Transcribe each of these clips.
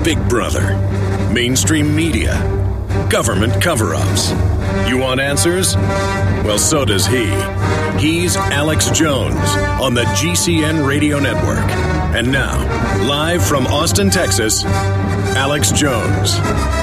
Big Brother, mainstream media, government cover-ups. You want answers? Well, so does he. He's Alex Jones on the GCN Radio Network. And now, live from Austin, Texas, Alex Jones.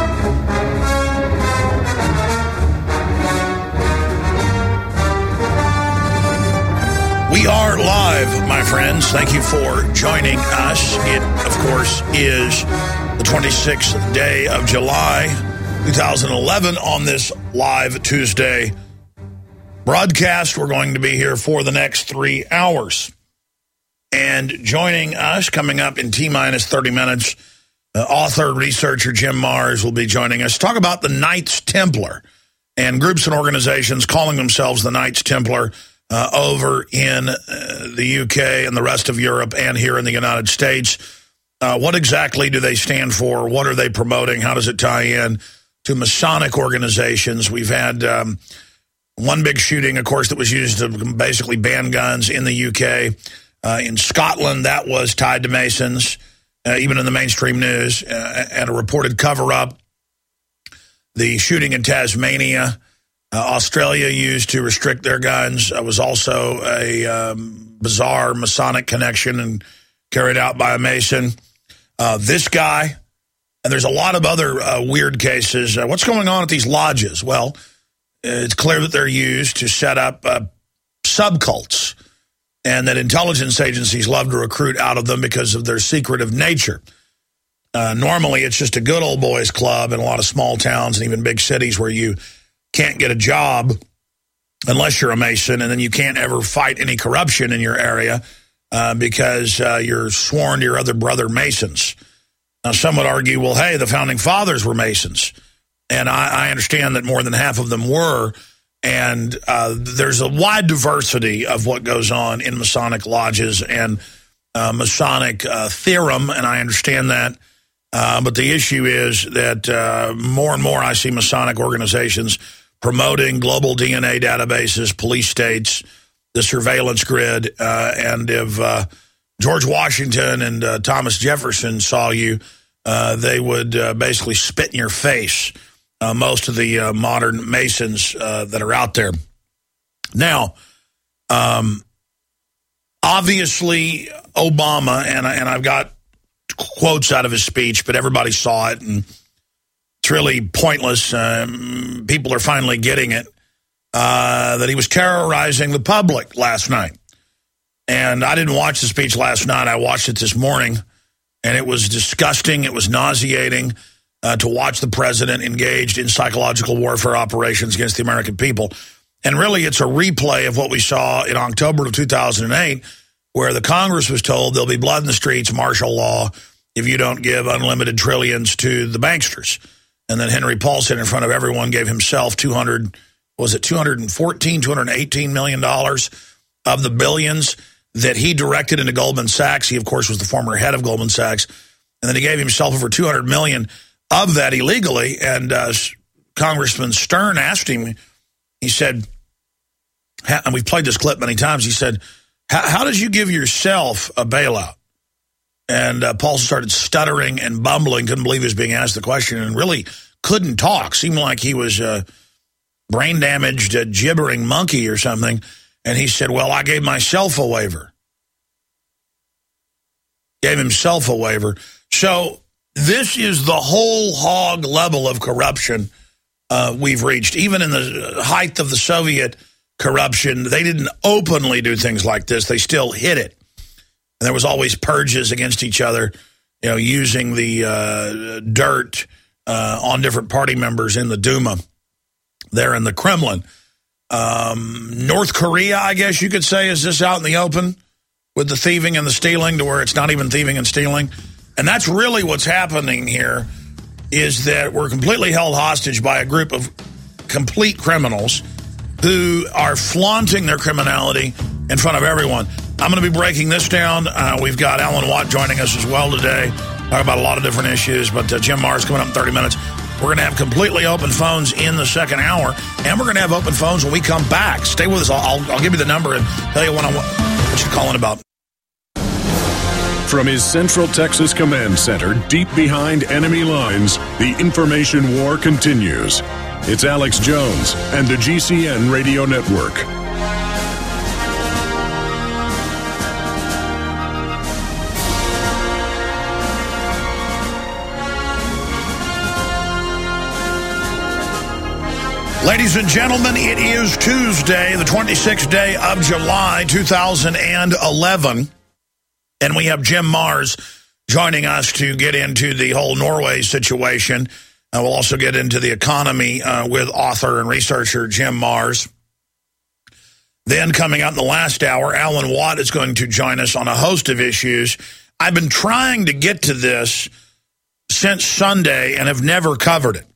We are live, my friends. Thank you for joining us. It, of course, is the 26th day of July, 2011 on this live Tuesday broadcast. We're going to be here for the next 3 hours. And joining us, coming up in T-minus 30 minutes, author, researcher Jim Marrs will be joining us to talk about the Knights Templar and groups and organizations calling themselves the Knights Templar over in the UK and the rest of Europe and here in the United States. What exactly do they stand for? What are they promoting? How does it tie in to Masonic organizations? We've had one big shooting, of course, that was used to basically ban guns in the UK. In Scotland, that was tied to Masons, even in the mainstream news, and a reported cover-up. The shooting in Tasmania, Australia used to restrict their guns, was also a bizarre Masonic connection and carried out by a Mason. This guy, and there's a lot of other weird cases. What's going on at these lodges? Well, it's clear that they're used to set up subcults, and that intelligence agencies love to recruit out of them because of their secretive nature. Normally, it's just a good old boys club in a lot of small towns and even big cities where you can't get a job unless you're a Mason, and then you can't ever fight any corruption in your area because you're sworn to your other brother Masons. Now, some would argue, well, hey, the Founding Fathers were Masons, and I understand that more than half of them were, and there's a wide diversity of what goes on in Masonic lodges and Masonic theorem, and I understand that. But the issue is that more and more I see Masonic organizations promoting global DNA databases, police states, the surveillance grid, and if George Washington and Thomas Jefferson saw you, they would basically spit in your face, most of the modern Masons that are out there. Now, obviously, Obama, and I've got quotes out of his speech, but everybody saw it, and it's really pointless. People are finally getting it, that he was terrorizing the public last night. And I didn't watch the speech last night. I watched it this morning, and it was disgusting. It was nauseating to watch the president engaged in psychological warfare operations against the American people. And really, it's a replay of what we saw in October of 2008, where the Congress was told there'll be blood in the streets, martial law, if you don't give unlimited trillions to the banksters. And then Henry Paulson, in front of everyone, gave himself $218 million of the billions that he directed into Goldman Sachs. He, of course, was the former head of Goldman Sachs. And then he gave himself over $200 million of that illegally. And Congressman Stern asked him, he said, and we've played this clip many times, he said, how did you give yourself a bailout? And Paulson started stuttering and bumbling, couldn't believe he was being asked the question, and really couldn't talk. Seemed like he was a brain-damaged, gibbering monkey or something. And he said, well, I gave myself a waiver. Gave himself a waiver. So this is the whole hog level of corruption we've reached. Even in the height of the Soviet corruption, they didn't openly do things like this. They still hid it. And there was always purges against each other, using the dirt on different party members in the Duma there in the Kremlin. North Korea, I guess you could say, is this out in the open with the thieving and the stealing to where it's not even thieving and stealing? And that's really what's happening here, is that we're completely held hostage by a group of complete criminals who are flaunting their criminality in front of everyone. I'm going to be breaking this down. We've got Alan Watt joining us as well today. Talk about a lot of different issues, but Jim Marrs coming up in 30 minutes. We're going to have completely open phones in the second hour, and we're going to have open phones when we come back. Stay with us. I'll give you the number and tell you what you're calling about. From his Central Texas Command Center, deep behind enemy lines, the information war continues. It's Alex Jones and the GCN Radio Network. Ladies and gentlemen, it is Tuesday, the 26th day of July, 2011. And we have Jim Marrs joining us to get into the whole Norway situation. We'll also get into the economy with author and researcher Jim Marrs. Then coming up in the last hour, Alan Watt is going to join us on a host of issues. I've been trying to get to this since Sunday and have never covered it.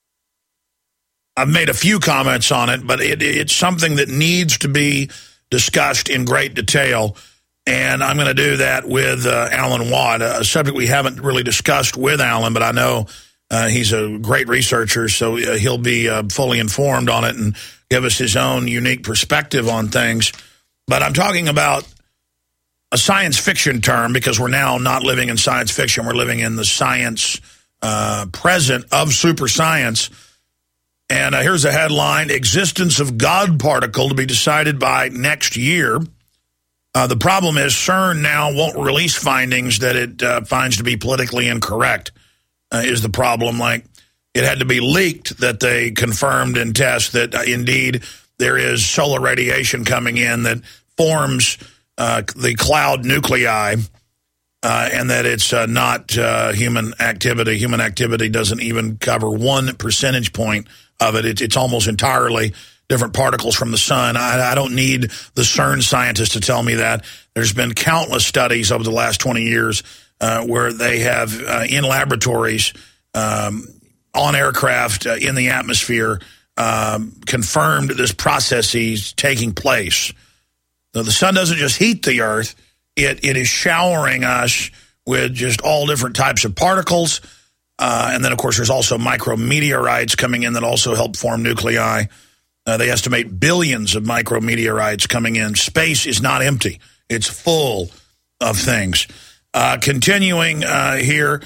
I've made a few comments on it, but it's something that needs to be discussed in great detail, and I'm going to do that with Alan Watt, a subject we haven't really discussed with Alan, but I know he's a great researcher, so he'll be fully informed on it and give us his own unique perspective on things. But I'm talking about a science fiction term because we're now not living in science fiction. We're living in the science present of super science. And here's a headline: existence of God particle to be decided by next year. The problem is CERN now won't release findings that it finds to be politically incorrect, is the problem. Like, it had to be leaked that they confirmed in tests that indeed there is solar radiation coming in that forms the cloud nuclei, and that it's not human activity. Human activity doesn't even cover 1 percentage point of it. It's almost entirely different particles from the sun. I don't need the CERN scientists to tell me that. There's been countless studies over the last 20 years where they have, in laboratories, on aircraft, in the atmosphere, confirmed this process is taking place. So the sun doesn't just heat the Earth. It is showering us with just all different types of particles. And then, of course, there's also micrometeorites coming in that also help form nuclei. They estimate billions of micrometeorites coming in. Space is not empty. It's full of things. Continuing here,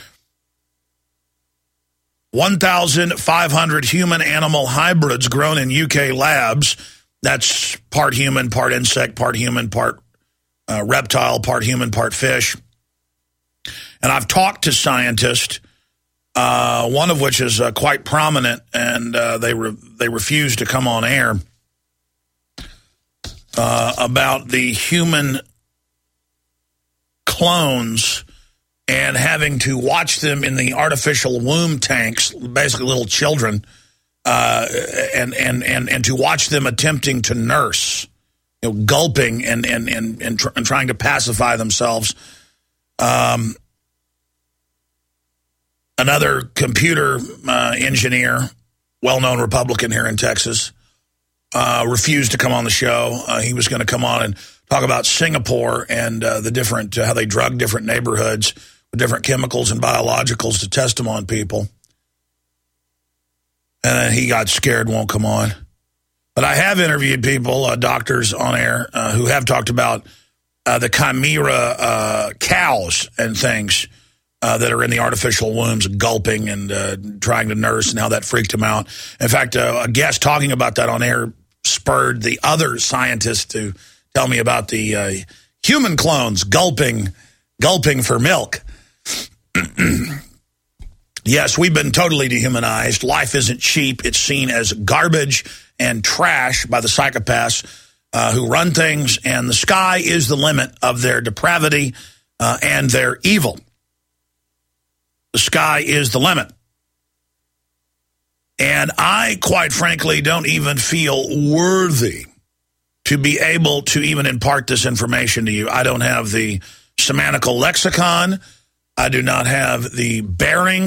1,500 human-animal hybrids grown in UK labs. That's part human, part insect, part human, part reptile, part human, part fish. And I've talked to scientists, one of which is quite prominent, and they refuse to come on air, about the human clones and having to watch them in the artificial womb tanks, basically little children, and to watch them attempting to nurse, gulping and trying to pacify themselves. Another computer engineer, well-known Republican here in Texas, refused to come on the show. He was going to come on and talk about Singapore and the different, how they drug different neighborhoods with different chemicals and biologicals to test them on people. And then he got scared, won't come on. But I have interviewed people, doctors on air, who have talked about the chimera cows and things that are in the artificial wombs, gulping and trying to nurse, and how that freaked him out. In fact, a guest talking about that on air spurred the other scientists to tell me about the human clones gulping for milk. Yes, we've been totally dehumanized. Life isn't cheap. It's seen as garbage and trash by the psychopaths who run things, and the sky is the limit of their depravity and their evil. The sky is the limit. And I, quite frankly, don't even feel worthy to be able to even impart this information to you. I don't have the semantical lexicon. I do not have the bearing.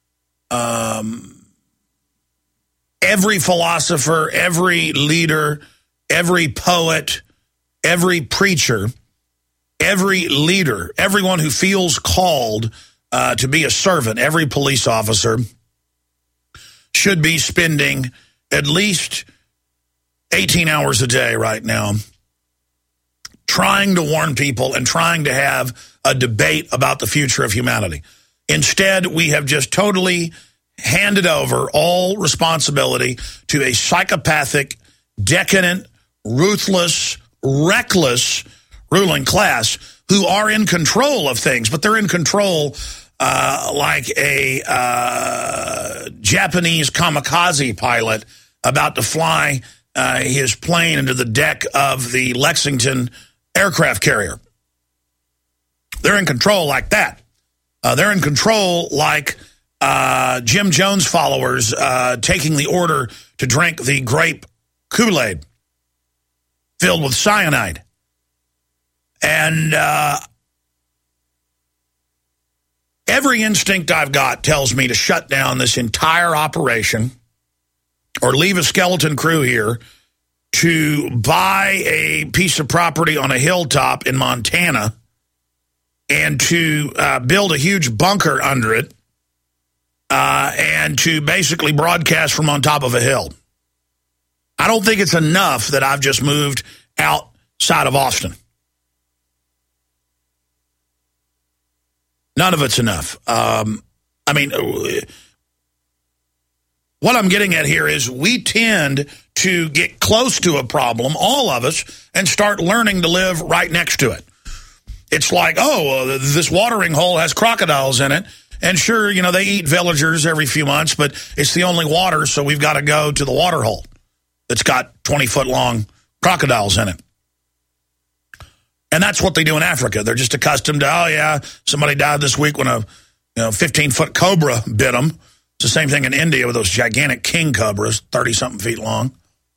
Every philosopher, every leader, every poet, every preacher, every leader, everyone who feels called to be a servant, every police officer should be spending at least 18 hours a day right now trying to warn people and trying to have a debate about the future of humanity. Instead, we have just totally handed over all responsibility to a psychopathic, decadent, ruthless, reckless ruling class who are in control of things, but they're in control like a Japanese kamikaze pilot about to fly his plane into the deck of the Lexington aircraft carrier. They're in control like that. They're in control like Jim Jones followers taking the order to drink the grape Kool-Aid filled with cyanide. And every instinct I've got tells me to shut down this entire operation or leave a skeleton crew here to buy a piece of property on a hilltop in Montana and to build a huge bunker under it and to basically broadcast from on top of a hill. I don't think it's enough that I've just moved outside of Austin. None of it's enough. I mean, what I'm getting at here is we tend to get close to a problem, all of us, and start learning to live right next to it. It's like, oh, this watering hole has crocodiles in it. And sure, you know, they eat villagers every few months, but it's the only water, so we've got to go to the water hole that's got 20-foot-long crocodiles in it. And that's what they do in Africa. They're just accustomed to, oh, yeah, somebody died this week when a 15-foot cobra bit them. It's the same thing in India with those gigantic king cobras, 30-something feet long.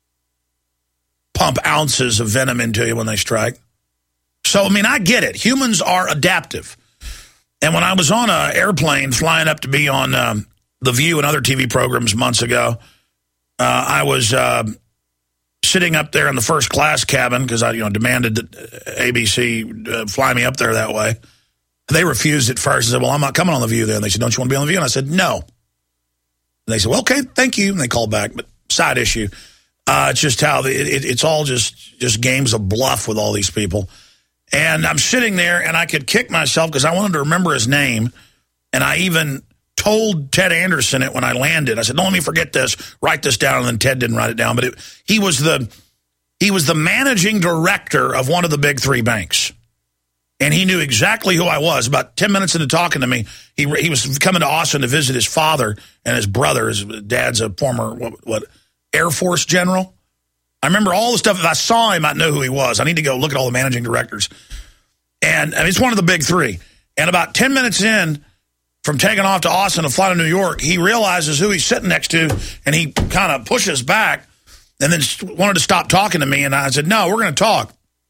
Pump ounces of venom into you when they strike. So, I mean, I get it. Humans are adaptive. And when I was on an airplane flying up to be on The View and other TV programs months ago, I was sitting up there in the first class cabin because I demanded that ABC fly me up there that way. They refused at first. I said, well, I'm not coming on The View then. They said, don't you want to be on The View? And I said, no. And they said, well, okay, thank you. And they called back. But side issue. It's just how it's all just games of bluff with all these people. And I'm sitting there, and I could kick myself because I wanted to remember his name. And I even told Ted Anderson it when I landed. I said, don't let me forget this. Write this down. And then Ted didn't write it down. But he was the managing director of one of the big three banks. And he knew exactly who I was. About 10 minutes into talking to me, he was coming to Austin to visit his father and his brother. His dad's a former, Air Force general. I remember all the stuff. If I saw him, I'd know who he was. I need to go look at all the managing directors. And it's one of the big three. And about 10 minutes in from taking off to Austin to fly to New York, he realizes who he's sitting next to, and he kind of pushes back and then wanted to stop talking to me. And I said, no, we're going to talk.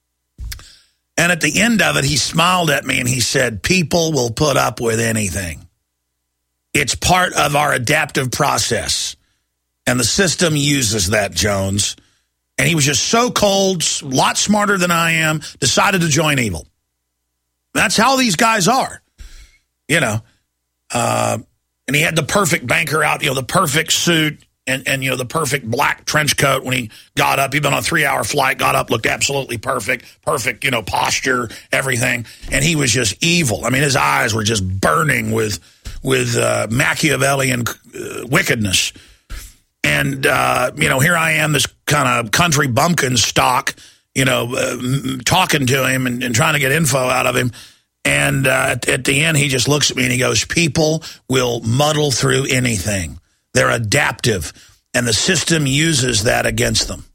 And at the end of it, he smiled at me and he said, people will put up with anything. It's part of our adaptive process. And the system uses that, Jones. And he was just so cold, a lot smarter than I am, decided to join evil. That's how these guys are, And he had the perfect banker out, the perfect suit and the perfect black trench coat when he got up. He'd been on a 3-hour flight, got up, looked absolutely perfect, posture, everything. And he was just evil. I mean, his eyes were just burning with Machiavellian wickedness. And, here I am, this kind of country bumpkin stock, talking to him and trying to get info out of him. And at the end, he just looks at me and he goes, people will muddle through anything. They're adaptive. And the system uses that against them.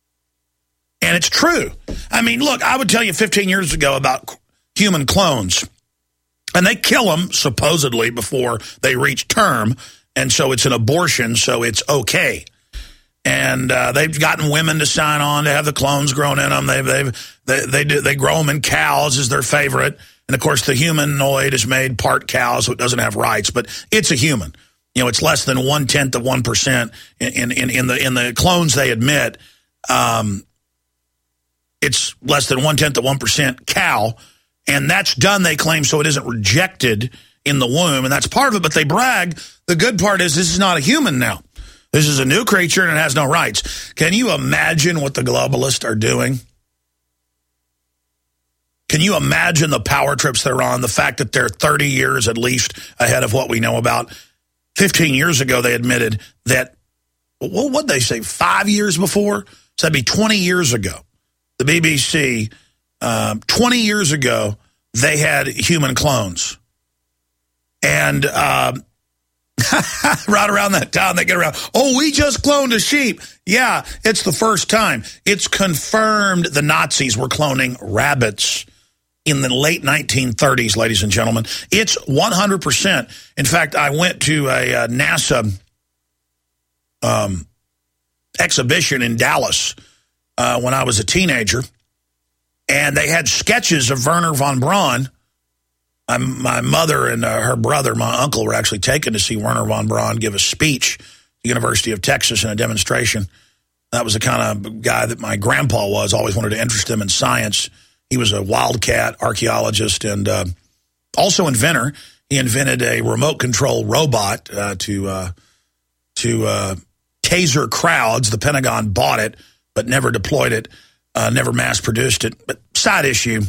And it's true. I mean, look, I would tell you 15 years ago about human clones. And they kill them, supposedly, before they reach term. And so it's an abortion, so it's okay. And they've gotten women to sign on to have the clones grown in them. They grow them in cows is their favorite. And, of course, the humanoid is made part cow, so it doesn't have rights. But it's a human. It's less than 1/10 of 1% in the clones they admit. It's less than 1/10 of 1% cow. And that's done, they claim, so it isn't rejected in the womb, and that's part of it, but they brag. The good part is this is not a human now. This is a new creature, and it has no rights. Can you imagine what the globalists are doing? Can you imagine the power trips they're on? The fact that they're 30 years at least ahead of what we know about. 15 years ago, they admitted that, well, what did they say, 5 years before? So that'd be 20 years ago. The BBC, 20 years ago, they had human clones. And right around that time, they get around, oh, we just cloned a sheep. Yeah, it's the first time. It's confirmed the Nazis were cloning rabbits in the late 1930s, ladies and gentlemen. It's 100%. In fact, I went to a NASA exhibition in Dallas when I was a teenager, and they had sketches of Wernher von Braun. My mother and her brother, my uncle, were actually taken to see Wernher von Braun give a speech at the University of Texas in a demonstration. That was the kind of guy that my grandpa was, always wanted to interest him in science. He was a wildcat archaeologist and also inventor. He invented a remote control robot to taser crowds. The Pentagon bought it, but never deployed it, never mass produced it. But side issue,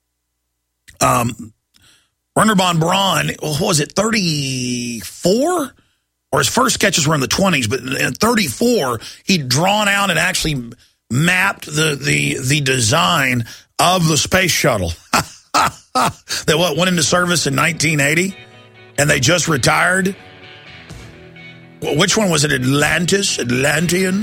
Wernher von Braun, what was it, 34? Or his first sketches were in the 20s, but in 34, he'd drawn out and actually mapped the design of the space shuttle. That went into service in 1980, and they just retired. Which one was it? Atlantean?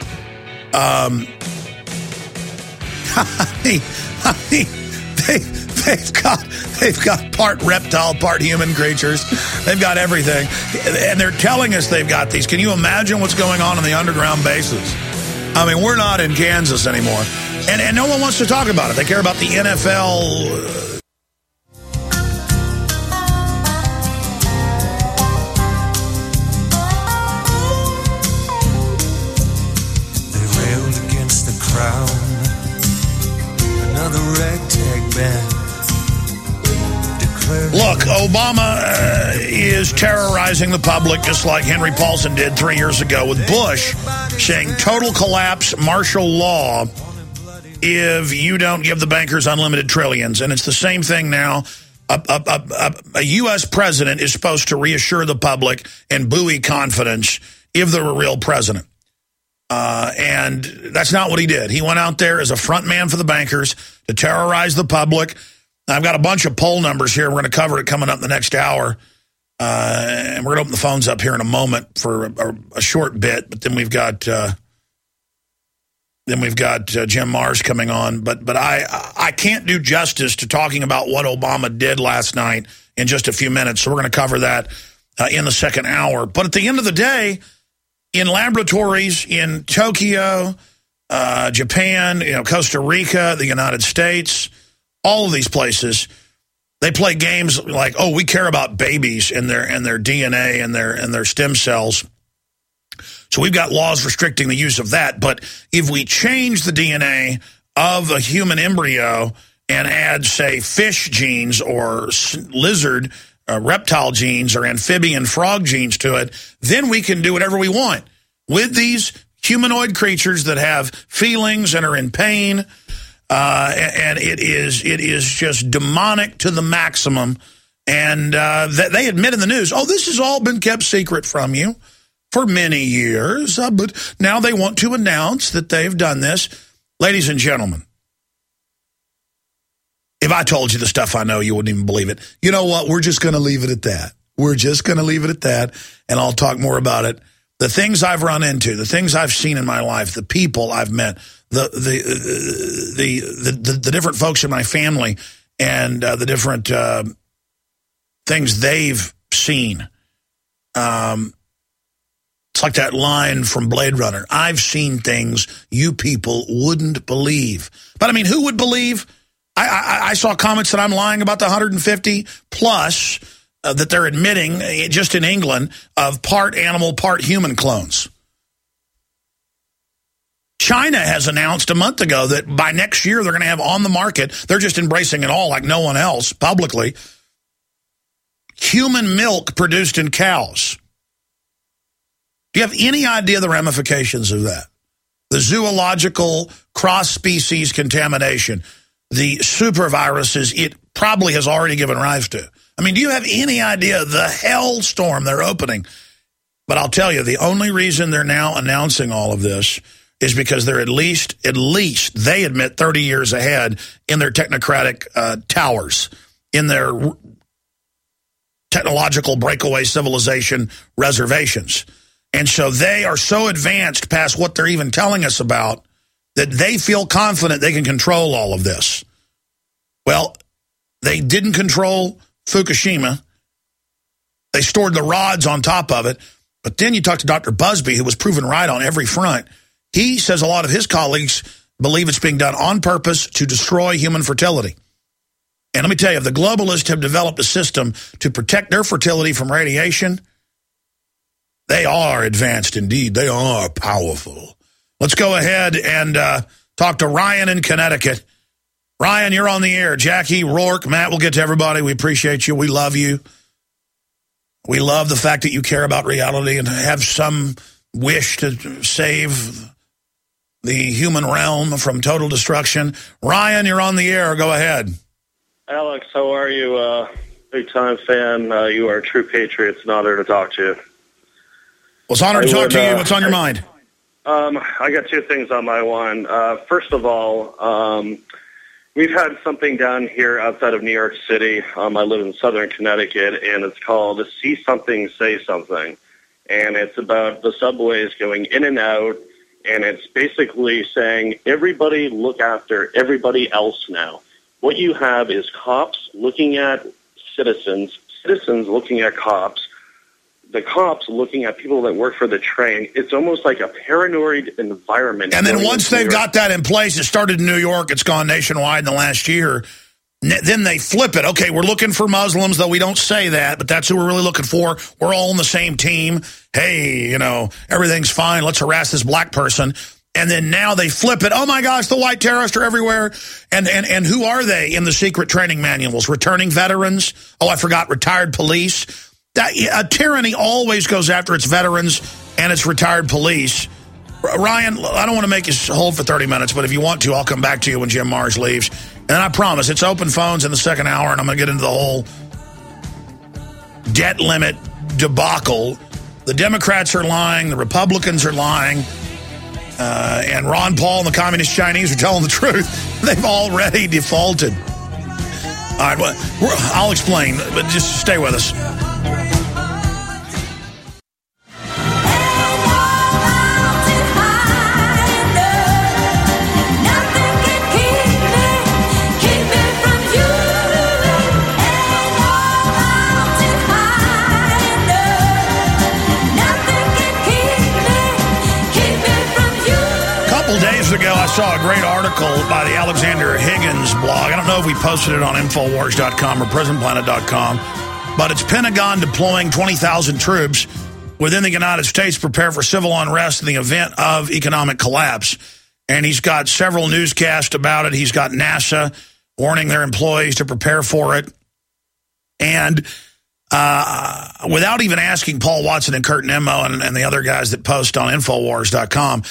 They've got part reptile, part human creatures. They've got everything. And they're telling us they've got these. Can you imagine what's going on in the underground bases? I mean, we're not in Kansas anymore. And no one wants to talk about it. They care about the NFL. They railed against the crown. Another ragtag band. Look, Obama is terrorizing the public just like Henry Paulson did 3 years ago with Bush, saying total collapse, martial law, if you don't give the bankers unlimited trillions. And it's the same thing now. A U.S. president is supposed to reassure the public and buoy confidence if they're a real president. And that's not what he did. He went out there as a front man for the bankers to terrorize the public. I've got a bunch of poll numbers here. We're going to cover it coming up in the next hour. And we're going to open the phones up here in a moment for a short bit. But then we've got Jim Mars coming on. But I can't do justice to talking about what Obama did last night in just a few minutes. So we're going to cover that in the second hour. But at the end of the day, in laboratories in Tokyo, Japan, Costa Rica, the United States, all of these places, they play games like, oh, we care about babies and their DNA and their stem cells. So we've got laws restricting the use of that. But if we change the DNA of a human embryo and add, say, fish genes or lizard, reptile genes or amphibian frog genes to it, then we can do whatever we want with these humanoid creatures that have feelings and are in pain. And it is just demonic to the maximum. And they admit in the news, oh, this has all been kept secret from you for many years. But now they want to announce that they've done this. Ladies and gentlemen, if I told you the stuff I know, you wouldn't even believe it. You know what? We're just going to leave it at that. We're just going to leave it at that. And I'll talk more about it. The things I've run into, the things I've seen in my life, the people I've met, the different folks in my family, and the different things they've seen. It's like that line from Blade Runner. I've seen things you people wouldn't believe. But I mean, who would believe? I saw comments that I'm lying about the 150 plus that they're admitting just in England of part animal, part human clones. China has announced a month ago that by next year they're going to have on the market, they're just embracing it all like no one else publicly, human milk produced in cows. Do you have any idea the ramifications of that? The zoological cross-species contamination. the super viruses it probably has already given rise to. I mean, do you have any idea the hellstorm they're opening? But I'll tell you, the only reason they're now announcing all of this is because they're at least they admit 30 years ahead in their technocratic towers, in their technological breakaway civilization reservations. And so they are so advanced past what they're even telling us about that they feel confident they can control all of this. Well, they didn't control Fukushima. They stored the rods on top of it. But then you talk to Dr. Busby, who was proven right on every front. He says a lot of his colleagues believe it's being done on purpose to destroy human fertility. And let me tell you, if the globalists have developed a system to protect their fertility from radiation, they are advanced indeed. They are powerful. Let's go ahead and talk to Ryan in Connecticut. Ryan, you're on the air. Jackie, Rourke, Matt, we'll get to everybody. We appreciate you. We love you. We love the fact that you care about reality and have some wish to save the human realm from total destruction. Ryan, you're on the air. Go ahead. Alex, how are you? Big-time fan. You are a true patriot. It's an honor to talk to you. Well, it's an honor to talk to you. What's on your mind? I got two things on my mind. First of all, we've had something down here outside of New York City. I live in southern Connecticut, and it's called See Something, Say Something. And it's about the subways going in and out, and it's basically saying, everybody look after everybody else now. What you have is cops looking at citizens, citizens looking at cops, the cops looking at people that work for the train. It's almost like a paranoid environment. And then once they've got that in place, it started in New York, it's gone nationwide in the last year, then they flip it. Okay, we're looking for Muslims, though we don't say that, but that's who we're really looking for. We're all on the same team. Hey, you know, everything's fine. Let's harass this black person. And then now they flip it. Oh, my gosh, the white terrorists are everywhere. And who are they in the secret training manuals? Returning veterans? Oh, I forgot, retired police. A tyranny always goes after its veterans and its retired police. Ryan, I don't want to make you hold for 30 minutes, but if you want to, I'll come back to you when Jim Marrs leaves. And I promise, it's open phones in the second hour, and I'm going to get into the whole debt limit debacle. The Democrats are lying. The Republicans are lying. And Ron Paul and the Communist Chinese are telling the truth. They've already defaulted. All right, well, I'll explain, but just stay with us. Ago, I saw a great article by the Alexander Higgins blog. I don't know if we posted it on Infowars.com or PrisonPlanet.com, but it's Pentagon deploying 20,000 troops within the United States to prepare for civil unrest in the event of economic collapse. And he's got several newscasts about it. He's got NASA warning their employees to prepare for it. And without even asking Paul Watson and Kurt Nimmo and the other guys that post on Infowars.com,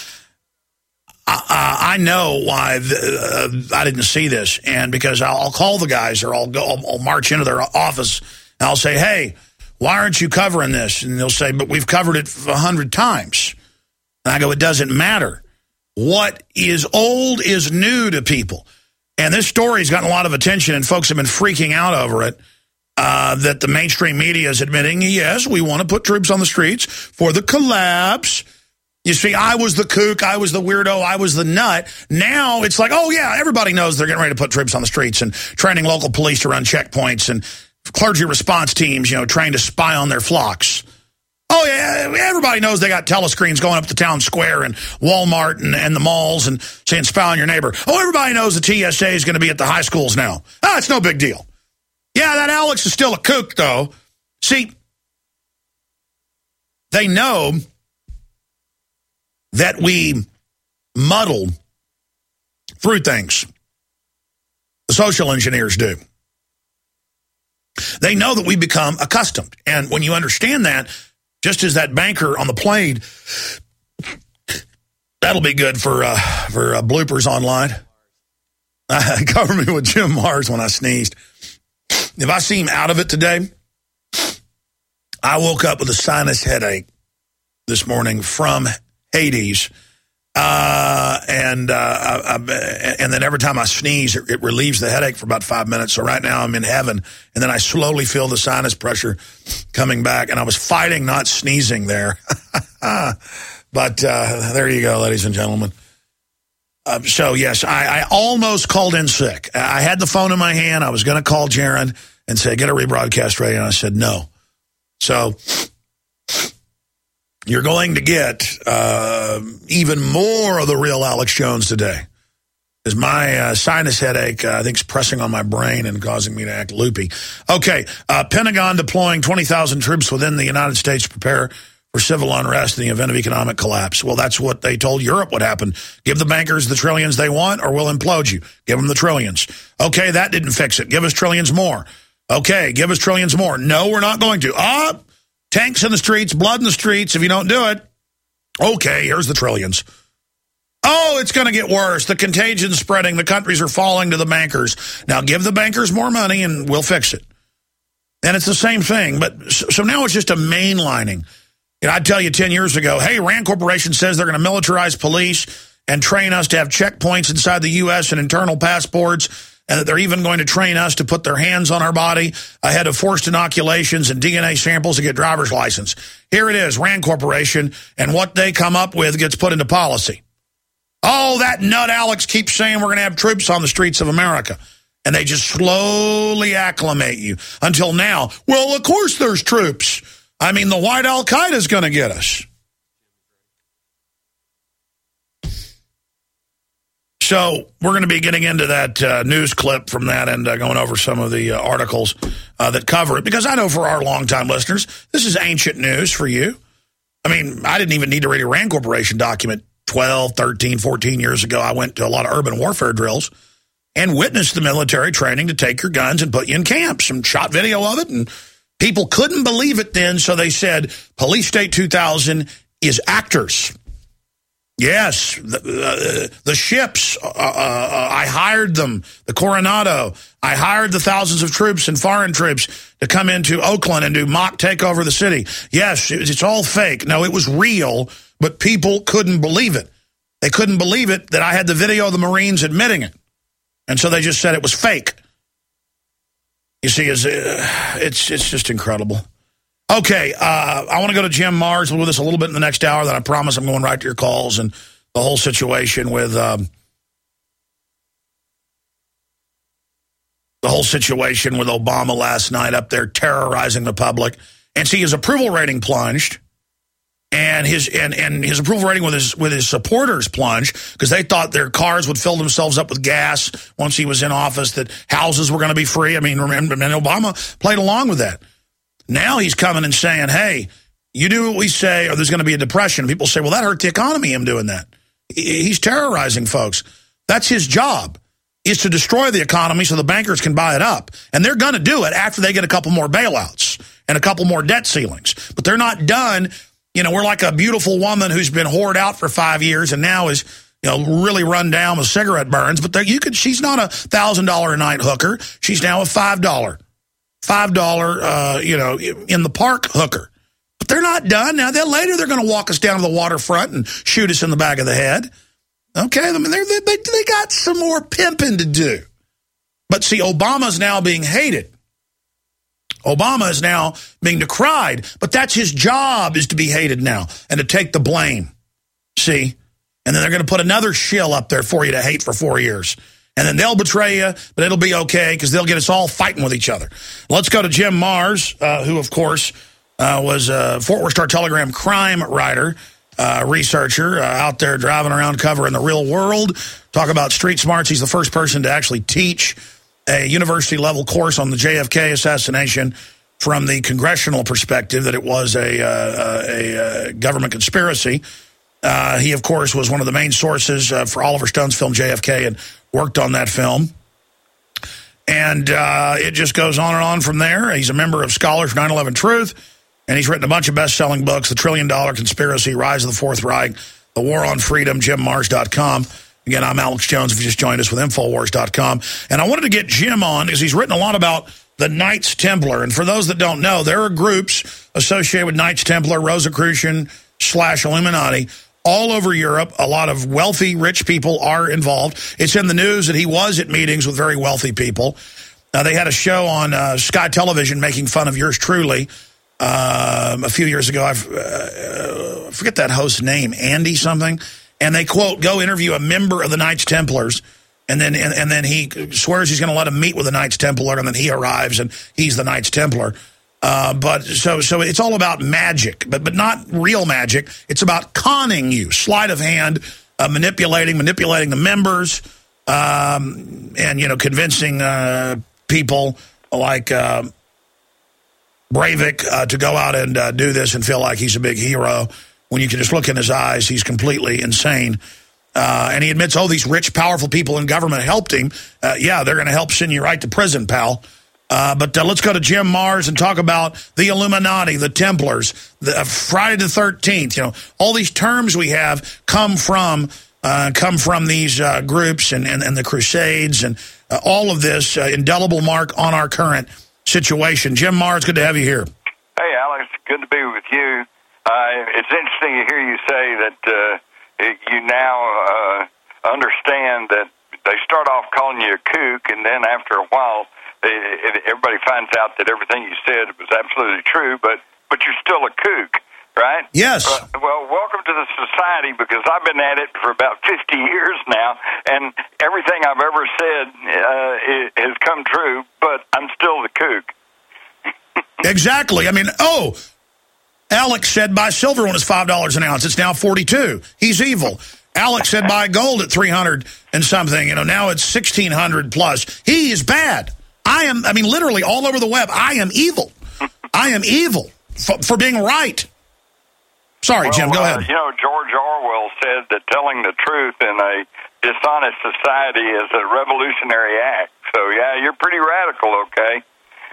I know why I didn't see this, and because I'll call the guys or I'll march into their office and I'll say, hey, why aren't you covering this? And they'll say, but we've covered it 100 times. And I go, it doesn't matter. What is old is new to people. And this story's gotten a lot of attention, and folks have been freaking out over it, that the mainstream media is admitting, yes, we want to put troops on the streets for the collapse. You see, I was the kook, I was the weirdo, I was the nut. Now it's like, oh, yeah, everybody knows they're getting ready to put troops on the streets and training local police to run checkpoints and clergy response teams, you know, trained to spy on their flocks. Oh, yeah, everybody knows they got telescreens going up the town square and Walmart and the malls and saying spy on your neighbor. Oh, everybody knows the TSA is going to be at the high schools now. Ah, it's no big deal. Yeah, that Alex is still a kook, though. See, they know that we muddle through things. The social engineers do. They know that we become accustomed. And when you understand that, just as that banker on the plane, that'll be good for bloopers online. Cover me with Jim Marrs when I sneezed. If I seem out of it today, I woke up with a sinus headache this morning from Hades. And then every time I sneeze, it relieves the headache for about 5 minutes. So right now I'm in heaven, and then I slowly feel the sinus pressure coming back. And I was fighting not sneezing there. But there you go, ladies and gentlemen. So, yes, I almost called in sick. I had the phone in my hand. I was going to call Jaron and say, get a rebroadcast ready. And I said, no. So you're going to get even more of the real Alex Jones today. Because my sinus headache, I think, is pressing on my brain and causing me to act loopy. Okay, Pentagon deploying 20,000 troops within the United States to prepare for civil unrest in the event of economic collapse. Well, that's what they told Europe would happen. Give the bankers the trillions they want or we'll implode you. Give them the trillions. Okay, that didn't fix it. Give us trillions more. Okay, give us trillions more. No, we're not going to. Tanks in the streets, blood in the streets if you don't do it. Okay, here's the trillions. Oh, it's going to get worse. The contagion's spreading. The countries are falling to the bankers. Now give the bankers more money and we'll fix it. And it's the same thing. But so now it's just a mainlining. You know, I'd tell you 10 years ago, hey, Rand Corporation says they're going to militarize police and train us to have checkpoints inside the U.S. and internal passports, and that they're even going to train us to put their hands on our body ahead of forced inoculations and DNA samples to get driver's license. Here it is, Rand Corporation, and what they come up with gets put into policy. Oh, that nut Alex keeps saying we're going to have troops on the streets of America. And they just slowly acclimate you until now. Well, of course there's troops. I mean, the white Al-Qaeda is going to get us. So we're going to be getting into that news clip from that and going over some of the articles that cover it. Because I know for our longtime listeners, this is ancient news for you. I mean, I didn't even need to read a Rand Corporation document 12, 13, 14 years ago. I went to a lot of urban warfare drills and witnessed the military training to take your guns and put you in camps and shot video of it. And people couldn't believe it then, so they said Police State 2000 is actors. Yes, the ships, I hired them, the Coronado. I hired the thousands of troops and foreign troops to come into Oakland and do mock takeover of the city. Yes, it's all fake. No, it was real, but people couldn't believe it. They couldn't believe it that I had the video of the Marines admitting it. And so they just said it was fake. You see, it's just incredible. Okay, I want to go to Jim Marrs with us a little bit in the next hour. Then I promise I'm going right to your calls and the whole situation with Obama last night up there terrorizing the public. And see, his approval rating plunged, and his approval rating with his supporters plunged because they thought their cars would fill themselves up with gas once he was in office, that houses were going to be free. I mean, remember, and Obama played along with that. Now he's coming and saying, hey, you do what we say or there's going to be a depression. People say, well, that hurt the economy, him doing that. He's terrorizing folks. That's his job, is to destroy the economy so the bankers can buy it up. And they're going to do it after they get a couple more bailouts and a couple more debt ceilings. But they're not done. You know, we're like a beautiful woman who's been whored out for 5 years and now is, you know, really run down with cigarette burns. But she's not a $1,000 a night hooker. She's now a $5 in the park hooker. But they're not done. Now, later they're going to walk us down to the waterfront and shoot us in the back of the head. Okay, I mean, they got some more pimping to do. But see, Obama's now being hated. Obama is now being decried. But that's his job, is to be hated now and to take the blame. See? And then they're going to put another shill up there for you to hate for 4 years. And then they'll betray you, but it'll be okay because they'll get us all fighting with each other. Let's go to Jim Marrs, who, of course, was a Fort Worth Star-Telegram crime writer, researcher, out there driving around covering the real world. Talk about street smarts. He's the first person to actually teach a university-level course on the JFK assassination from the congressional perspective, that it was a government conspiracy. He, of course, was one of the main sources for Oliver Stone's film JFK and worked on that film. And it just goes on and on from there. He's a member of Scholars for 9/11 Truth, and he's written a bunch of best-selling books: The $1 Trillion Conspiracy, Rise of the Fourth Reich, The War on Freedom, JimMarrs.com. You Again, I'm Alex Jones, if you just joined us with Infowars.com. And I wanted to get Jim on because he's written a lot about the Knights Templar. And for those that don't know, there are groups associated with Knights Templar, Rosicrucian / Illuminati, all over Europe. A lot of wealthy, rich people are involved. It's in the news that he was at meetings with very wealthy people. They had a show on Sky Television making fun of yours truly a few years ago. I forget that host's name, Andy something. And they, quote, go interview a member of the Knights Templars, and then he swears he's going to let him meet with the Knights Templar, and then he arrives, and he's the Knights Templar. But so it's all about magic, but not real magic. It's about conning you, sleight of hand, manipulating the members, and, convincing people like Breivik to go out and do this and feel like he's a big hero. When you can just look in his eyes, he's completely insane. And he admits, these rich, powerful people in government helped him. They're going to help send you right to prison, pal. But let's go to Jim Marrs and talk about the Illuminati, the Templars, the Friday the 13th. All these terms we have come from these groups and the Crusades and all of this indelible mark on our current situation. Jim Marrs, good to have you here. Hey, Alex, good to be with you. It's interesting to hear you say that you now understand that they start off calling you a kook, and then after a while, everybody finds out that everything you said was absolutely true, but you're still a kook, right? Yes. Well, welcome to the society, because I've been at it for about 50 years now, and everything I've ever said has come true, but I'm still the kook. Exactly. I mean, Alex said buy silver when it's $5 an ounce. It's now $42. He's evil. Alex said buy gold at $300 and something. Now it's $1,600 plus. He is bad. Literally all over the web. I am evil. I am evil for being right. Sorry, Jim, go ahead. George Orwell said that telling the truth in a dishonest society is a revolutionary act. So, yeah, you're pretty radical, okay?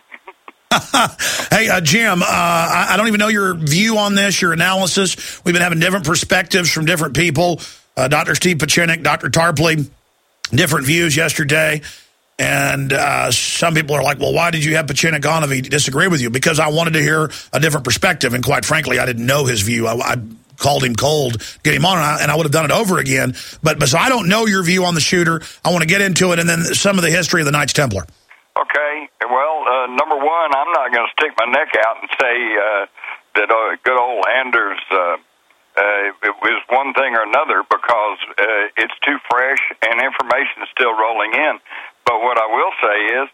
Hey, Jim, I don't even know your view on this, your analysis. We've been having different perspectives from different people. Dr. Steve Pieczenik, Dr. Tarpley, different views yesterday. And some people are like, well, why did you have Pieczenik on if he disagreed with you? Because I wanted to hear a different perspective. And quite frankly, I didn't know his view. I called him cold, get him on, and I would have done it over again. But so I don't know your view on the shooter. I want to get into it, and then some of the history of the Knights Templar. Okay. Well, number one, I'm not going to stick my neck out and say that good old Anders it was one thing or another, because it's too fresh and information is still rolling in. But what I will say is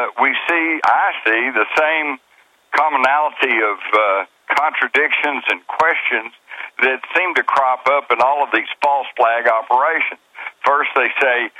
I see the same commonality of contradictions and questions that seem to crop up in all of these false flag operations. First they say,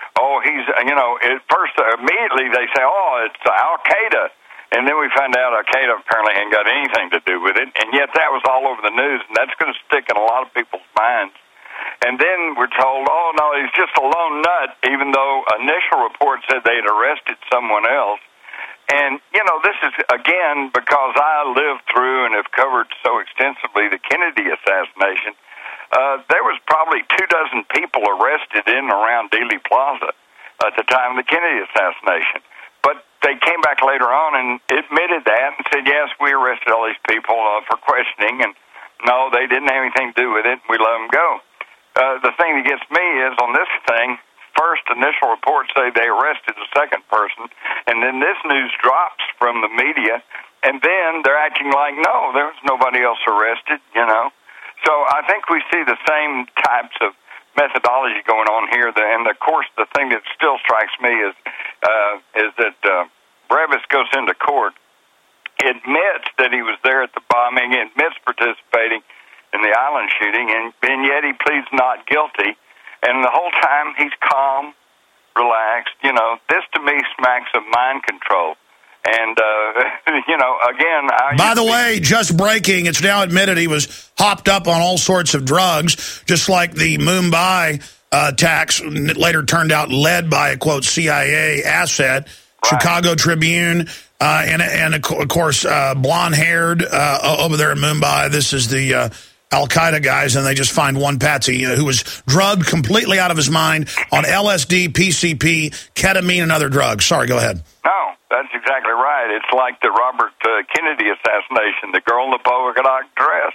immediately they say, it's Al-Qaeda. And then we find out Al-Qaeda apparently ain't got anything to do with it. And yet that was all over the news, and that's going to stick in a lot of people's minds. And then we're told, no, he's just a lone nut, even though initial reports said they'd arrested someone else. And, this is, again, because I lived through and have covered so extensively the Kennedy assassination. There was probably 24 people arrested in and around Dealey Plaza at the time of the Kennedy assassination. But they came back later on and admitted that and said, yes, we arrested all these people for questioning, and no, they didn't have anything to do with it. We let them go. The thing that gets me is on this thing, first initial reports say they arrested a second person, and then this news drops from the media, and then they're acting like, no, there was nobody else arrested, So I think we see the same types of methodology going on here. And, of course, the thing that still strikes me is that Breivik goes into court, admits that he was there at the bombing, admits participating in the island shooting, and yet he pleads not guilty. And the whole time he's calm, relaxed. This to me smacks of mind control. And, again... By the way, just breaking, it's now admitted he was hopped up on all sorts of drugs, just like the Mumbai attacks later turned out led by a, quote, CIA asset, right. Chicago Tribune, and of course, blonde-haired over there in Mumbai. This is the Al-Qaeda guys, and they just find one patsy who was drugged completely out of his mind on LSD, PCP, ketamine, and other drugs. Sorry, go ahead. No, that's exactly right. It's like the Robert Kennedy assassination, the girl in the polka dot dress.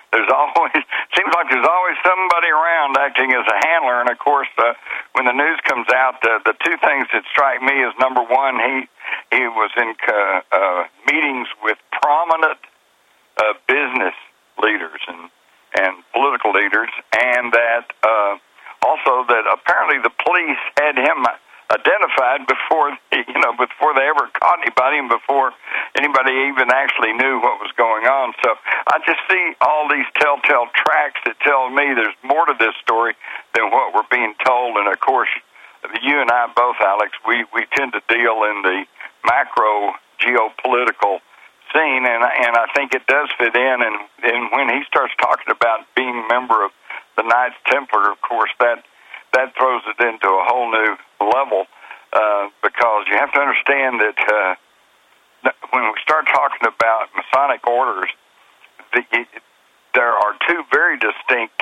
Seems like there's always somebody around acting as a handler. And of course, when the news comes out, the two things that strike me is, number one, he was in meetings with prominent business leaders and political leaders, and that also that apparently the police had him identified before they ever caught anybody, and before anybody even actually knew what was going on. So I just see all these telltale tracks that tell me there's more to this story than what we're being told. And of course, you and I both, Alex, we tend to deal in the macro geopolitical scene, and I think it does fit in. And when he starts talking about being a member of the Knights Templar, of course, that throws it into a whole new level, because you have to understand that when we start talking about Masonic orders, there are two very distinct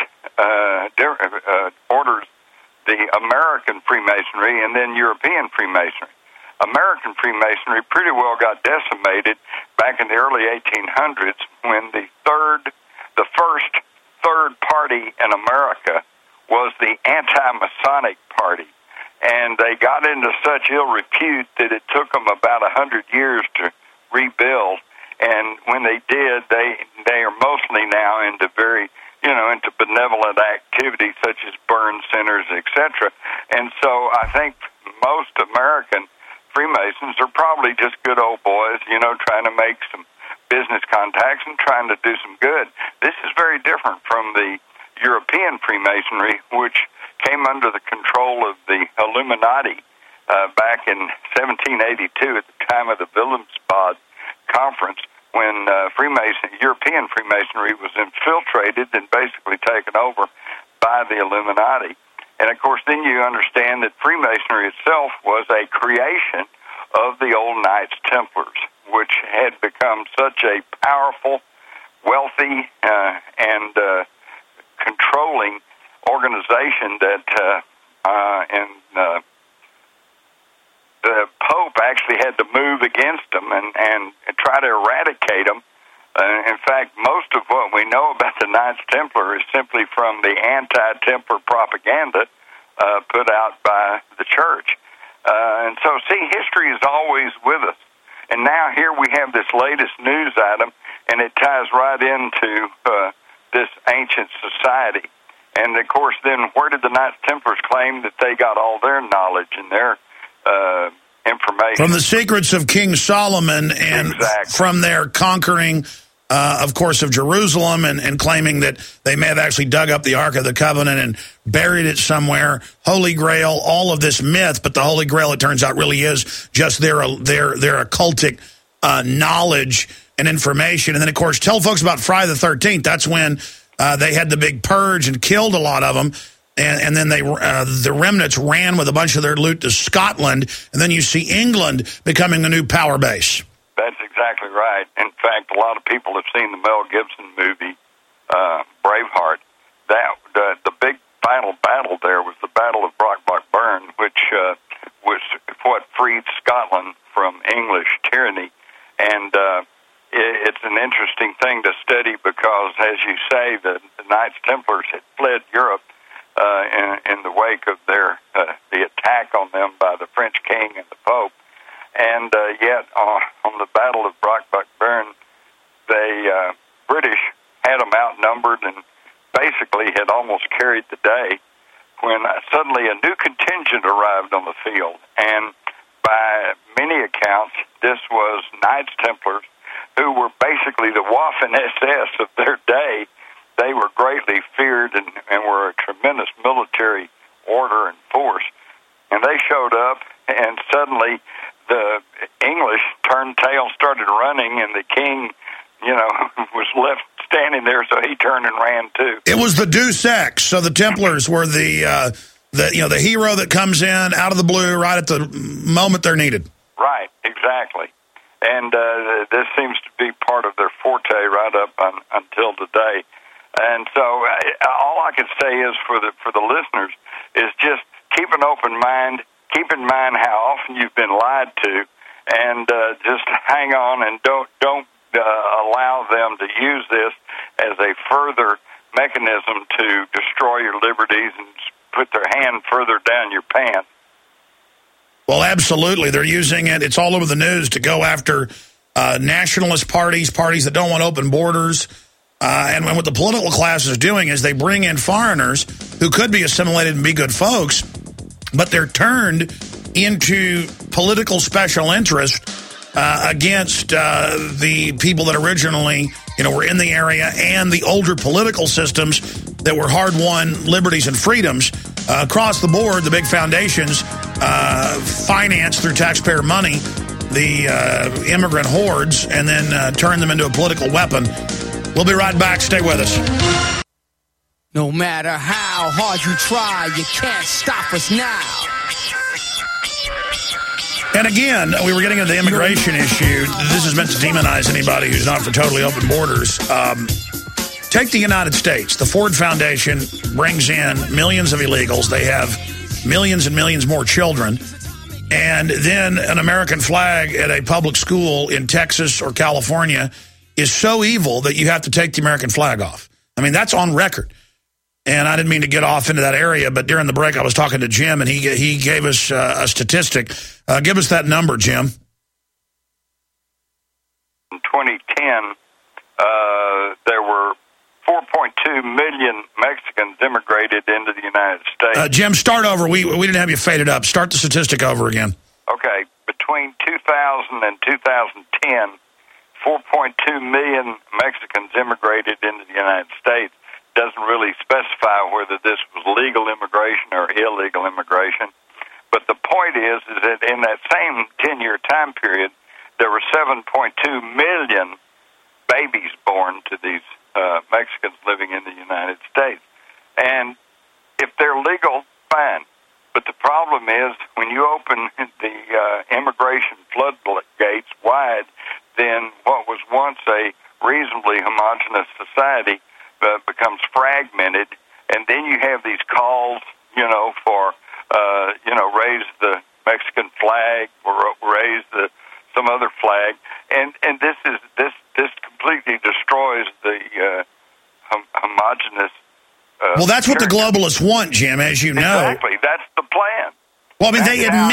orders, the American Freemasonry and then European Freemasonry. American Freemasonry pretty well got decimated back in the early 1800s when the first third party in America was the anti-Masonic party. And they got into such ill repute that it took them about 100 years to rebuild. And when they did, they are mostly now into into benevolent activities such as burn centers, etc. And so I think most American Freemasons are probably just good old boys, trying to make some business contacts and trying to do some good. This is very different from the European Freemasonry, which came under the control of the Illuminati back in 1782 at the time of the Wilhelmsbad Conference, when European Freemasonry was infiltrated and basically taken over by the Illuminati. And, of course, then you understand that Freemasonry itself was a creation of the old Knights Templars, which had become such a powerful, wealthy, and controlling organization that the Pope actually had to move against them and try to eradicate them. In fact, most of what we know about the Knights Templar is simply from the anti-Templar propaganda put out by the church. And so, see, history is always with us. And now here we have this latest news item, and it ties right into this ancient society. And, of course, then where did the Knights Templars claim that they got all their knowledge and their information? From the secrets of King Solomon, and exactly. From their conquering, of course, of Jerusalem, and claiming that they may have actually dug up the Ark of the Covenant and buried it somewhere. Holy Grail, all of this myth, but the Holy Grail, it turns out, really is just their occultic knowledge and information. And then, of course, tell folks about Friday the 13th. That's when they had the big purge and killed a lot of them. And then the remnants ran with a bunch of their loot to Scotland, and then you see England becoming the new power base. That's exactly right. In fact, a lot of people have seen the Mel Gibson movie, Braveheart. The big final battle there was the Battle of Brockburn, which was what freed Scotland from English tyranny. And it's an interesting thing to study because, as you say, the Knights Templars had fled Europe in the wake of the attack on them by the French king and the Pope. And yet, on the Battle of Brockburn, the British had them outnumbered and basically had almost carried the day when suddenly a new contingent arrived on the field. And by many accounts, this was Knights Templars, who were basically the Waffen-SS of their day. They were greatly feared and were a tremendous military order and force. And they showed up, and suddenly the English turned tail, started running, and the king, was left standing there, so he turned and ran too. It was the Deus Ex. So the Templars were the hero that comes in out of the blue right at the moment they're needed. Right, exactly. And this seems to be part of their forte right up until today. And so all I can say is for the listeners is just keep an open mind, keep in mind how often you've been lied to, and just hang on and don't allow them to use this as a further mechanism to destroy your liberties and put their hand further down your pants. Well, absolutely. They're using it. It's all over the news to go after nationalist parties that don't want open borders. And what the political class is doing is they bring in foreigners who could be assimilated and be good folks, but they're turned into political special interest against the people that originally, were in the area, and the older political systems that were hard-won liberties and freedoms. Across the board, the big foundations finance through taxpayer money the immigrant hordes and then turn them into a political weapon. We'll be right back. Stay with us. No matter how hard you try, you can't stop us now. And again, we were getting into the immigration issue. This is meant to demonize anybody who's not for totally open borders. Take the United States. The Ford Foundation brings in millions of illegals. They have millions and millions more children. And then an American flag at a public school in Texas or California is so evil that you have to take the American flag off. I mean, that's on record. And I didn't mean to get off into that area, but during the break I was talking to Jim, and he gave us a statistic. Give us that number, Jim. In 2010, there were 4.2 million Mexicans immigrated into the United States. Jim, start over. We didn't have you faded up. Start the statistic over again. Okay. Between 2000 and 2010, 4.2 million Mexicans immigrated into the United States. Doesn't really specify whether this was legal immigration or illegal immigration. But the point is that in that same 10-year time period, there were 7.2 million babies born to these Mexicans living in the United States. And if they're legal, fine. But the problem is when you open the immigration floodgates wide, then what was once a reasonably homogeneous society becomes fragmented, and then you have these calls, for, raise the Mexican flag or raise some other flag, and this completely destroys the homogeneous. Well, that's what the globalists want, Jim, as you know. Exactly, that's the plan. Well, I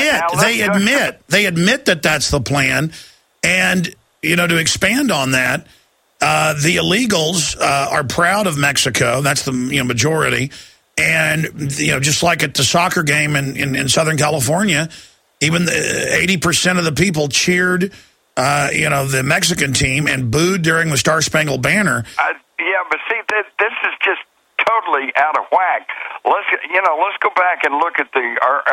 mean, they admit that that's the plan, and to expand on that. The illegals are proud of Mexico. That's the majority. And, just like at the soccer game in Southern California, even 80% of the people cheered, the Mexican team and booed during the Star-Spangled Banner. But see, this is just totally out of whack. Let's go back and look at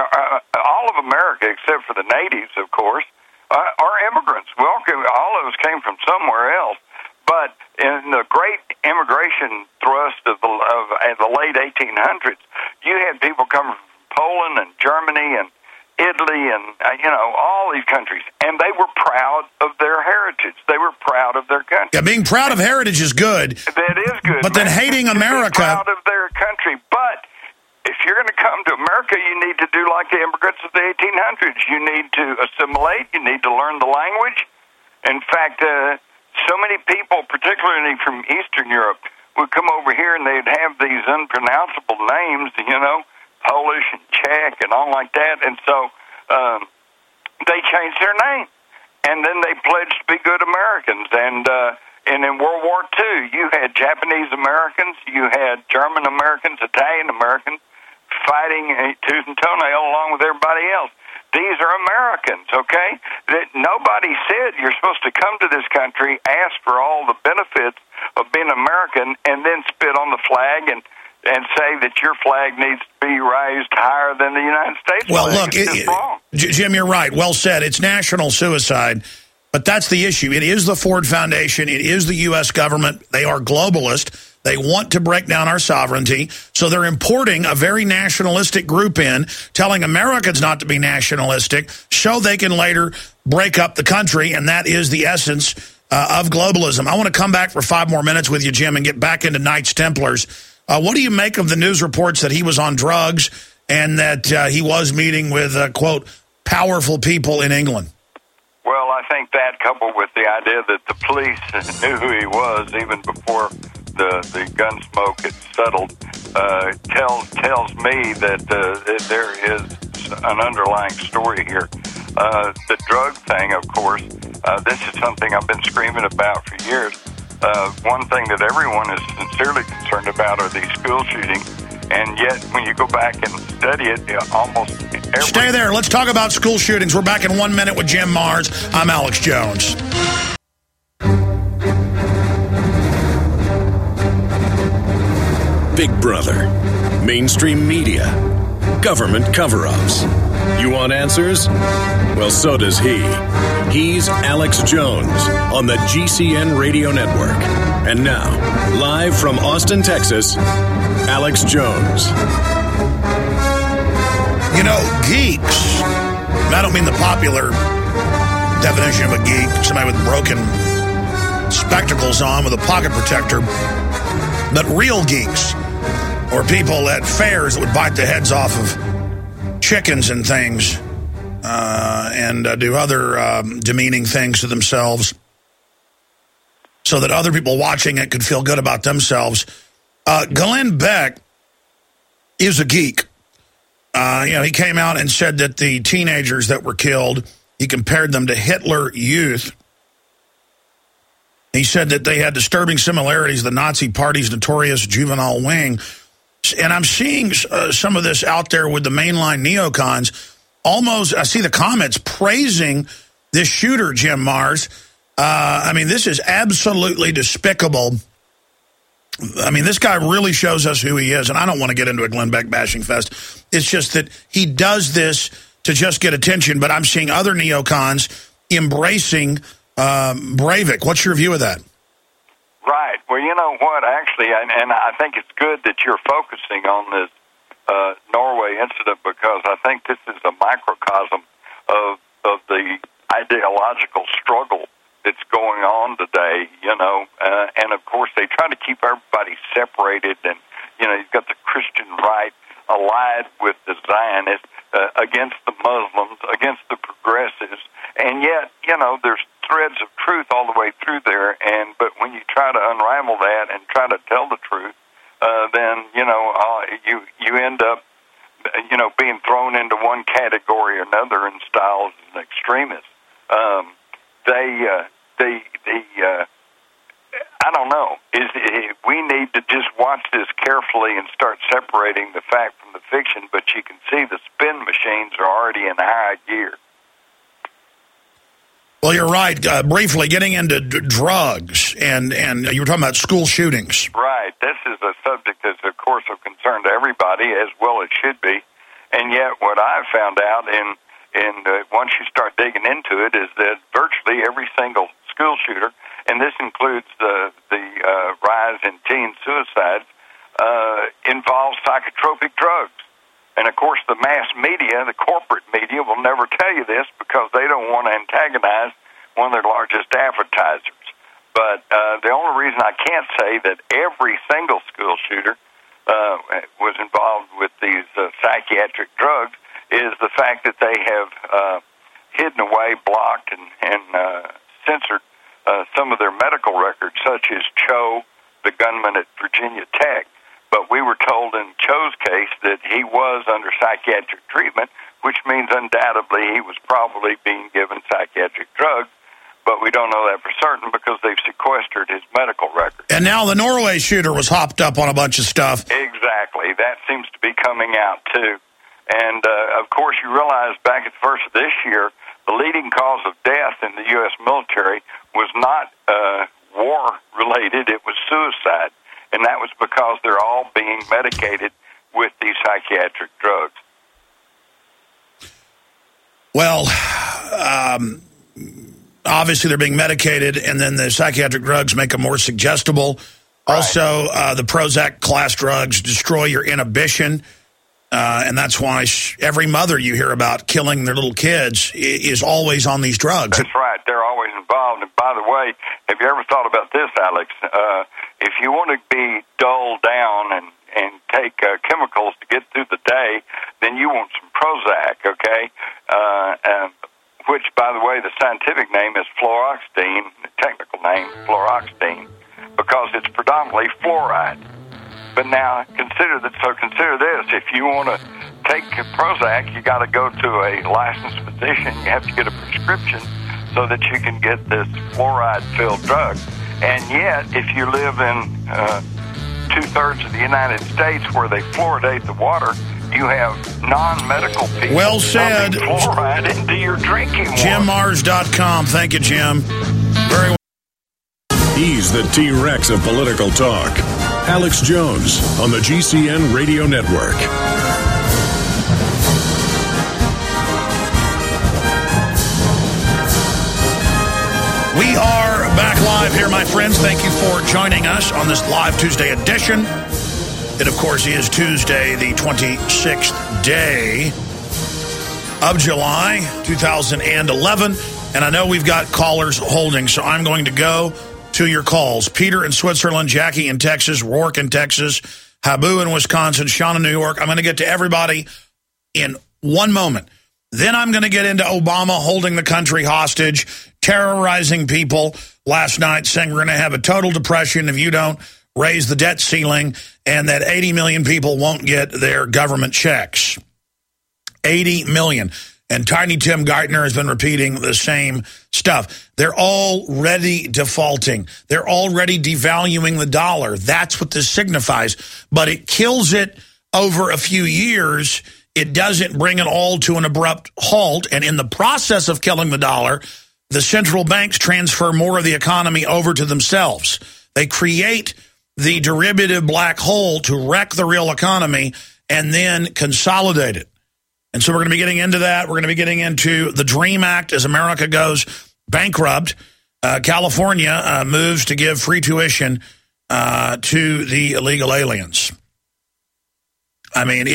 all of America, except for the natives, of course, are immigrants. All of us came from somewhere else. But in the great immigration thrust of the late 1800s, you had people coming from Poland and Germany and Italy and, all these countries. And they were proud of their heritage. They were proud of their country. Yeah, being proud of heritage is good. That is good. But then hating America. Proud of their country. But if you're going to come to America, you need to do like the immigrants of the 1800s. You need to assimilate. You need to learn the language. In fact, so many people, particularly from Eastern Europe, would come over here and they'd have these unpronounceable names, Polish and Czech and all like that. And so they changed their name. And then they pledged to be good Americans. And in World War II, you had Japanese Americans, you had German Americans, Italian Americans fighting tooth and toenail along with everybody else. These are Americans, okay? That nobody said you're supposed to come to this country, ask for all the benefits of being American, and then spit on the flag and say that your flag needs to be raised higher than the United States flag. Well, look, wrong. Jim, you're right. Well said. It's national suicide. But that's the issue. It is the Ford Foundation. It is the U.S. government. They are globalist. They want to break down our sovereignty, so they're importing a very nationalistic group in, telling Americans not to be nationalistic, so they can later break up the country, and that is the essence of globalism. I want to come back for 5 more minutes with you, Jim, and get back into Knights Templars. What do you make of the news reports that he was on drugs and that he was meeting with, quote, powerful people in England? Well, I think that, coupled with the idea that the police knew who he was even before the gun smoke had settled, tells me that there is an underlying story here. The drug thing, of course, this is something I've been screaming about for years. One thing that everyone is sincerely concerned about are these school shootings, and yet when you go back and study it, almost every... Stay there. Let's talk about school shootings. We're back in 1 minute with Jim Marrs. I'm Alex Jones. Big Brother, mainstream media, government cover-ups. You want answers? Well, so does he. He's Alex Jones on the GCN Radio Network. And now, live from Austin, Texas, Alex Jones. You know, geeks, I don't mean the popular definition of a geek, somebody with broken spectacles on with a pocket protector, but real geeks, or people at fairs that would bite the heads off of chickens and things, and do other demeaning things to themselves so that other people watching it could feel good about themselves. Glenn Beck is a geek. He came out and said that the teenagers that were killed, he compared them to Hitler Youth. He said that they had disturbing similarities to the Nazi Party's notorious juvenile wing. And I'm seeing some of this out there with the mainline neocons. Almost, I see the comments praising this shooter, Jim Marrs. This is absolutely despicable. I mean, this guy really shows us who he is. And I don't want to get into a Glenn Beck bashing fest. It's just that he does this to just get attention. But I'm seeing other neocons embracing Breivik. What's your view of that? Right. Well, you know what, actually, and I think it's good that you're focusing on this Norway incident, because I think this is a microcosm of the ideological struggle that's going on today, and of course they try to keep everybody separated, and, you've got the Christian right allied with the Zionists against the Muslims, against the progressives, and yet, there's threads of truth all the way through there, but when you try to unravel that and try to tell the truth, then, you end up, being thrown into one category or another and styled as an extremist. I don't know. We need to just watch this carefully and start separating the fact from the fiction, but you can see the spin machines are already in high gear. Well, you're right. Briefly, getting into drugs, and you were talking about school shootings. Right. This is a subject that's, of course, of concern to everybody, as well it should be. And yet what I've found out, once you start digging into it, is that virtually every single school shooter, and this includes the rise in teen suicides, involves psychotropic drugs. And, of course, the mass media, the corporate media, will never tell you this because they don't want to antagonize one of their largest advertisers. But the only reason I can't say that every single school shooter was involved with these psychiatric drugs is the fact that they have hidden away, blocked, and censored some of their medical records, such as Cho, the gunman at Virginia Tech. But we were told in Cho's case that he was under psychiatric treatment, which means undoubtedly he was probably being given psychiatric drugs. But we don't know that for certain because they've sequestered his medical record. And now the Norway shooter was hopped up on a bunch of stuff. Exactly. That seems to be coming out, too. And, of course, you realize back at the first of this year, the leading cause of death in the U.S. military was not war-related. It was suicide. And that was because they're all being medicated with these psychiatric drugs. Well, obviously they're being medicated, and then the psychiatric drugs make them more suggestible. Right. Also, the Prozac class drugs destroy your inhibition, and that's why every mother you hear about killing their little kids is always on these drugs. That's right. They're always involved. involved. And by the way, have you ever thought about this, Alex? If you want to be dulled down and take chemicals to get through the day, then you want some Prozac, okay? Which, by the way, the scientific name is fluoxetine, the technical name, fluoxetine, because it's predominantly fluoride. But now, consider this. If you want to take Prozac, you got to go to a licensed physician. You have to get a prescription so that you can get this fluoride-filled drug. And yet, if you live in two-thirds of the United States where they fluoridate the water, you have non-medical people well said. pumping fluoride into your drinking water. JimMars.com. Thank you, Jim. Very well. He's the T-Rex of political talk. Alex Jones on the GCN Radio Network. We are back live here, my friends. Thank you for joining us on this live Tuesday edition. It, of course, is Tuesday, the 26th day of July, 2011. And I know we've got callers holding, so I'm going to go to your calls. Peter in Switzerland, Jackie in Texas, Rourke in Texas, Habu in Wisconsin, Sean in New York. I'm going to get to everybody in one moment. Then I'm going to get into Obama holding the country hostage, terrorizing people last night, saying we're going to have a total depression if you don't raise the debt ceiling, and that 80 million people won't get their government checks. 80 million. And Tiny Tim Geithner has been repeating the same stuff. They're already defaulting. They're already devaluing the dollar. That's what this signifies. But it kills it over a few years. It doesn't bring it all to an abrupt halt. And in the process of killing the dollar, the central banks transfer more of the economy over to themselves. They create the derivative black hole to wreck the real economy and then consolidate it. And so we're going to be getting into that. We're going to be getting into the DREAM Act as America goes bankrupt. California moves to give free tuition to the illegal aliens. I mean,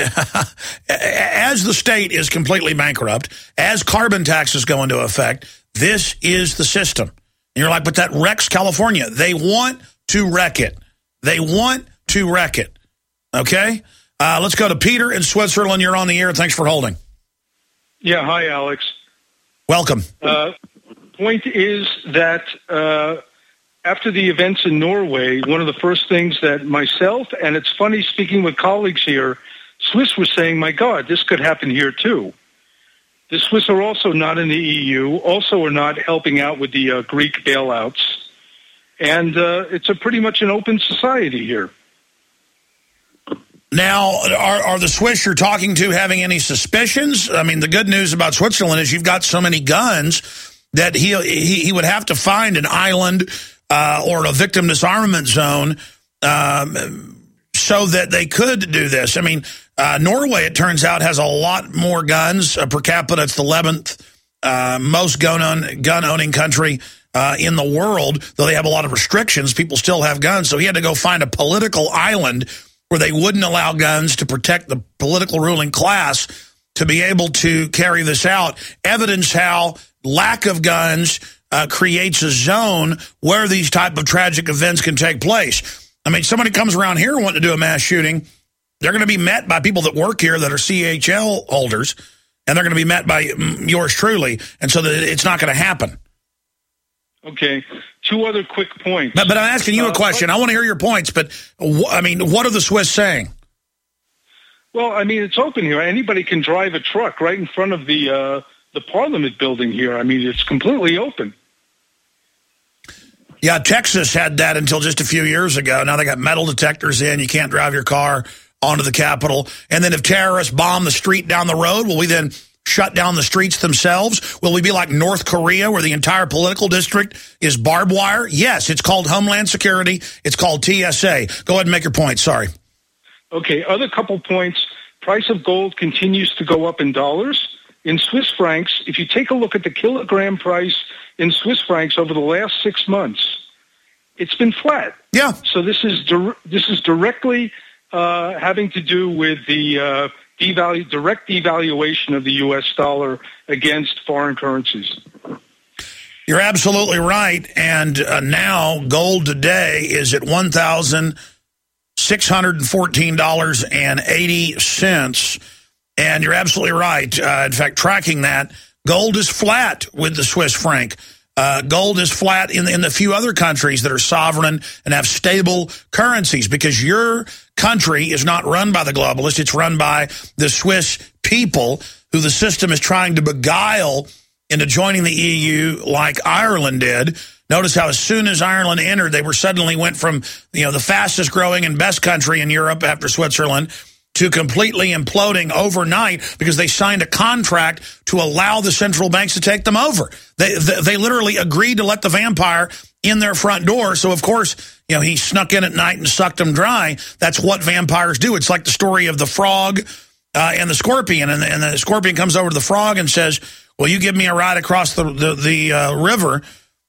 as the state is completely bankrupt, as carbon taxes go into effect, this is the system. And you're like, but that wrecks California. They want to wreck it. They want to wreck it. Okay? Let's go to Peter in Switzerland. You're on the air. Thanks for holding. Yeah, hi, Alex. Welcome. Point is that after the events in Norway, one of the first things that myself, and it's funny speaking with colleagues here, Swiss were saying, my God, this could happen here too. The Swiss are also not in the EU, also are not helping out with the Greek bailouts. And it's a pretty much an open society here. Now, are the Swiss you're talking to having any suspicions? I mean, the good news about Switzerland is you've got so many guns that he would have to find an island or a victim disarmament zone so that they could do this. I mean, Norway, it turns out, has a lot more guns per capita. It's the 11th most gun-owning country in the world, though they have a lot of restrictions. People still have guns, so he had to go find a political island where they wouldn't allow guns to protect the political ruling class to be able to carry this out. Evidence how lack of guns creates a zone where these type of tragic events can take place. I mean, somebody comes around here wanting to do a mass shooting, they're going to be met by people that work here that are CHL holders, and they're going to be met by yours truly, and so that it's not going to happen. Okay. Two other quick points. But I'm asking you a question. I want to hear your points, but, I mean, what are the Swiss saying? Well, I mean, it's open here. Anybody can drive a truck right in front of the Parliament building here. I mean, it's completely open. Yeah, Texas had that until just a few years ago. Now they got metal detectors in. You can't drive your car onto the Capitol. And then if terrorists bomb the street down the road, will we then shut down the streets themselves? Will we be like North Korea, where the entire political district is barbed wire? Yes, it's called Homeland Security. It's called TSA. Go ahead and make your point. Sorry. Okay, other couple points. Price of gold continues to go up in dollars. In Swiss francs, if you take a look at the kilogram price in Swiss francs over the last 6 months, it's been flat. Yeah. So this is directly having to do with the direct devaluation of the U.S. dollar against foreign currencies. You're absolutely right. And now gold today is at $1,614.80. And you're absolutely right. In fact, tracking that, gold is flat with the Swiss franc. Gold is flat in the few other countries that are sovereign and have stable currencies, because your country is not run by the globalists. It's run by the Swiss people, who the system is trying to beguile into joining the EU like Ireland did. Notice how as soon as Ireland entered, they suddenly went from the fastest growing and best country in Europe after Switzerland to completely imploding overnight, because they signed a contract to allow the central banks to take them over. They literally agreed to let the vampire in their front door. So, of course, he snuck in at night and sucked them dry. That's what vampires do. It's like the story of the frog and the scorpion. And the scorpion comes over to the frog and says, well, you give me a ride across the river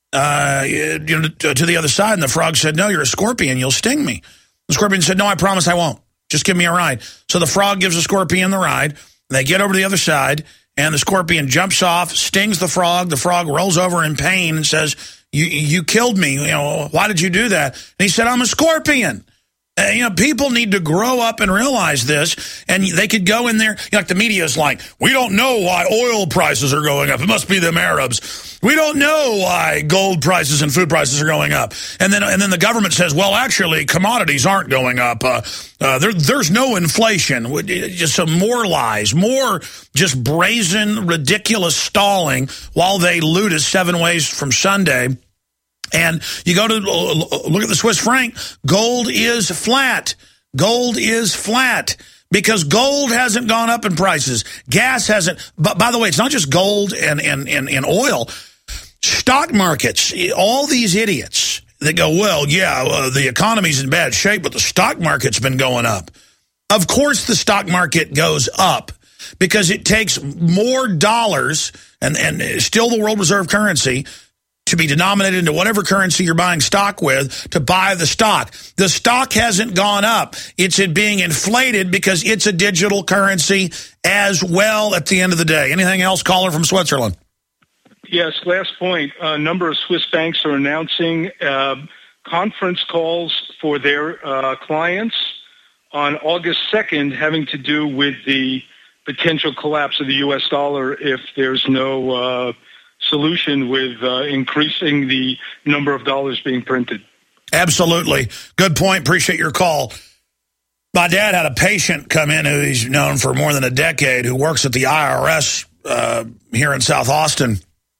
to the other side. And the frog said, no, you're a scorpion. You'll sting me. The scorpion said, no, I promise I won't. Just give me a ride. So the frog gives the scorpion the ride. They get over to the other side, and the scorpion jumps off, stings the frog. The frog rolls over in pain and says, you killed me. Why did you do that? And he said, I'm a scorpion. People need to grow up and realize this, and they could go in there. Like the media is like, we don't know why oil prices are going up. It must be them Arabs. We don't know why gold prices and food prices are going up. And then the government says, well, actually, commodities aren't going up. There's no inflation. Just some more lies, more just brazen, ridiculous stalling while they loot us 7 ways from Sunday. And you go to look at the Swiss franc, gold is flat. Gold is flat because gold hasn't gone up in prices. Gas hasn't. But by the way, it's not just gold and oil. Stock markets, all these idiots that go, well, yeah, the economy's in bad shape, but the stock market's been going up. Of course the stock market goes up because it takes more dollars and still the world reserve currency to be denominated into whatever currency you're buying stock with to buy the stock. The stock hasn't gone up. It's being inflated because it's a digital currency as well at the end of the day. Anything else, caller from Switzerland? Yes, last point. A number of Swiss banks are announcing conference calls for their clients on August 2nd having to do with the potential collapse of the U.S. dollar if there's no solution with increasing the number of dollars being printed. Absolutely. Good point. Appreciate your call. My dad had a patient come in who he's known for more than a decade who works at the IRS here in South Austin.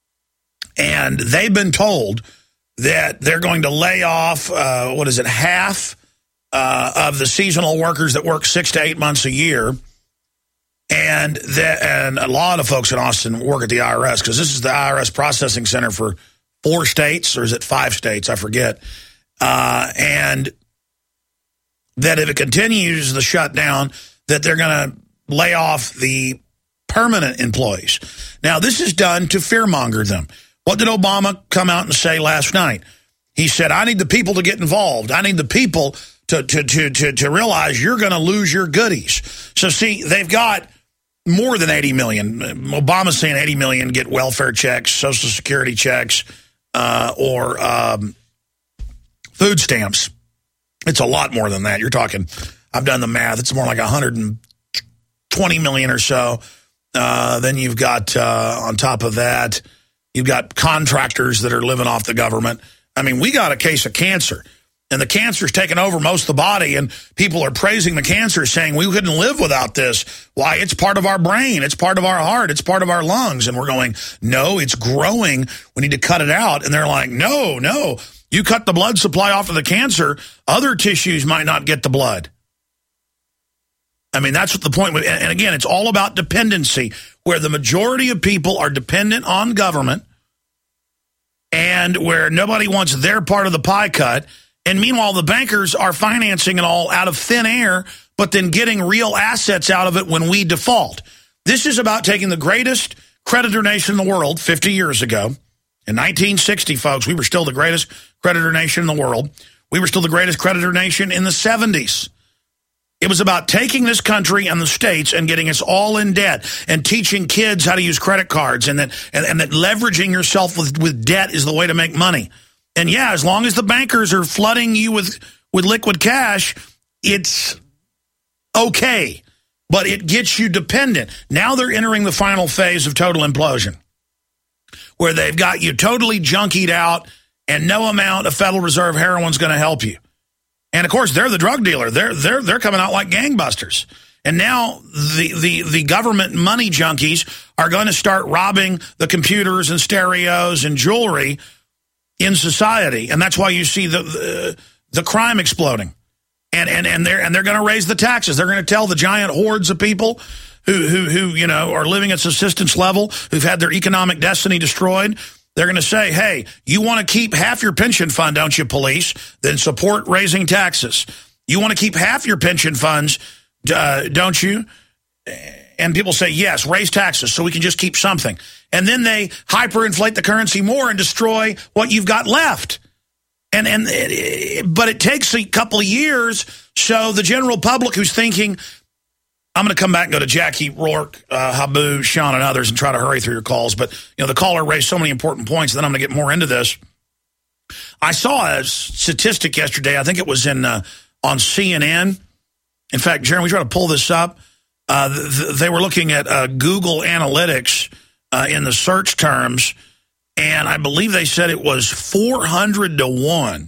And they've been told that they're going to lay off, half of the seasonal workers that work 6 to 8 months a year. And a lot of folks in Austin work at the IRS because this is the IRS processing center for 4 states, or is it 5 states? I forget. And that if it continues the shutdown, that they're going to lay off the permanent employees. Now, this is done to fearmonger them. What did Obama come out and say last night? He said, I need the people to get involved. I need the people to realize you're going to lose your goodies. So, see, they've got more than 80 million. Obama's saying 80 million get welfare checks, Social Security checks, or food stamps. It's a lot more than that. You're talking, I've done the math, it's more like 120 million or so. Then you've got, on top of that, you've got contractors that are living off the government. I mean, we got a case of cancer. And the cancer's taken over most of the body, and people are praising the cancer, saying we couldn't live without this. Why? It's part of our brain. It's part of our heart. It's part of our lungs. And we're going, no, it's growing. We need to cut it out. And they're like, no. You cut the blood supply off of the cancer, other tissues might not get the blood. I mean, that's what the point was. And again, it's all about dependency, where the majority of people are dependent on government and where nobody wants their part of the pie cut. And meanwhile, the bankers are financing it all out of thin air, but then getting real assets out of it when we default. This is about taking the greatest creditor nation in the world 50 years ago. In 1960, folks, we were still the greatest creditor nation in the world. We were still the greatest creditor nation in the 70s. It was about taking this country and the states and getting us all in debt and teaching kids how to use credit cards and that leveraging yourself with debt is the way to make money. And yeah, as long as the bankers are flooding you with liquid cash, it's okay. But it gets you dependent. Now they're entering the final phase of total implosion, where they've got you totally junkied out and no amount of Federal Reserve heroin's going to help you. And of course, they're the drug dealer. They're coming out like gangbusters. And now the government money junkies are going to start robbing the computers and stereos and jewelry in society. And that's why you see the crime exploding. And they're going to raise the taxes. They're going to tell the giant hordes of people who are living at subsistence level, who've had their economic destiny destroyed. They're going to say, hey, you want to keep half your pension fund, don't you, police? Then support raising taxes. You want to keep half your pension funds, don't you? And people say, yes, raise taxes so we can just keep something. And then they hyperinflate the currency more and destroy what you've got left. But it takes a couple of years, so the general public who's thinking, I'm going to come back and go to Jackie, Rourke, Habu, Sean, and others and try to hurry through your calls. But, the caller raised so many important points, then I'm going to get more into this. I saw a statistic yesterday. I think it was on CNN. In fact, Jeremy, we try to pull this up. They were looking at Google Analytics in the search terms, and I believe they said it was 400 to 1.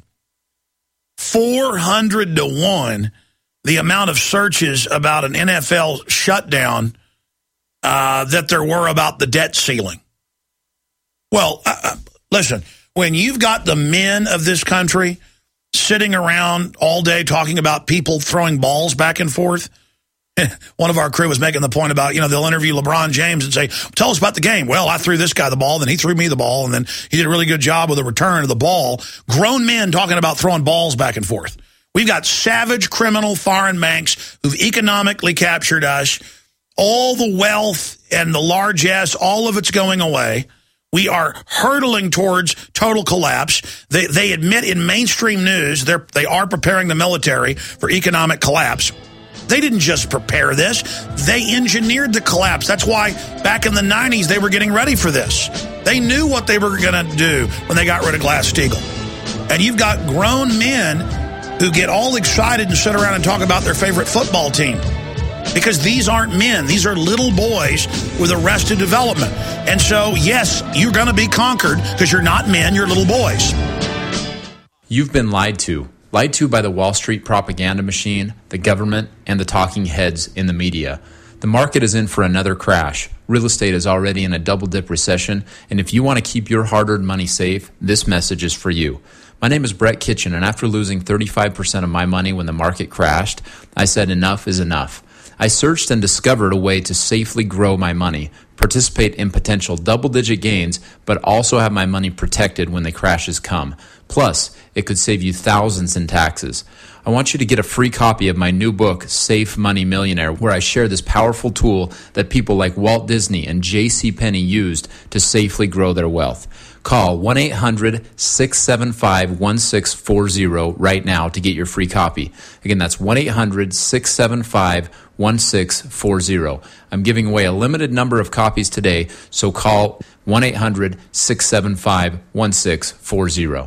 400 to 1. The amount of searches about an NFL shutdown that there were about the debt ceiling. Well, listen, when you've got the men of this country sitting around all day talking about people throwing balls back and forth, one of our crew was making the point about, they'll interview LeBron James and say, tell us about the game. Well, I threw this guy the ball, then he threw me the ball, and then he did a really good job with the return of the ball. Grown men talking about throwing balls back and forth. We've got savage criminal foreign banks who've economically captured us. All the wealth and the largesse, all of it's going away. We are hurtling towards total collapse. They admit in mainstream news they are preparing the military for economic collapse. They didn't just prepare this. They engineered the collapse. That's why back in the 90s they were getting ready for this. They knew what they were going to do when they got rid of Glass-Steagall. And you've got grown men who get all excited and sit around and talk about their favorite football team. Because these aren't men. These are little boys with arrested development. And so, yes, you're going to be conquered because you're not men, you're little boys. You've been lied to. Lied to by the Wall Street propaganda machine, the government, and the talking heads in the media. The market is in for another crash. Real estate is already in a double-dip recession. And if you want to keep your hard-earned money safe, this message is for you. My name is Brett Kitchen, and after losing 35% of my money when the market crashed, I said enough is enough. I searched and discovered a way to safely grow my money, participate in potential double-digit gains, but also have my money protected when the crashes come. Plus, it could save you thousands in taxes. I want you to get a free copy of my new book, Safe Money Millionaire, where I share this powerful tool that people like Walt Disney and J.C. Penney used to safely grow their wealth. Call 1-800-675-1640 right now to get your free copy. Again, that's 1-800-675-1640. I'm giving away a limited number of copies today, so call 1-800-675-1640.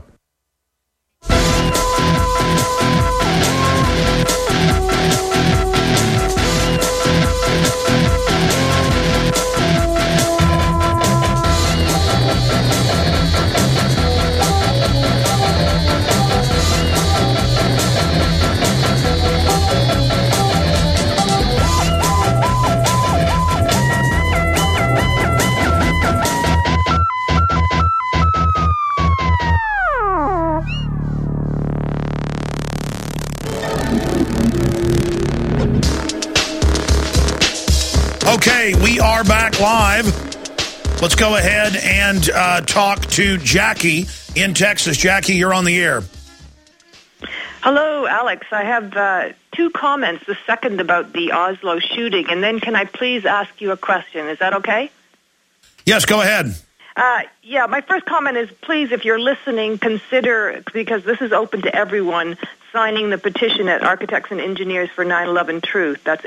Okay, we are back live. Let's go ahead and talk to Jackie in Texas. Jackie, you're on the air. Hello, Alex. I have two comments. The second about the Oslo shooting, and then can I please ask you a question? Is that okay? Yes, go ahead. Yeah, my first comment is, please, if you're listening, consider, because this is open to everyone, signing the petition at Architects and Engineers for 9/11 Truth. That's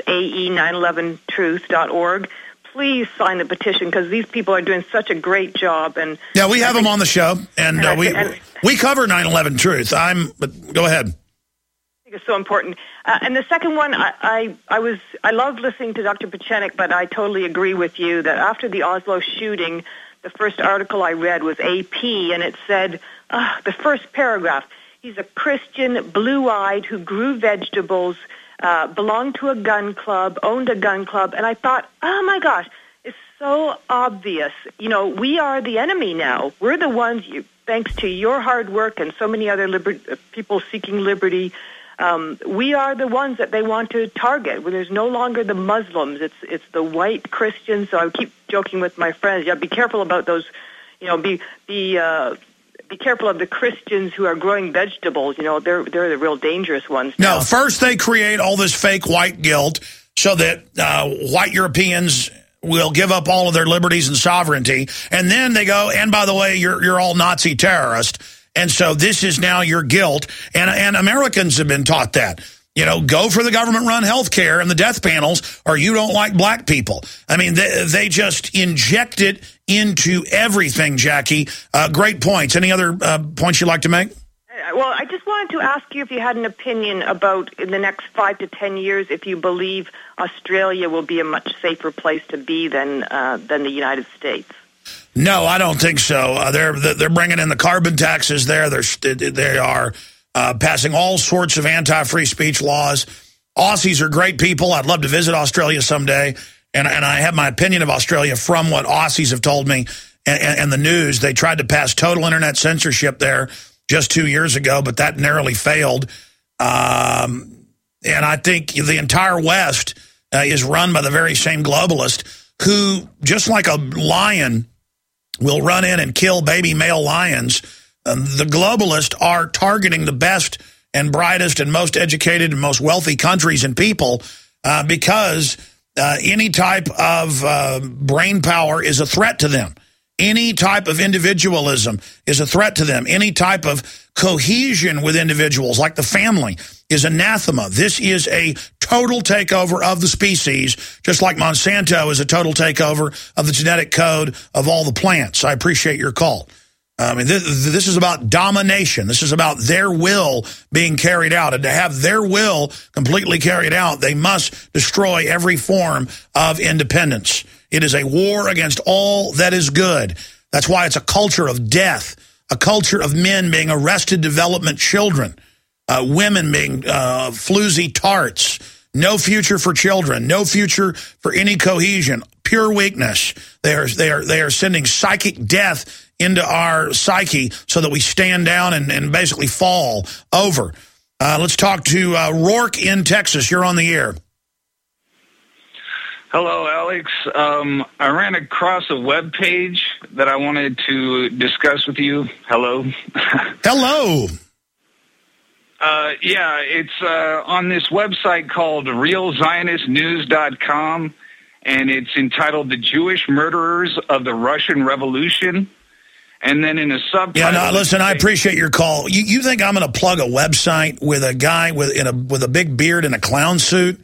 ae911truth.org. Please sign the petition, because these people are doing such a great job. And yeah, we have them on the show, and we cover 9/11 Truth. But go ahead. It's so important. And the second one, I loved listening to Dr. Pieczenik, but I totally agree with you that after the Oslo shooting, the first article I read was AP, and it said, the first paragraph, he's a Christian, blue-eyed, who grew vegetables, belonged to a gun club, owned a gun club, and I thought, oh my gosh, it's so obvious. You know, we are the enemy now. We're the ones, thanks to your hard work and so many other people seeking liberty, we are the ones that they want to target. When there's no longer the Muslims, it's the white Christians. So I keep joking with my friends. Yeah, be careful about those. You know, be careful of the Christians who are growing vegetables. You know, they're the real dangerous ones. Now. No, first they create all this fake white guilt so that white Europeans will give up all of their liberties and sovereignty, and then they go, and by the way, you're all Nazi terrorists. And so this is now your guilt, and Americans have been taught that. You know, go for the government-run health care and the death panels, or you don't like black people. I mean, they just inject it into everything, Jackie. Great points. Any other points you'd like to make? Well, I just wanted to ask you if you had an opinion about, in the next 5 to 10 years, if you believe Australia will be a much safer place to be than the United States. No, I don't think so. They're bringing in the carbon taxes there. They are passing all sorts of anti-free speech laws. Aussies are great people. I'd love to visit Australia someday. And I have my opinion of Australia from what Aussies have told me and the news. They tried to pass total internet censorship there just 2 years ago, but that narrowly failed. And I think the entire West is run by the very same globalist who, just like a lion, will run in and kill baby male lions. The globalists are targeting the best and brightest and most educated and most wealthy countries and people because any type of brain power is a threat to them. Any type of individualism is a threat to them. Any type of cohesion with individuals, like the family, is anathema. This is a total takeover of the species, just like Monsanto is a total takeover of the genetic code of all the plants. I appreciate your call. I mean, this is about domination. This is about their will being carried out. And to have their will completely carried out, they must destroy every form of independence. It is a war against all that is good. That's why it's a culture of death, a culture of men being arrested development children, women being floozy tarts, no future for children, no future for any cohesion, pure weakness. They are sending psychic death into our psyche so that we stand down and basically fall over. Let's talk to Rourke in Texas. You're on the air. Hello, Alex. I ran across a web page that I wanted to discuss with you. Hello. Hello. Yeah, it's on this website called RealZionistNews.com, and it's entitled "The Jewish Murderers of the Russian Revolution." And then in a subtitle... Yeah, no, listen, I appreciate your call. You think I'm going to plug a website with a guy with a big beard and a clown suit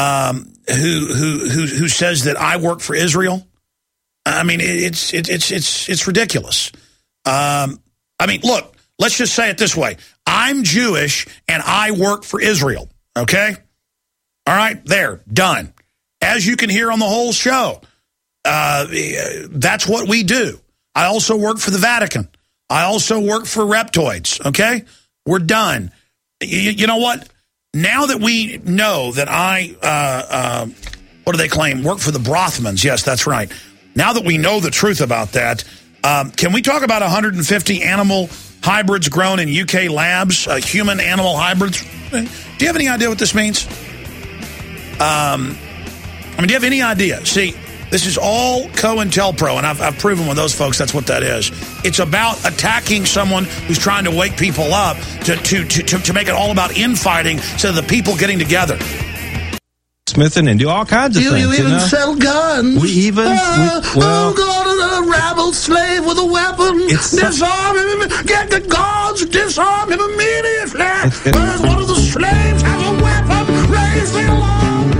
who says that I work for Israel? I mean, it's ridiculous. I mean, look, let's just say it this way. I'm Jewish and I work for Israel, okay? All right, there, done. As you can hear on the whole show, that's what we do. I also work for the Vatican. I also work for Reptoids, okay? We're done. You know what? Now that we know that I, what do they claim, work for the Brothmans? Yes, that's right. Now that we know the truth about that, can we talk about 150 animal hybrids grown in UK labs, human-animal hybrids? Do you have any idea what this means? I mean, do you have any idea? See, this is all COINTELPRO, and I've proven with those folks that's what that is. It's about attacking someone who's trying to wake people up to make it all about infighting instead of the people getting together. Smithing and do all kinds of things. You even sell guns. We even... I'm going to a rebel slave with a weapon. Disarm him. Get the guards. Disarm him immediately. Whereas one of the slaves has a weapon. Raise the alarm.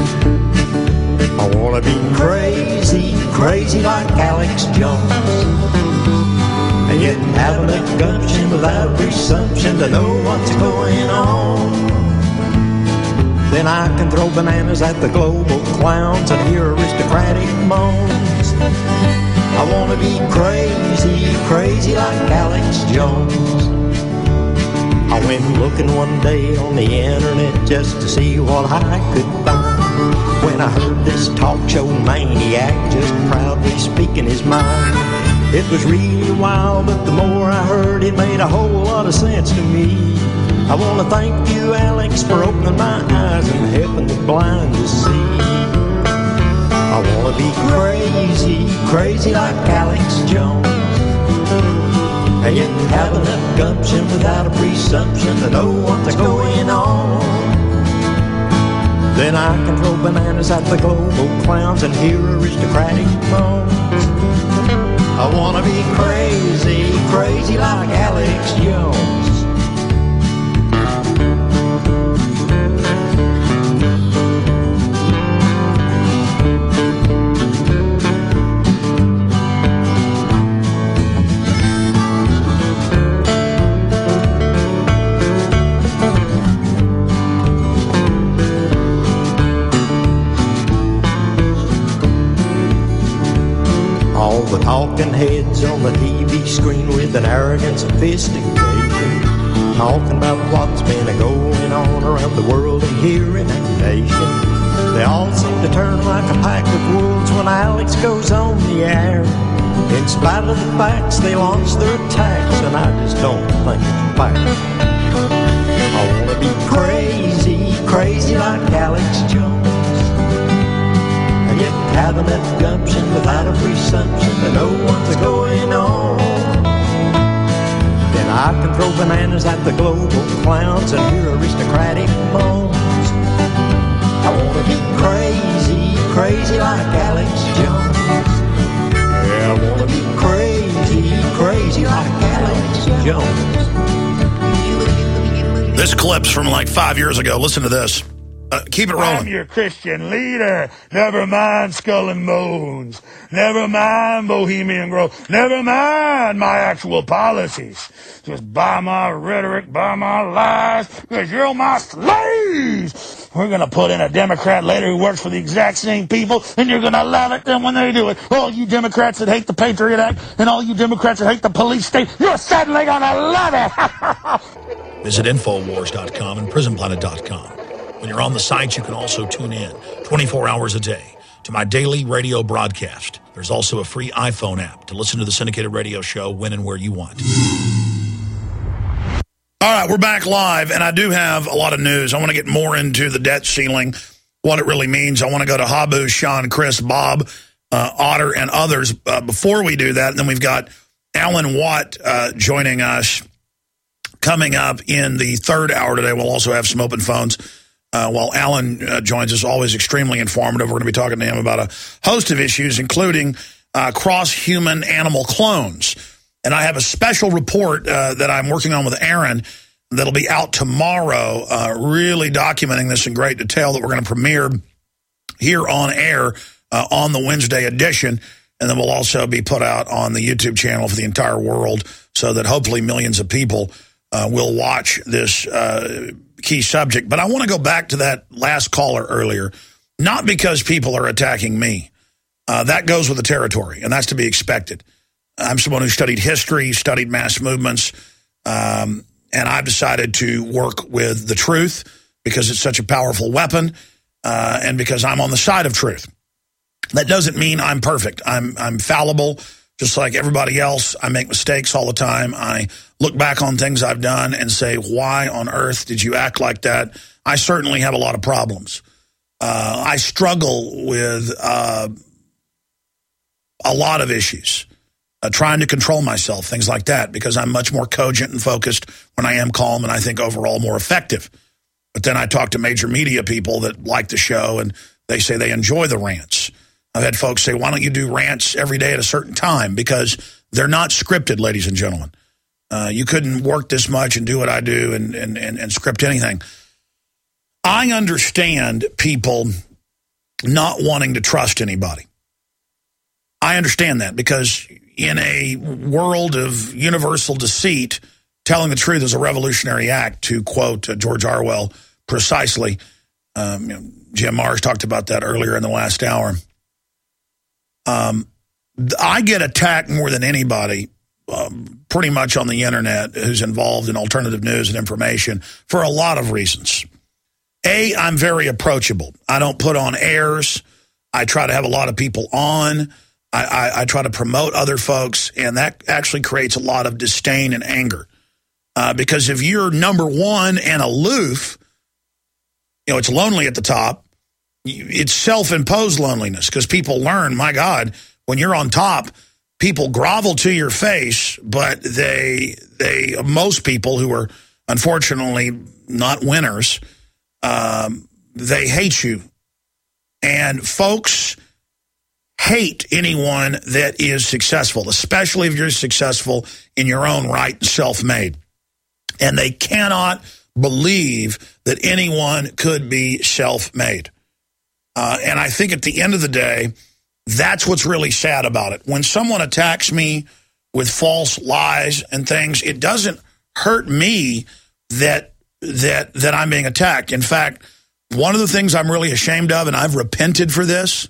I wanna be crazy, crazy like Alex Jones, and yet have enough gumption without presumption to know what's going on. Then I can throw bananas at the global clowns and hear aristocratic moans. I wanna be crazy, crazy like Alex Jones. I went looking one day on the internet just to see what I could find, when I heard this talk show maniac just proudly speaking his mind. It was really wild, but the more I heard, it made a whole lot of sense to me. I want to thank you, Alex, for opening my eyes and helping the blind to see. I want to be crazy, crazy like Alex Jones, and yet have enough gumption without a presumption to know what's going on. Then I can throw bananas at the global clowns and hear aristocratic moans. I want to be crazy, crazy like Alex Jones. All the talking heads on the TV screen with an arrogant sophistication, talking about what's been going on around the world and here in our nation. They all seem to turn like a pack of wolves when Alex goes on the air. In spite of the facts, they launch their attacks, and I just don't think it's fair. I want to be crazy, crazy like Alex Jones, and yet have enough gumption without a presumption to know what's going on. Then I can throw bananas at the global clowns and hear aristocratic moans. I want to be crazy, crazy like Alex Jones. Yeah, I want to be crazy, crazy like Alex Jones. This clip's from like 5 years ago. Listen to this. Keep it rolling. I'm your Christian leader. Never mind Skull and Bones. Never mind Bohemian Grove. Never mind my actual policies. Just buy my rhetoric, buy my lies, because you're my slaves. We're going to put in a Democrat later who works for the exact same people, and you're going to laugh at them when they do it. All you Democrats that hate the Patriot Act and all you Democrats that hate the police state, you're suddenly going to love it. Visit Infowars.com and PrisonPlanet.com. When you're on the site, you can also tune in 24 hours a day to my daily radio broadcast. There's also a free iPhone app to listen to the syndicated radio show when and where you want. All right, we're back live, and I do have a lot of news. I want to get more into the debt ceiling, what it really means. I want to go to Habu, Sean, Chris, Bob, Otter, and others. Before we do that, and then we've got Alan Watt joining us coming up in the third hour today. We'll also have some open phones. While Alan joins us, always extremely informative. We're going to be talking to him about a host of issues, including cross-human animal clones. And I have a special report that I'm working on with Aaron that'll be out tomorrow, really documenting this in great detail that we're going to premiere here on air on the Wednesday edition. And then we'll also be put out on the YouTube channel for the entire world so that hopefully millions of people will watch this key subject. But I want to go back to that last caller earlier, not because people are attacking me. That goes with the territory, and that's to be expected. I'm someone who studied history, studied mass movements, and I've decided to work with the truth because it's such a powerful weapon and because I'm on the side of truth. That doesn't mean I'm perfect. I'm fallible, just like everybody else. I make mistakes all the time. I look back on things I've done and say, why on earth did you act like that? I certainly have a lot of problems. I struggle with a lot of issues, trying to control myself, things like that, because I'm much more cogent and focused when I am calm and I think overall more effective. But then I talk to major media people that like the show and they say they enjoy the rants. I've had folks say, why don't you do rants every day at a certain time? Because they're not scripted, ladies and gentlemen. You couldn't work this much and do what I do and script anything. I understand people not wanting to trust anybody. I understand that because in a world of universal deceit, telling the truth is a revolutionary act, to quote George Orwell precisely. Jim Marrs talked about that earlier in the last hour. I get attacked more than anybody pretty much on the internet who's involved in alternative news and information for a lot of reasons. A, I'm very approachable. I don't put on airs. I try to have a lot of people on. I try to promote other folks, and that actually creates a lot of disdain and anger. Because if you're number one and aloof, it's lonely at the top. It's self-imposed loneliness because people learn, my God, when you're on top, people grovel to your face, but most people who are unfortunately not winners, they hate you. And folks hate anyone that is successful, especially if you're successful in your own right, self-made. And they cannot believe that anyone could be self-made. And I think at the end of the day, that's what's really sad about it. When someone attacks me with false lies and things, it doesn't hurt me that I'm being attacked. In fact, one of the things I'm really ashamed of, and I've repented for this,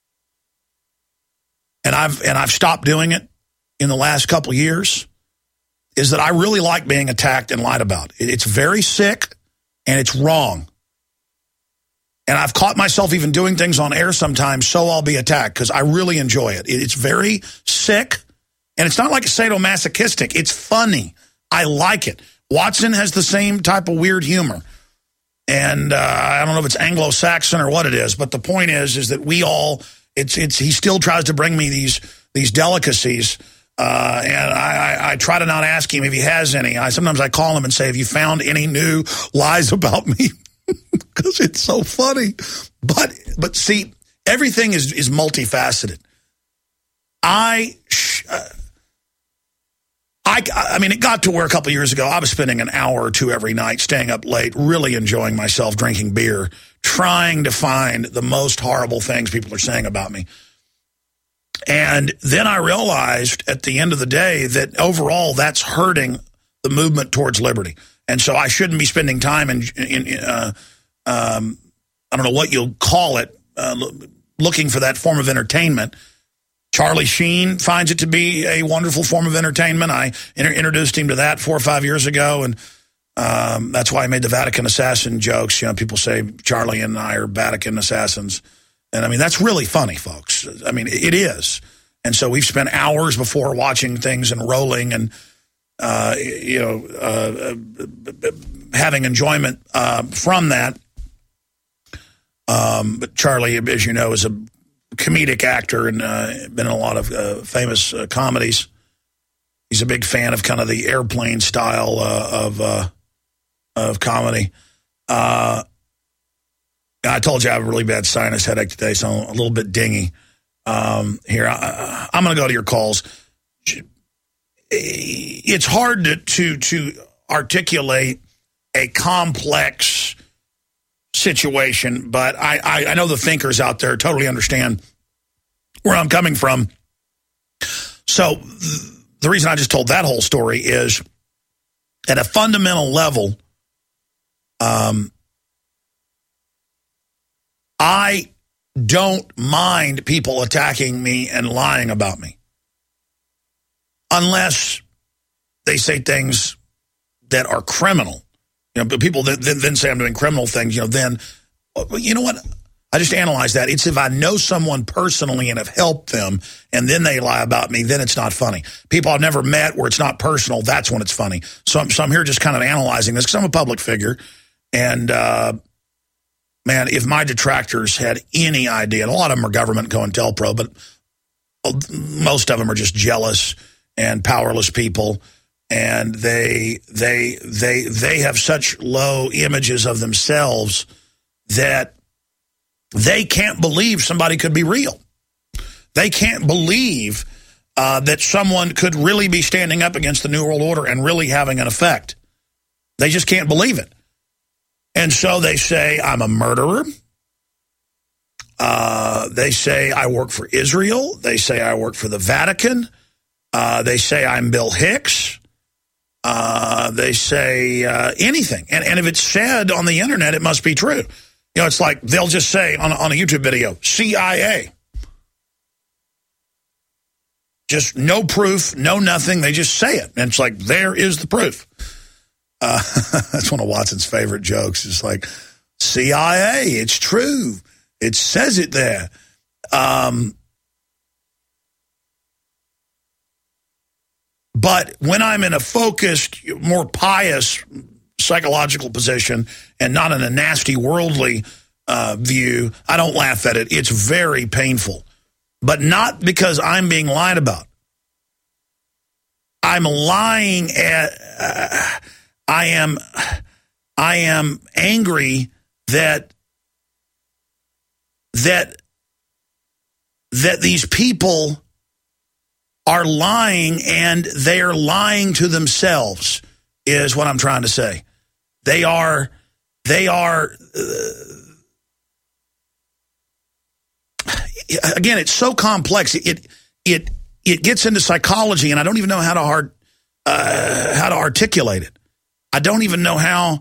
and I've stopped doing it in the last couple years, is that I really like being attacked and lied about. It's very sick, and it's wrong. And I've caught myself even doing things on air sometimes so I'll be attacked because I really enjoy it. It's very sick, and it's not like sadomasochistic. It's funny. I like it. Watson has the same type of weird humor. And I don't know if it's Anglo-Saxon or what it is, but the point is that we all, he still tries to bring me these delicacies, and I try to not ask him if he has any. Sometimes I call him and say, have you found any new lies about me? Because it's so funny. But see, everything is multifaceted. I mean, it got to where a couple years ago, I was spending an hour or two every night, staying up late, really enjoying myself, drinking beer, trying to find the most horrible things people are saying about me. And then I realized at the end of the day that overall that's hurting the movement towards liberty. And so I shouldn't be spending time in I don't know what you'll call it, looking for that form of entertainment. Charlie Sheen finds it to be a wonderful form of entertainment. I introduced him to that 4 or 5 years ago, and that's why I made the Vatican assassin jokes. People say Charlie and I are Vatican assassins. And, I mean, that's really funny, folks. I mean, it is. And so we've spent hours before watching things and rolling and, having enjoyment from that. But Charlie, as you know, is a comedic actor and been in a lot of famous comedies. He's a big fan of kind of the Airplane style of comedy. I told you I have a really bad sinus headache today, so I'm a little bit dingy. Here, I'm going to go to your calls. It's hard to articulate a complex situation, but I know the thinkers out there totally understand where I'm coming from. So the reason I just told that whole story is at a fundamental level, I don't mind people attacking me and lying about me unless they say things that are criminal. But people then say I'm doing criminal things, then, you know what? I just analyze that. It's if I know someone personally and have helped them and then they lie about me, then it's not funny. People I've never met where it's not personal, that's when it's funny. So I'm here just kind of analyzing this because I'm a public figure. And, man, if my detractors had any idea, and a lot of them are government COINTELPRO, but most of them are just jealous and powerless people. And they have such low images of themselves that they can't believe somebody could be real. They can't believe that someone could really be standing up against the New World Order and really having an effect. They just can't believe it. And so they say, I'm a murderer. They say I work for Israel. They say I work for the Vatican. They say I'm Bill Hicks. They say anything. And if it's said on the internet, it must be true. You know, it's like they'll just say on a YouTube video, CIA. Just no proof, no nothing. They just say it. And it's like, there is the proof. That's one of Watson's favorite jokes. It's like, CIA, it's true. It says it there. But when I'm in a focused, more pious psychological position and not in a nasty worldly view, I don't laugh at it. It's very painful. But not because I'm being lied about. I'm lying at... I am angry that these people are lying, and they are lying to themselves, is what I'm trying to say. They are again, it's so complex. It gets into psychology, and I don't even know how to articulate it. I don't even know how.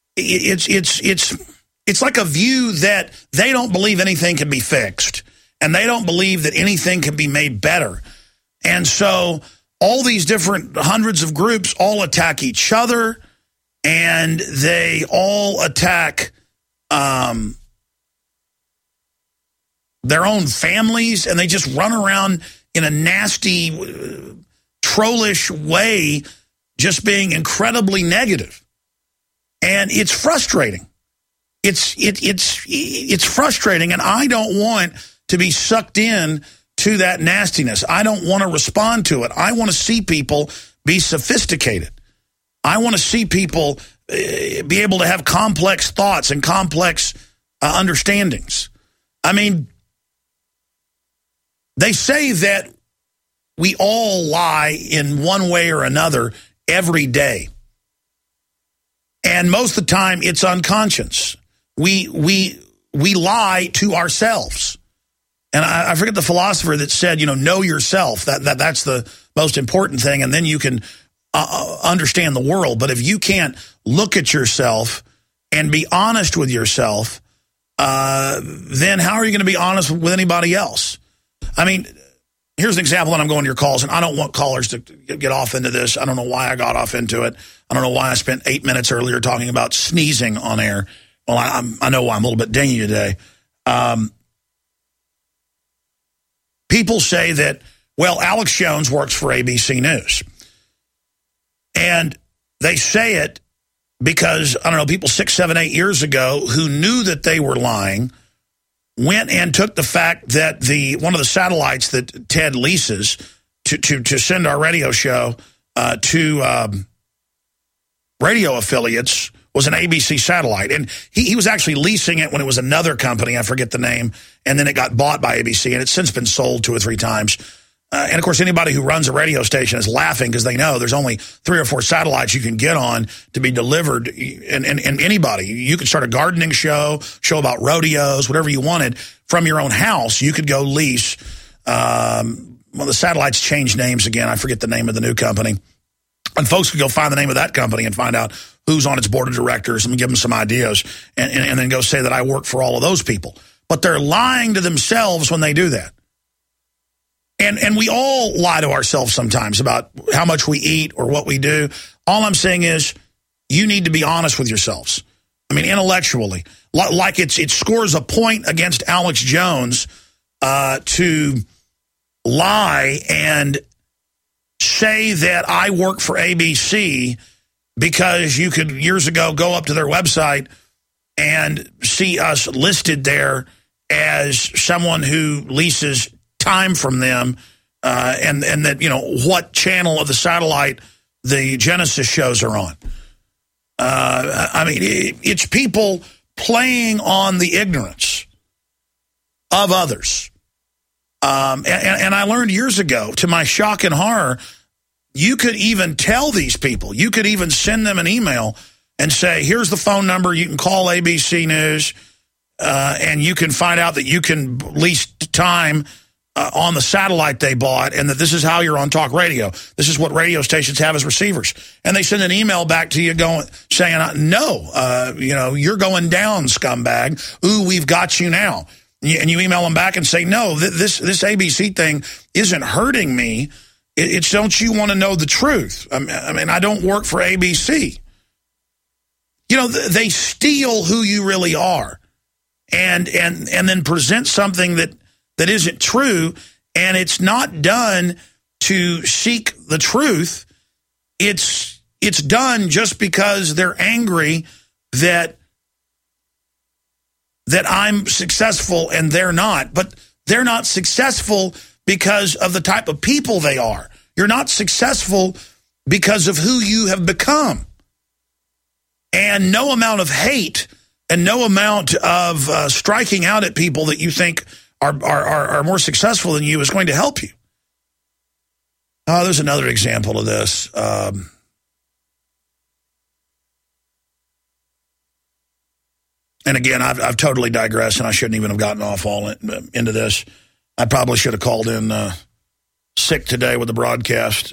It's like a view that they don't believe anything can be fixed, and they don't believe that anything can be made better. And so all these different hundreds of groups all attack each other, and they all attack their own families, and they just run around in a nasty, trollish way, just being incredibly negative. And it's frustrating. It's frustrating, and I don't want to be sucked in to that nastiness. I don't want to respond to it. I want to see people be sophisticated. I want to see people be able to have complex thoughts and complex understandings. I mean, they say that we all lie in one way or another every day. And most of the time, it's unconscious. We lie to ourselves. And I forget the philosopher that said, know yourself. That's the most important thing, and then you can understand the world. But if you can't look at yourself and be honest with yourself, then how are you going to be honest with anybody else? I mean, here's an example, and I'm going to your calls, and I don't want callers to get off into this. I don't know why I got off into it. I don't know why I spent 8 minutes earlier talking about sneezing on air. Well, I know why I'm a little bit dingy today. People say that, well, Alex Jones works for ABC News. And they say it because, I don't know, people 6, 7, 8 years ago who knew that they were lying went and took the fact that one of the satellites that Ted leases to send our radio show to radio affiliates was an ABC satellite. And he was actually leasing it when it was another company, I forget the name, and then it got bought by ABC, and it's since been sold 2 or 3 times. And, of course, anybody who runs a radio station is laughing because they know there's only 3 or 4 satellites you can get on to be delivered. And anybody, you could start a gardening show about rodeos, whatever you wanted, from your own house. You could go lease. Well, the satellites changed names again. I forget the name of the new company. And folks could go find the name of that company and find out who's on its board of directors and give them some ideas and then go say that I work for all of those people. But they're lying to themselves when they do that. And we all lie to ourselves sometimes about how much we eat or what we do. All I'm saying is you need to be honest with yourselves. I mean, intellectually. Like it scores a point against Alex Jones to lie and say that I work for ABC because you could years ago go up to their website and see us listed there as someone who leases time from them and that, what channel of the satellite the Genesis shows are on. I mean, it's people playing on the ignorance of others. And I learned years ago, to my shock and horror, you could even tell these people, you could even send them an email and say, here's the phone number, you can call ABC News, and you can find out that you can lease time on the satellite they bought, and that this is how you're on talk radio. This is what radio stations have as receivers. And they send an email back to you saying, no, you're going down, scumbag. Ooh, we've got you now. And you email them back and say, no, this ABC thing isn't hurting me. It's don't you want to know the truth? I mean, I don't work for ABC. They steal who you really are and then present something that isn't true, and it's not done to seek the truth. It's done just because they're angry that I'm successful and they're not. But they're not successful because of the type of people they are. You're not successful because of who you have become. And no amount of hate and no amount of striking out at people that you think are more successful than you is going to help you. Oh, there's another example of this. And again, I've totally digressed, and I shouldn't even have gotten off all into this. I probably should have called in sick today with the broadcast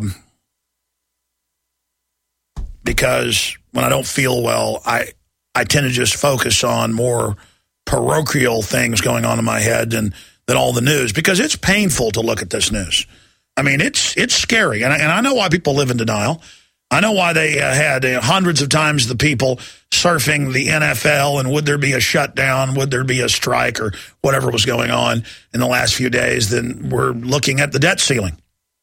because when I don't feel well, I tend to just focus on more parochial things going on in my head than all the news, because it's painful to look at this news. I mean, it's scary, and I know why people live in denial. I know why they had hundreds of times the people surfing the NFL, and would there be a shutdown, would there be a strike, or whatever was going on in the last few days. Then we're looking at the debt ceiling.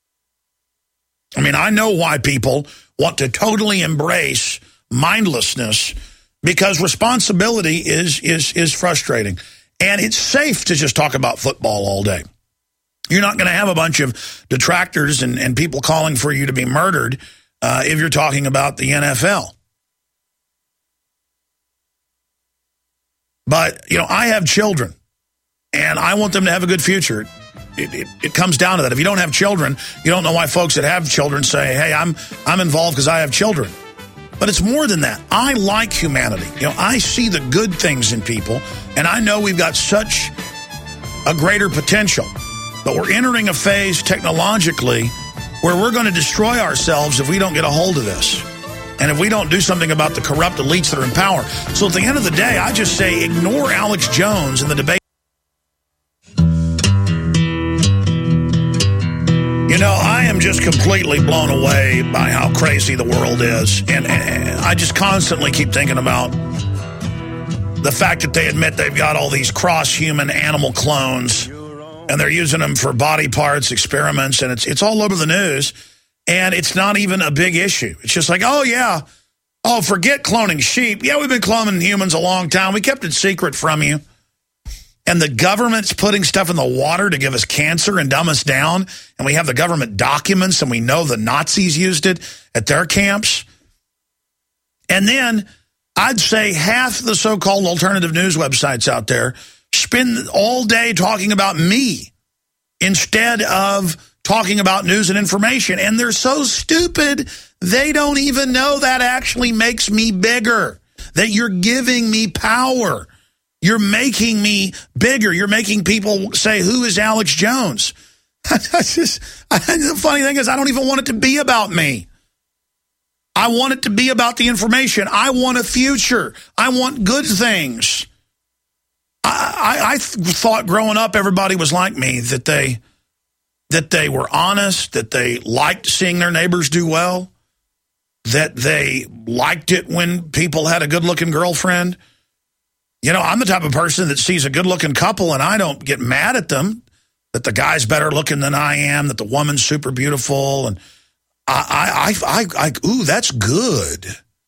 I mean, I know why people want to totally embrace mindlessness, because responsibility is frustrating. And it's safe to just talk about football all day. You're not going to have a bunch of detractors and people calling for you to be murdered if you're talking about the NFL. But, I have children, and I want them to have a good future. It comes down to that. If you don't have children, you don't know why folks that have children say, hey, I'm involved because I have children. But it's more than that. I like humanity. I see the good things in people, and I know we've got such a greater potential. But we're entering a phase technologically where we're going to destroy ourselves if we don't get a hold of this. And if we don't do something about the corrupt elites that are in power. So at the end of the day, I just say ignore Alex Jones in the debate. I am just completely blown away by how crazy the world is. And I just constantly keep thinking about the fact that they admit they've got all these cross-human animal clones, and they're using them for body parts, experiments, and it's all over the news. And it's not even a big issue. It's just like, oh, yeah, forget cloning sheep. Yeah, we've been cloning humans a long time. We kept it secret from you. And the government's putting stuff in the water to give us cancer and dumb us down. And we have the government documents, and we know the Nazis used it at their camps. And then I'd say half the so-called alternative news websites out there spend all day talking about me instead of talking about news and information. And they're so stupid, they don't even know that actually makes me bigger, that you're giving me power. You're making me bigger. You're making people say, who is Alex Jones? The funny thing is, I don't even want it to be about me. I want it to be about the information. I want a future. I want good things. I thought growing up everybody was like me, that they were honest, that they liked seeing their neighbors do well, that they liked it when people had a good-looking girlfriend. I'm the type of person that sees a good-looking couple and I don't get mad at them, that the guy's better looking than I am, that the woman's super beautiful, and ooh, that's good.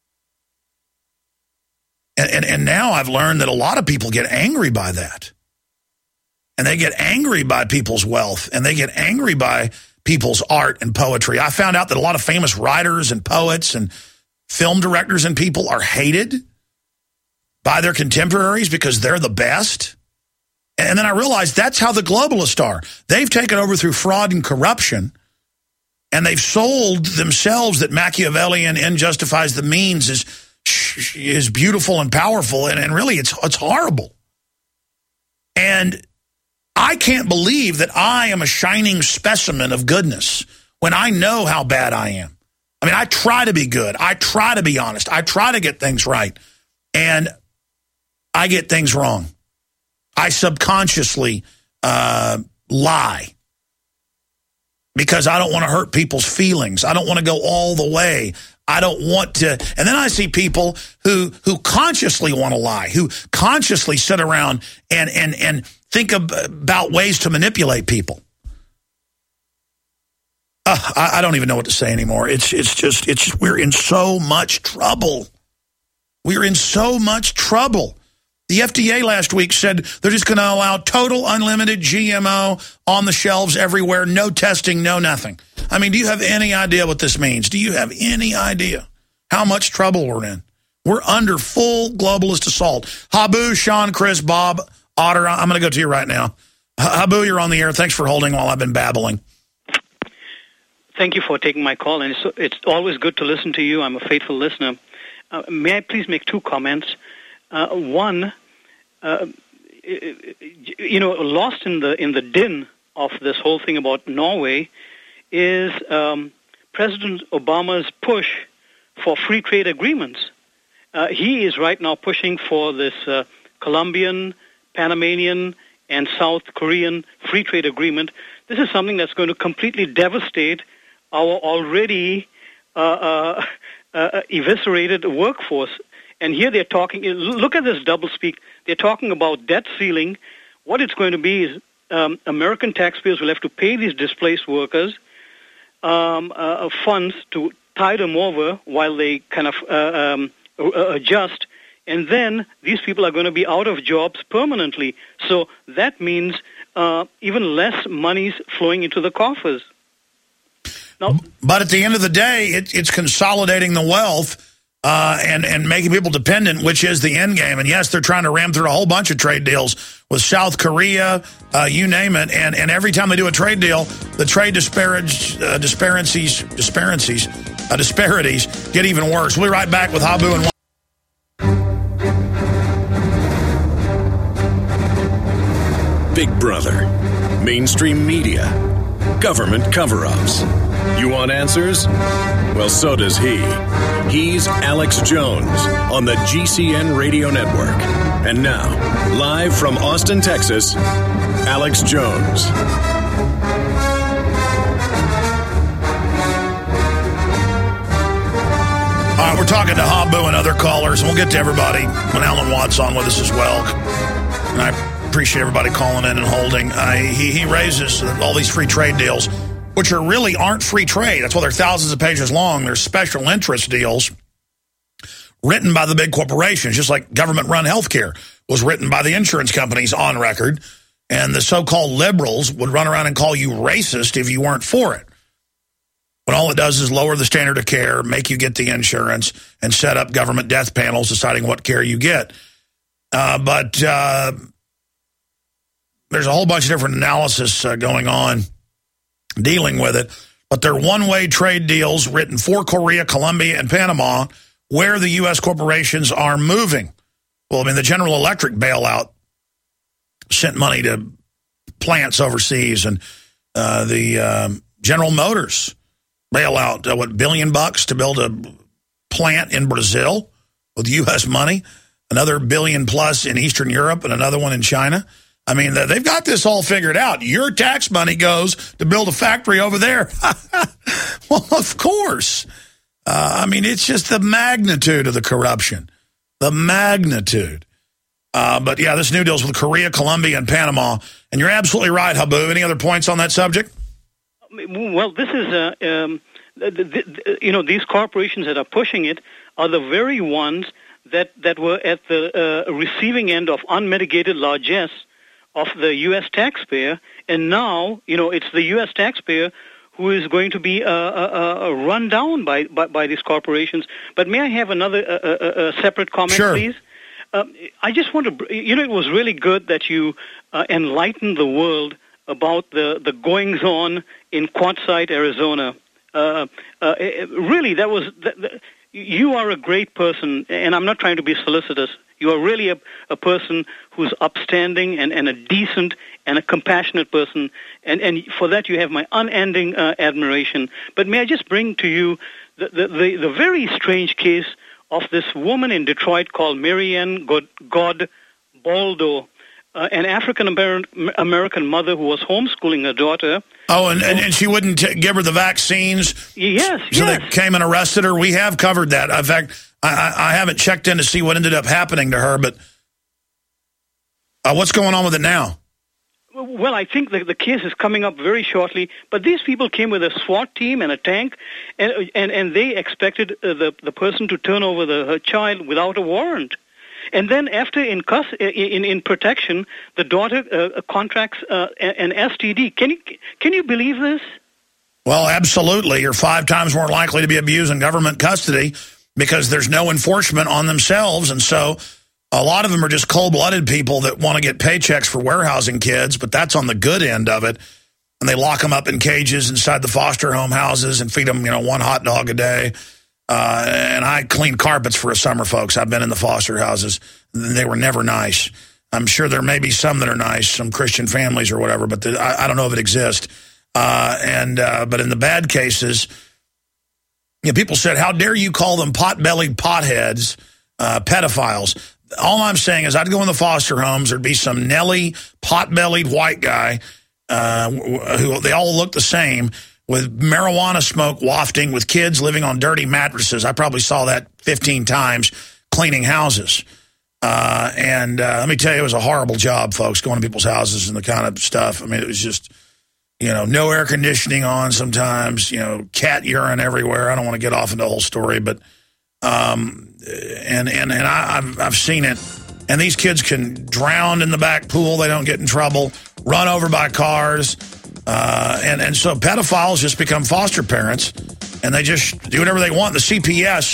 And now I've learned that a lot of people get angry by that. And they get angry by people's wealth, and they get angry by people's art and poetry. I found out that a lot of famous writers and poets and film directors and people are hated by their contemporaries because they're the best. And then I realized that's how the globalists are. They've taken over through fraud and corruption, and they've sold themselves that Machiavellian end justifies the means is beautiful and powerful, and really it's horrible. And I can't believe that I am a shining specimen of goodness when I know how bad I am. I mean, I try to be good. I try to be honest. I try to get things right. And I get things wrong. I subconsciously lie because I don't want to hurt people's feelings. I don't want to go all the way. I don't want to. And then I see people who consciously want to lie, who consciously sit around and think about ways to manipulate people. I don't even know what to say anymore. We're in so much trouble. We're in so much trouble. The FDA last week said they're just going to allow total unlimited GMO on the shelves everywhere, no testing, no nothing. I mean, do you have any idea what this means? Do you have any idea how much trouble we're in? We're under full globalist assault. Habu, Sean, Chris, Bob, Otter, I'm going to go to you right now. Habu, you're on the air. Thanks for holding while I've been babbling. Thank you for taking my call, and it's always good to listen to you. I'm a faithful listener. May I please make two comments? One, lost in the din of this whole thing about Norway is President Obama's push for free trade agreements. He is right now pushing for this Colombian, Panamanian, and South Korean free trade agreement. This is something that's going to completely devastate our already eviscerated workforce. And here they're talking, look at this doublespeak. They're talking about debt ceiling. What it's going to be is American taxpayers will have to pay these displaced workers funds to tide them over while they kind of adjust. And then these people are going to be out of jobs permanently. So that means even less money's flowing into the coffers. Now, but at the end of the day, it's consolidating the wealth and making people dependent, which is the end game. And yes, they're trying to ram through a whole bunch of trade deals with South Korea, you name it. And every time they do a trade deal, the trade disparities get even worse. We'll be right back with Habu and Big Brother, mainstream media, government cover-ups. You want answers? Well, so does he. He's Alex Jones on the GCN Radio Network. And now, live from Austin, Texas, Alex Jones. All right, we're talking to Habu and other callers, and we'll get to everybody when Alan Watt's on with us as well. And I appreciate everybody calling in and holding. He raises all these free trade deals, which really aren't free trade. That's why they're thousands of pages long. They're special interest deals written by the big corporations, just like government-run healthcare was written by the insurance companies on record. And the so-called liberals would run around and call you racist if you weren't for it. But all it does is lower the standard of care, make you get the insurance, and set up government death panels deciding what care you get. But there's a whole bunch of different analysis going on dealing with it. But they're one-way trade deals written for Korea, Colombia, and Panama, where the U.S. corporations are moving. Well, I mean, the General Electric bailout sent money to plants overseas, and the General Motors bailout, $1 billion to build a plant in Brazil with U.S. money, another $1 billion plus in Eastern Europe, and another one in China. I mean, they've got this all figured out. Your tax money goes to build a factory over there. Well, of course. I mean, it's just the magnitude of the corruption. The magnitude. But, yeah, this new deal's with Korea, Colombia, and Panama. And you're absolutely right, Habu. Any other points on that subject? Well, this is, these corporations that are pushing it are the very ones that were at the receiving end of unmitigated largesse of the U.S. taxpayer, and now, it's the U.S. taxpayer who is going to be run down by these corporations. But may I have another separate comment, sure, please? I just want to, it was really good that you enlightened the world about the goings-on in Quartzsite, Arizona. Really, that was... You are a great person, and I'm not trying to be solicitous. You are really a person who's upstanding and a decent and a compassionate person, and for that you have my unending admiration. But may I just bring to you the very strange case of this woman in Detroit called Marianne Baldo, an African-American mother who was homeschooling her daughter. Oh, and she wouldn't give her the vaccines? Yes, So they came and arrested her? We have covered that. In fact, I haven't checked in to see what ended up happening to her, but what's going on with it now? Well, I think the case is coming up very shortly, but these people came with a SWAT team and a tank, and they expected the person to turn over her child without a warrant. And then after in protection, the daughter contracts an STD. Can you believe this? Well, absolutely. You're 5 times more likely to be abused in government custody because there's no enforcement on themselves. And so a lot of them are just cold-blooded people that want to get paychecks for warehousing kids, but that's on the good end of it. And they lock them up in cages inside the foster home houses and feed them, 1 hot dog a day. And I clean carpets for a summer, folks. I've been in the foster houses. They were never nice. I'm sure there may be some that are nice, some Christian families or whatever, but I don't know if it exists. But in the bad cases, people said, how dare you call them pot-bellied potheads, pedophiles? All I'm saying is I'd go in the foster homes. There'd be some Nelly, pot-bellied white guy who they all look the same, with marijuana smoke wafting, with kids living on dirty mattresses. I probably saw that 15 times cleaning houses. And let me tell you, it was a horrible job, folks, going to people's houses and the kind of stuff. I mean, it was just, no air conditioning on sometimes, cat urine everywhere. I don't want to get off into the whole story, but I've seen it. And these kids can drown in the back pool. They don't get in trouble. Run over by cars. And so pedophiles just become foster parents, and they just do whatever they want. The CPS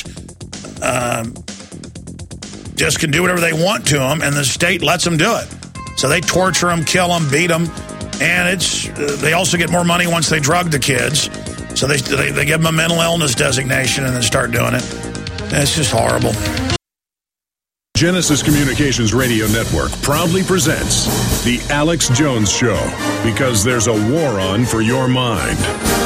just can do whatever they want to them, and the state lets them do it. So they torture them, kill them, beat them, and they also get more money once they drug the kids. So they give them a mental illness designation and then start doing it. And it's just horrible. Genesis Communications Radio Network proudly presents The Alex Jones Show, because there's a war on for your mind.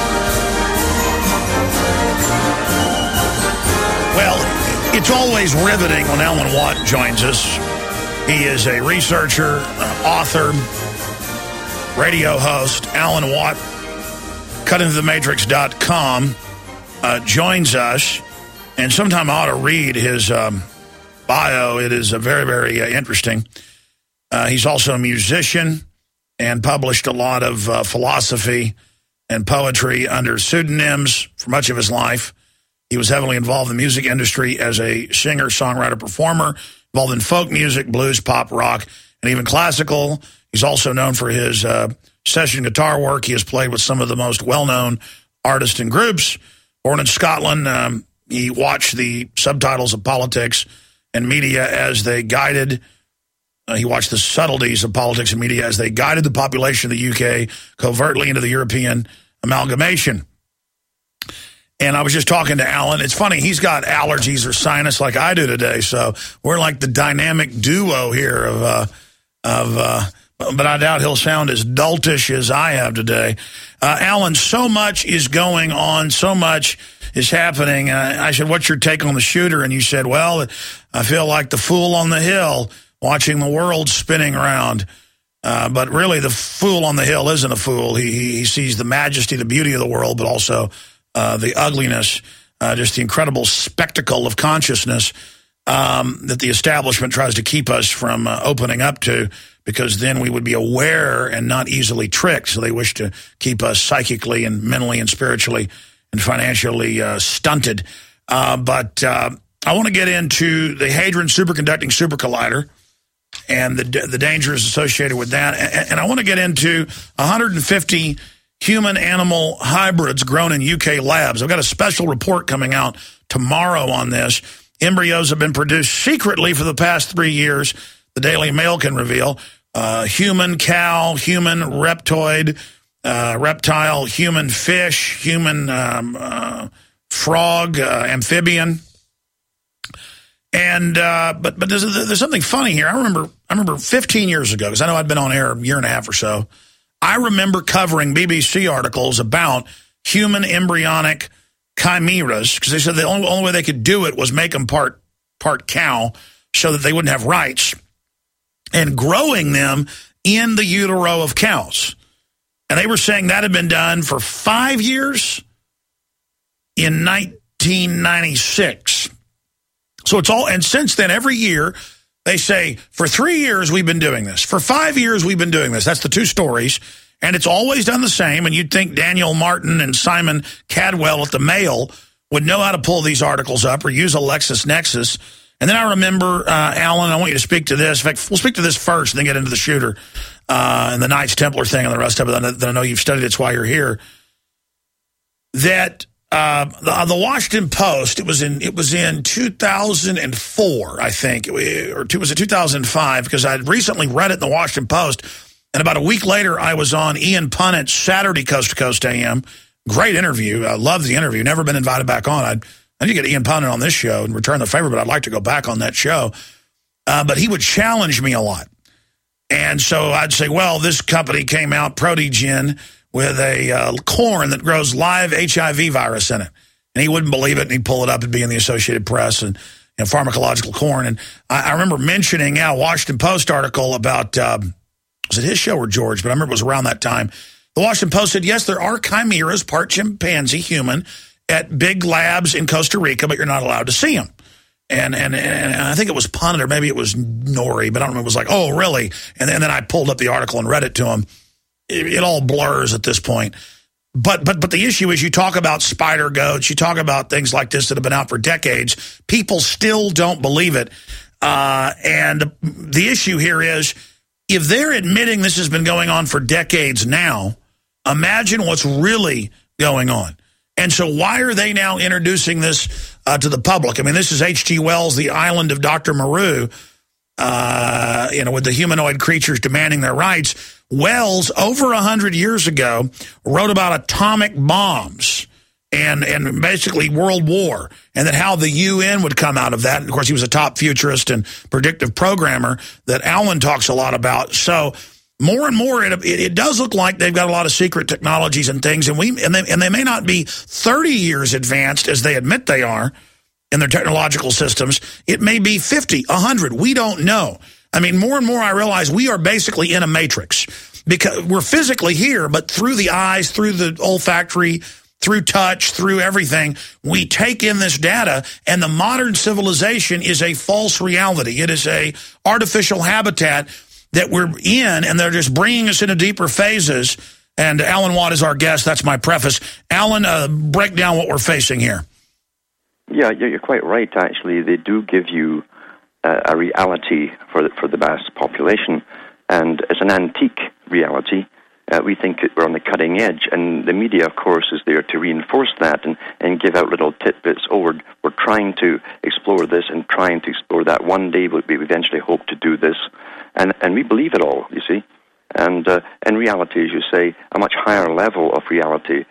Well, it's always riveting when Alan Watt joins us. He is a researcher, author, radio host. Alan Watt, CutIntoTheMatrix.com, joins us. And sometime I ought to read his bio. It is very, very interesting. He's also a musician and published a lot of philosophy and poetry under pseudonyms for much of his life. He was heavily involved in the music industry as a singer, songwriter, performer, involved in folk music, blues, pop, rock, and even classical. He's also known for his session guitar work. He has played with some of the most well-known artists and groups. Born in Scotland, he watched the subtitles of politics and media as they guided. He watched the subtleties of politics and media as they guided the population of the UK covertly into the European amalgamation. And I was just talking to Alan. It's funny, he's got allergies or sinus like I do today, so we're like the dynamic duo here but I doubt he'll sound as doltish as I have today. Alan, so much is going on, so much is happening. I said, what's your take on the shooter? And you said, well, I feel like the fool on the hill watching the world spinning around. But really, the fool on the hill isn't a fool. He sees the majesty, the beauty of the world, but also the ugliness, just the incredible spectacle of consciousness that the establishment tries to keep us from opening up to, because then we would be aware and not easily tricked. So they wish to keep us psychically and mentally and spiritually and financially stunted. But I want to get into the Hadron Superconducting Supercollider and the dangers associated with that. And I want to get into 150 human-animal hybrids grown in UK labs. I've got a special report coming out tomorrow on this. embryos have been produced secretly for the past 3 years, the Daily Mail can reveal. Human cow, human reptoid, reptile, human fish, human frog, amphibian. And but there's something funny here. I remember 15 years ago, because I know I'd been on air a year and a half or so. I remember covering BBC articles about human embryonic chimeras, because they said the only way they could do it was make them part cow so that they wouldn't have rights, and growing them in the utero of cows. And they were saying that had been done for 5 years in 1996. So it's all, and since then, every year, they say, for 3 years, we've been doing this. For 5 years, we've been doing this. That's the two stories. And it's always done the same. And you'd think Daniel Martin and Simon Cadwell at the Mail would know how to pull these articles up or use a LexisNexis. And then I remember, Alan, I want you to speak to this. In fact, we'll speak to this first and then get into the shooter and the Knights Templar thing and the rest of it that I know you've studied. It's why you're here. That the Washington Post, it was in 2004, I think, or was it 2005? Because I'd recently read it in the Washington Post, and about a week later, I was on Ian Punnett's Saturday Coast to Coast AM. Great interview. I loved the interview. Never been invited back on. I need to get Ian Punnett on this show and return the favor, but I'd like to go back on that show. But he would challenge me a lot. And so I'd say, well, this company came out, Protigen, with a corn that grows live HIV virus in it. And he wouldn't believe it, and he'd pull it up and be in the Associated Press and pharmacological corn. And I remember mentioning a Washington Post article about, was it his show or George? But I remember it was around that time. The Washington Post said, yes, there are chimeras, part chimpanzee, human, at big labs in Costa Rica, but you're not allowed to see them. And I think it was Punnett, or maybe it was Nori, but I don't remember. It was like, oh, really? And then I pulled up the article and read it to him. It all blurs at this point. But the issue is, you talk about spider goats, you talk about things like this that have been out for decades. People still don't believe it. And the issue here is, if they're admitting this has been going on for decades now, imagine what's really going on. And so why are they now introducing this to the public? I mean, this is H.G. Wells' The Island of Dr. Moreau, with the humanoid creatures demanding their rights. Wells, over 100 years ago, wrote about atomic bombs and basically World War, and that how the UN would come out of that. And of course, he was a top futurist and predictive programmer that Alan talks a lot about. So more and more, it does look like they've got a lot of secret technologies and things, and they may not be 30 years advanced as they admit they are in their technological systems. It may be 50, 100. We don't know. I mean, more and more I realize we are basically in a matrix, because we're physically here, but through the eyes, through the olfactory, through touch, through everything, we take in this data, and the modern civilization is a false reality. It is a artificial habitat that we're in, and they're just bringing us into deeper phases. And Alan Watt is our guest. That's my preface. Alan, break down what we're facing here. Yeah, you're quite right, actually. They do give you a reality for the mass population, and it's an antique reality. We think we're on the cutting edge, and the media, of course, is there to reinforce that and give out little tidbits. Oh, we're trying to explore this and trying to explore that. One day we eventually hope to do this, and we believe it all, you see. And in reality, as you say, a much higher level of reality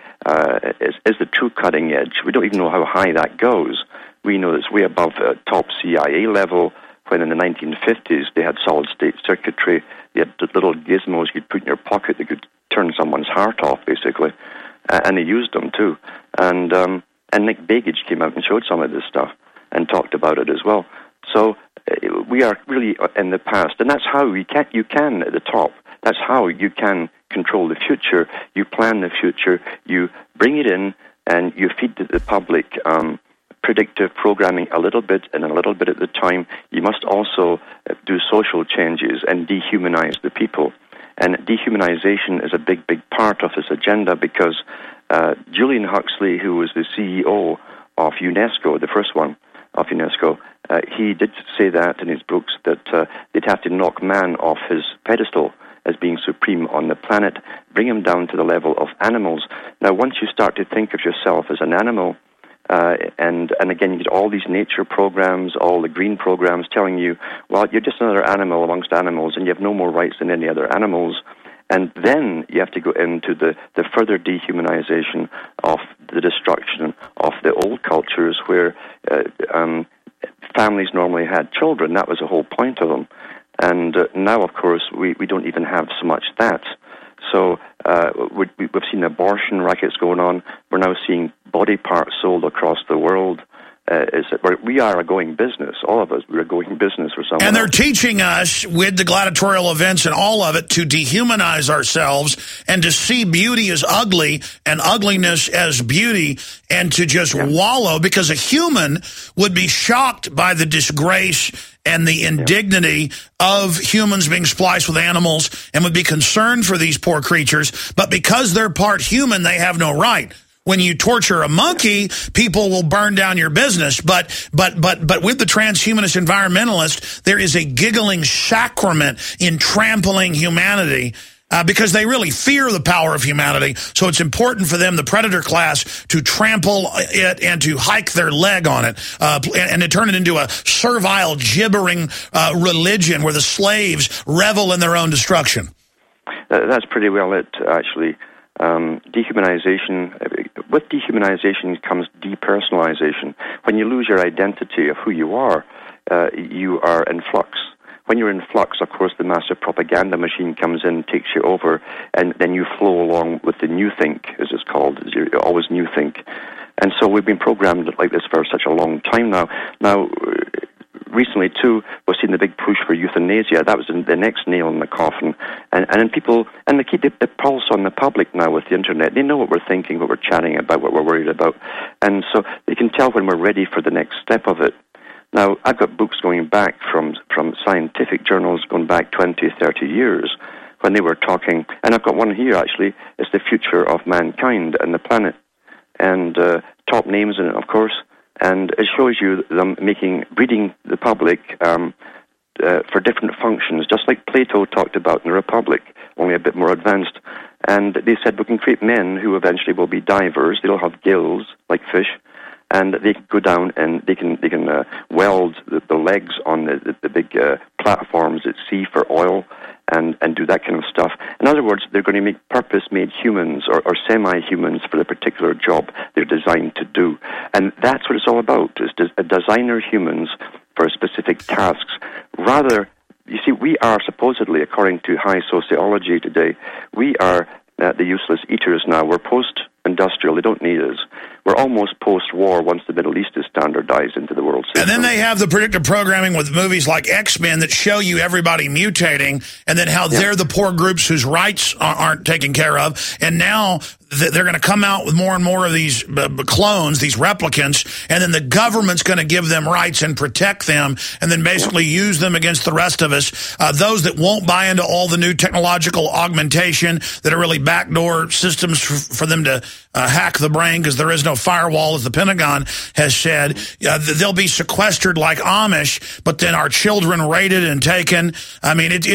is the true cutting edge. We don't even know how high that goes. We know it's way above top CIA level, when in the 1950s they had solid-state circuitry. They had little gizmos you'd put in your pocket that could turn someone's heart off, basically. And they used them, too. And Nick Begich came out and showed some of this stuff and talked about it as well. So we are really in the past. And that's how you can, at the top, that's how you can control the future. You plan the future, you bring it in, and you feed the public predictive programming a little bit and a little bit at the time. You must also do social changes and dehumanize the people. And dehumanization is a big, big part of this agenda, because Julian Huxley, who was the CEO of UNESCO, the first one of UNESCO, he did say that in his books, that they'd have to knock man off his pedestal as being supreme on the planet, bring him down to the level of animals. Now, once you start to think of yourself as an animal, And again, you get all these nature programs, all the green programs telling you, well, you're just another animal amongst animals, and you have no more rights than any other animals. And then you have to go into the further dehumanization of the destruction of the old cultures where families normally had children. That was the whole point of them. And now, of course, we don't even have so much that. So we've seen abortion rackets going on. We're now seeing body parts sold across the world. We are a going business, all of us. We're a going business for someone. And they're teaching us with the gladiatorial events and all of it to dehumanize ourselves and to see beauty as ugly and ugliness as beauty and to just wallow, because a human would be shocked by the disgrace and the indignity of humans being spliced with animals and would be concerned for these poor creatures. But because they're part human, they have no right. When you torture a monkey, people will burn down your business. But with the transhumanist environmentalist, there is a giggling sacrament in trampling humanity because they really fear the power of humanity. So it's important for them, the predator class, to trample it and to hike their leg on it and to turn it into a servile, gibbering religion where the slaves revel in their own destruction. That's pretty well it, actually. Dehumanization. With dehumanization comes depersonalization. When you lose your identity of who you are in flux. When you're in flux, of course, the massive propaganda machine comes in, takes you over, and then you flow along with the new think, as it's called. You're always new think. And so we've been programmed like this for such a long time now. Now, recently, too, we've seen the big push for euthanasia. That was the next nail in the coffin. And people, and they keep the pulse on the public now with the internet. They know what we're thinking, what we're chatting about, what we're worried about. And so they can tell when we're ready for the next step of it. Now, I've got books going back from scientific journals going back 20, 30 years when they were talking. And I've got one here, actually. It's the future of mankind and the planet. And top names in it, of course. And it shows you them breeding the public for different functions, just like Plato talked about in the Republic, only a bit more advanced. And they said we can create men who eventually will be divers. They'll have gills like fish, and they can go down and they can weld the legs on the big platforms at sea for oil and do that kind of stuff. In other words, they're going to make purpose-made humans or semi-humans for the particular job they're designed to do. And that's what it's all about, is designer humans for specific tasks. Rather, you see, we are supposedly, according to high sociology today, we are the useless eaters now. We're post-industrial. They don't need us. We're almost post-war once the Middle East is standardized into the world system. And then they have the predictive programming with movies like X-Men that show you everybody mutating and then how they're the poor groups whose rights aren't taken care of. And now they're going to come out with more and more of these clones, these replicants, and then the government's going to give them rights and protect them and then basically use them against the rest of us. Those that won't buy into all the new technological augmentation that are really backdoor systems for them to hack the brain because there is no firewall, as the Pentagon has said. They'll be sequestered like Amish, but then our children raided and taken. I mean, it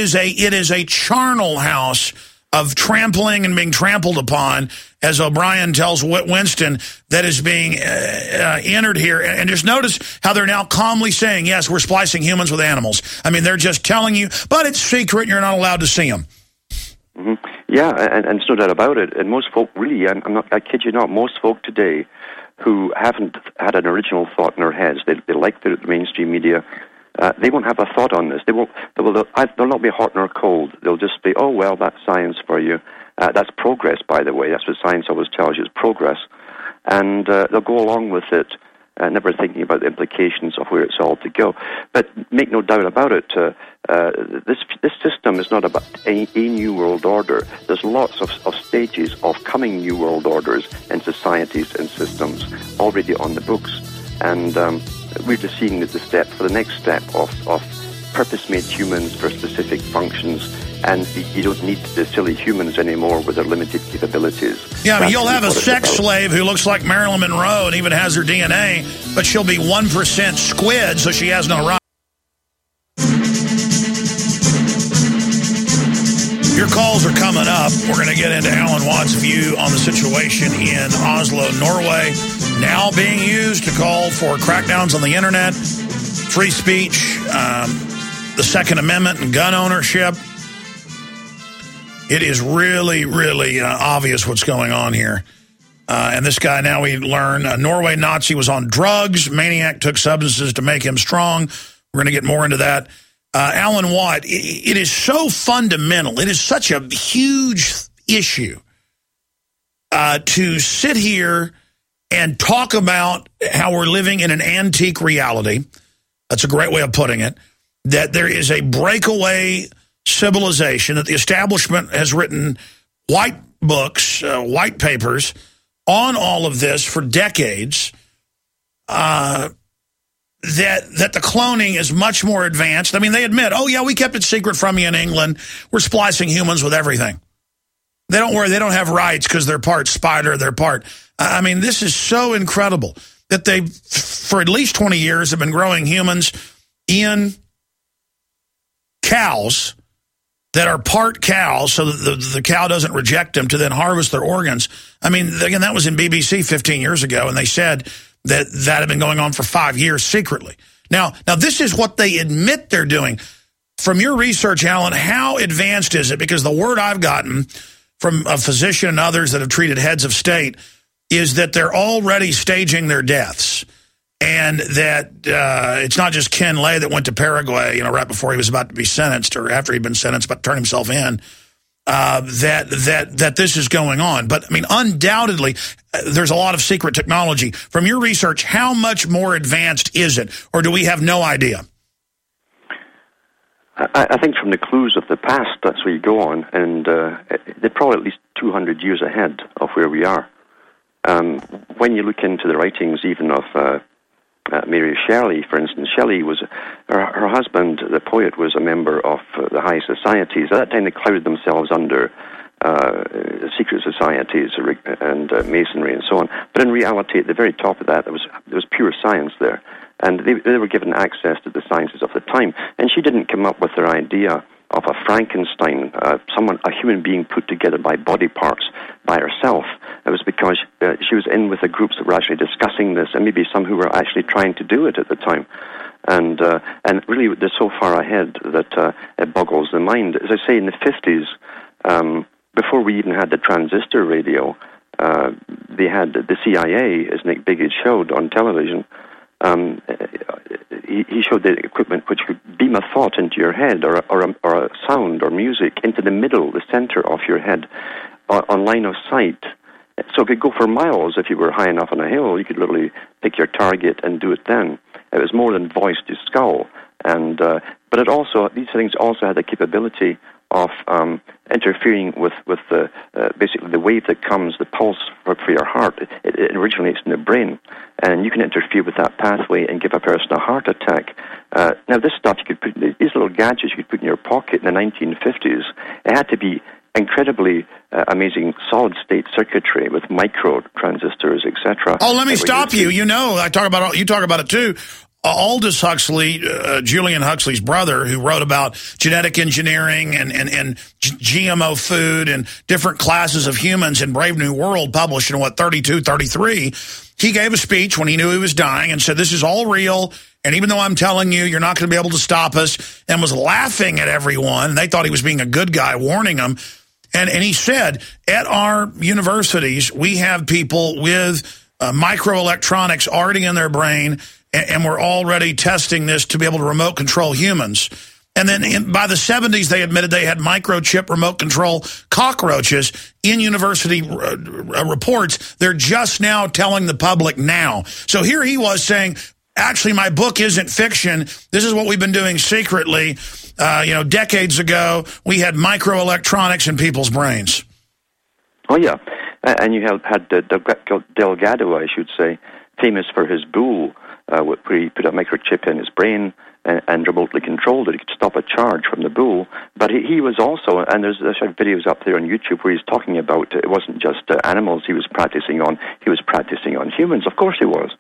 is a charnel house of trampling and being trampled upon, as O'Brien tells Winston, that is being entered here. And just notice how they're now calmly saying, yes, we're splicing humans with animals. I mean, they're just telling you, but it's secret and you're not allowed to see them. Mm-hmm. Yeah, and there's no doubt about it. And most folk really, I kid you not, most folk today who haven't had an original thought in their heads, they like the mainstream media, they won't have a thought on this. They'll not be hot nor cold. They'll just be, oh, well, that's science for you. That's progress, by the way. That's what science always tells you, is progress. And they'll go along with it, never thinking about the implications of where it's all to go. But make no doubt about it, this system is not about a new world order. There's lots of stages of coming new world orders and societies and systems already on the books. And we're just seeing the step for the next step of purpose-made humans for specific functions, and you don't need the silly humans anymore with their limited capabilities. Yeah, you'll have a sex slave who looks like Marilyn Monroe and even has her DNA, but she'll be 1% squid, so she has no right. Your calls are coming up. We're going to get into Alan Watt's view on the situation in Oslo, Norway. now being used to call for crackdowns on the internet, free speech, the Second Amendment, and gun ownership. It is really, really obvious what's going on here. And this guy, now we learn, a Norway Nazi was on drugs. Maniac took substances to make him strong. We're going to get more into that. Alan Watt, it is so fundamental. It is such a huge issue to sit here and talk about how we're living in an antique reality. That's a great way of putting it. That there is a breakaway civilization, that the establishment has written white books, white papers on all of this for decades, that the cloning is much more advanced. I mean, they admit, oh, yeah, we kept it secret from you in England. We're splicing humans with everything. They don't worry. They don't have rights because they're part spider, they're part. I mean, this is so incredible that they, for at least 20 years, have been growing humans in cows that are part cows so that the cow doesn't reject them to then harvest their organs. I mean, again, that was in BBC 15 years ago, and they said that had been going on for 5 years secretly. Now, this is what they admit they're doing. From your research, Alan, how advanced is it? Because the word I've gotten from a physician and others that have treated heads of state is that they're already staging their deaths. And that it's not just Ken Lay that went to Paraguay, right before he was about to be sentenced or after he'd been sentenced, but turned himself in, that this is going on. But, I mean, undoubtedly, there's a lot of secret technology. From your research, how much more advanced is it? Or do we have no idea? I think from the clues of the past, that's where you go on. And they're probably at least 200 years ahead of where we are. When you look into the writings even of Mary Shelley, for instance, Shelley was, her husband, the poet, was a member of the high societies. At that time, they clouded themselves under secret societies and masonry and so on. But in reality, at the very top of that, there was pure science there. And they were given access to the sciences of the time. And she didn't come up with her idea of a Frankenstein, a human being put together by body parts by herself. It was because she was in with the groups that were actually discussing this, and maybe some who were actually trying to do it at the time. And really, they're so far ahead that it boggles the mind. As I say, in the 50s, before we even had the transistor radio, they had the CIA, as Nick Biggs showed on television. He showed the equipment which could beam a thought into your head, or a sound or music into the middle, the center of your head, on line of sight. So it could go for miles if you were high enough on a hill. You could literally pick your target and do it then. It was more than voice to skull, but these things also had the capability of interfering with the basically the wave that comes, the pulse for your heart. It originates in the brain, and you can interfere with that pathway and give a person a heart attack. Now, this stuff you could put, these little gadgets you could put in your pocket in the 1950s. It had to be incredibly amazing solid-state circuitry with micro transistors, etc. Oh, let me stop you. You talk about it too. Aldous Huxley, Julian Huxley's brother, who wrote about genetic engineering and GMO food and different classes of humans in Brave New World, published in, 32, 33, he gave a speech when he knew he was dying and said, this is all real, and even though I'm telling you, you're not going to be able to stop us, and was laughing at everyone. They thought he was being a good guy, warning them. And he said, at our universities, we have people with microelectronics already in their brain, and we're already testing this to be able to remote control humans. And then by the 70s, they admitted they had microchip remote control cockroaches in university reports. They're just now telling the public now. So here he was saying, actually, my book isn't fiction. This is what we've been doing secretly. Decades ago, we had microelectronics in people's brains. Oh, yeah. And you had Delgado, I should say, famous for his bull, where he put a microchip in his brain and remotely controlled it. He could stop a charge from the bull. But he was also, and there's videos up there on YouTube where he's talking about it wasn't just animals he was practicing on. He was practicing on humans. Of course he was.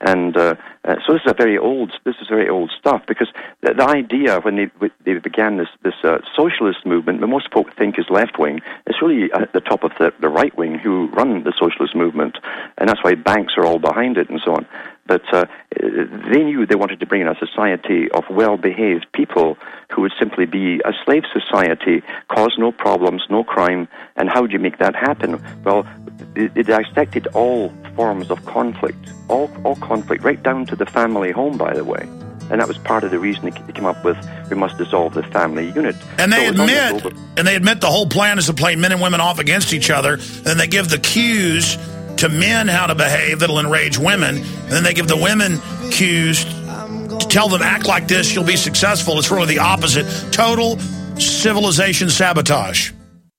And so this is very old stuff, because the idea when they began this socialist movement, that most folk think is left wing, it's really at the top of the right wing who run the socialist movement, and that's why banks are all behind it and so on. But they knew they wanted to bring in a society of well-behaved people who would simply be a slave society, cause no problems, no crime. And how do you make that happen? Well, they dissected all forms of conflict, all conflict, right down to the family home, by the way. And that was part of the reason they came up with, we must dissolve the family unit. And they admit the whole plan is to play men and women off against each other, and they give the cues to men how to behave that'll enrage women, and then they give the women cues to tell them, act like this, you'll be successful. It's really the opposite. Total civilization sabotage.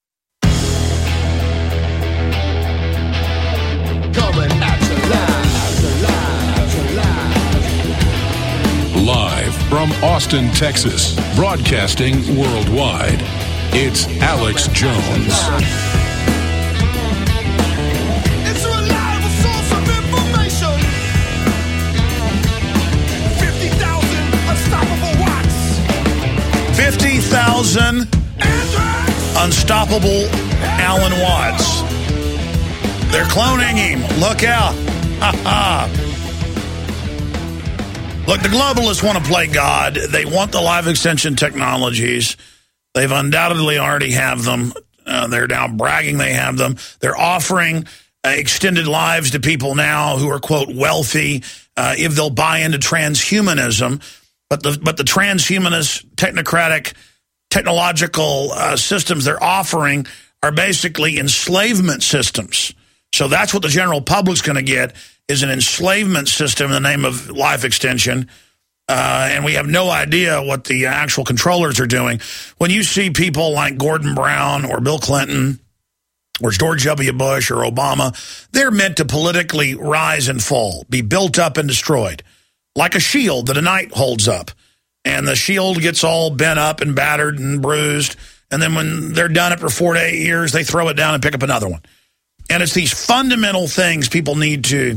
Live from Austin, Texas, broadcasting worldwide, it's Alex Jones. It's a reliable source of information. 50,000 unstoppable watts. 50,000 unstoppable Alan Watts. They're cloning him. Look out. Ha ha. Look, the globalists want to play God. They want the life extension technologies. They've undoubtedly already have them. They're now bragging they have them. They're offering extended lives to people now who are, quote, wealthy, if they'll buy into transhumanism. But the transhumanist, technocratic, technological systems they're offering are basically enslavement systems. So that's what the general public's going to get, is an enslavement system in the name of life extension. And we have no idea what the actual controllers are doing. When you see people like Gordon Brown or Bill Clinton or George W. Bush or Obama, they're meant to politically rise and fall, be built up and destroyed, like a shield that a knight holds up. And the shield gets all bent up and battered and bruised, and then when they're done after 4 to 8 years, they throw it down and pick up another one. And it's these fundamental things people need to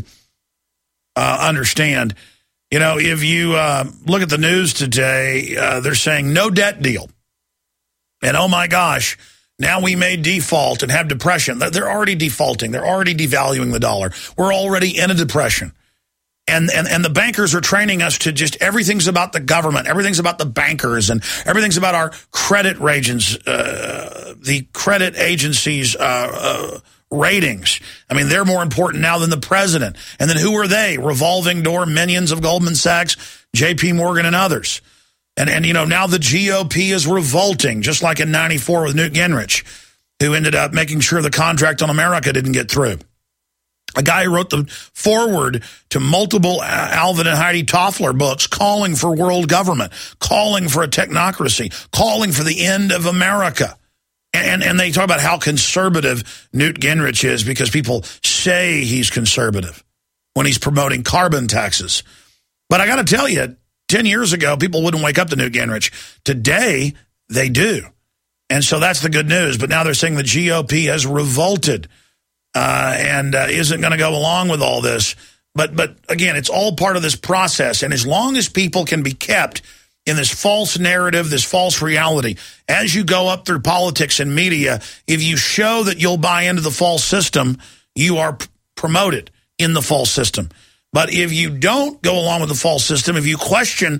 understand. You know, if you look at the news today, they're saying no debt deal. And oh my gosh, now we may default and have depression. They're already defaulting. They're already devaluing the dollar. We're already in a depression. And the bankers are training us to just, everything's about the government, everything's about the bankers, and everything's about our credit agents, the credit agencies' ratings. I mean, they're more important now than the president. And then who are they? Revolving door minions of Goldman Sachs, J.P. Morgan, and others. And you know, now the GOP is revolting, just like in 94 with Newt Gingrich, who ended up making sure the contract on America didn't get through. A guy who wrote the foreword to multiple Alvin and Heidi Toffler books calling for world government, calling for a technocracy, calling for the end of America. And they talk about how conservative Newt Gingrich is because people say he's conservative when he's promoting carbon taxes. But I got to tell you, 10 years ago, people wouldn't wake up to Newt Gingrich. Today, they do. And so that's the good news. But now they're saying the GOP has revolted and isn't going to go along with all this. But again, it's all part of this process. And as long as people can be kept in this false narrative, this false reality, as you go up through politics and media, if you show that you'll buy into the false system, you are promoted in the false system. But if you don't go along with the false system, if you question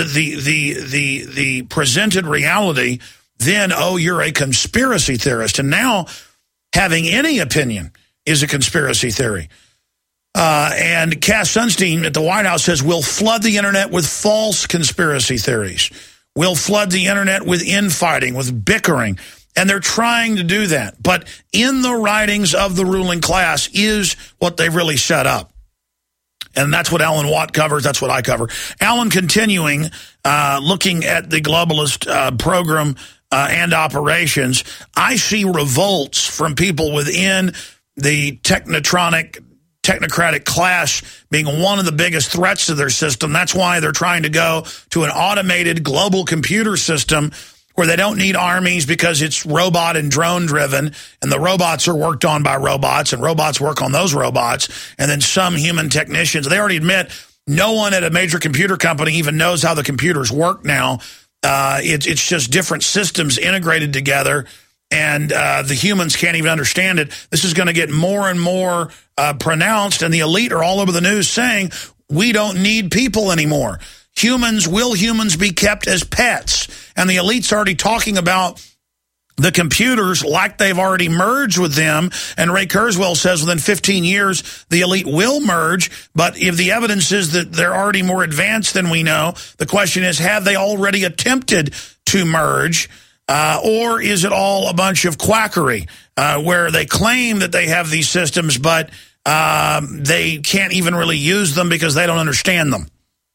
the presented reality, then, oh, you're a conspiracy theorist. And now having any opinion is a conspiracy theory. And Cass Sunstein at the White House says, we'll flood the internet with false conspiracy theories. We'll flood the internet with infighting, with bickering. And they're trying to do that. But in the writings of the ruling class is what they've really set up. And that's what Alan Watt covers. That's what I cover. Alan, continuing, looking at the globalist program and operations, I see revolts from people within the technocratic class being one of the biggest threats to their system. That's why they're trying to go to an automated global computer system where they don't need armies because it's robot and drone driven, and the robots are worked on by robots, and robots work on those robots, and then some human technicians. They already admit no one at a major computer company even knows how the computers work now. It's just different systems integrated together, and the humans can't even understand it. This is going to get more and more pronounced, and the elite are all over the news saying, we don't need people anymore. Will humans be kept as pets? And the elite's already talking about the computers like they've already merged with them. And Ray Kurzweil says within 15 years, the elite will merge. But if the evidence is that they're already more advanced than we know, the question is, have they already attempted to merge? Or is it all a bunch of quackery where they claim that they have these systems, but they can't even really use them because they don't understand them?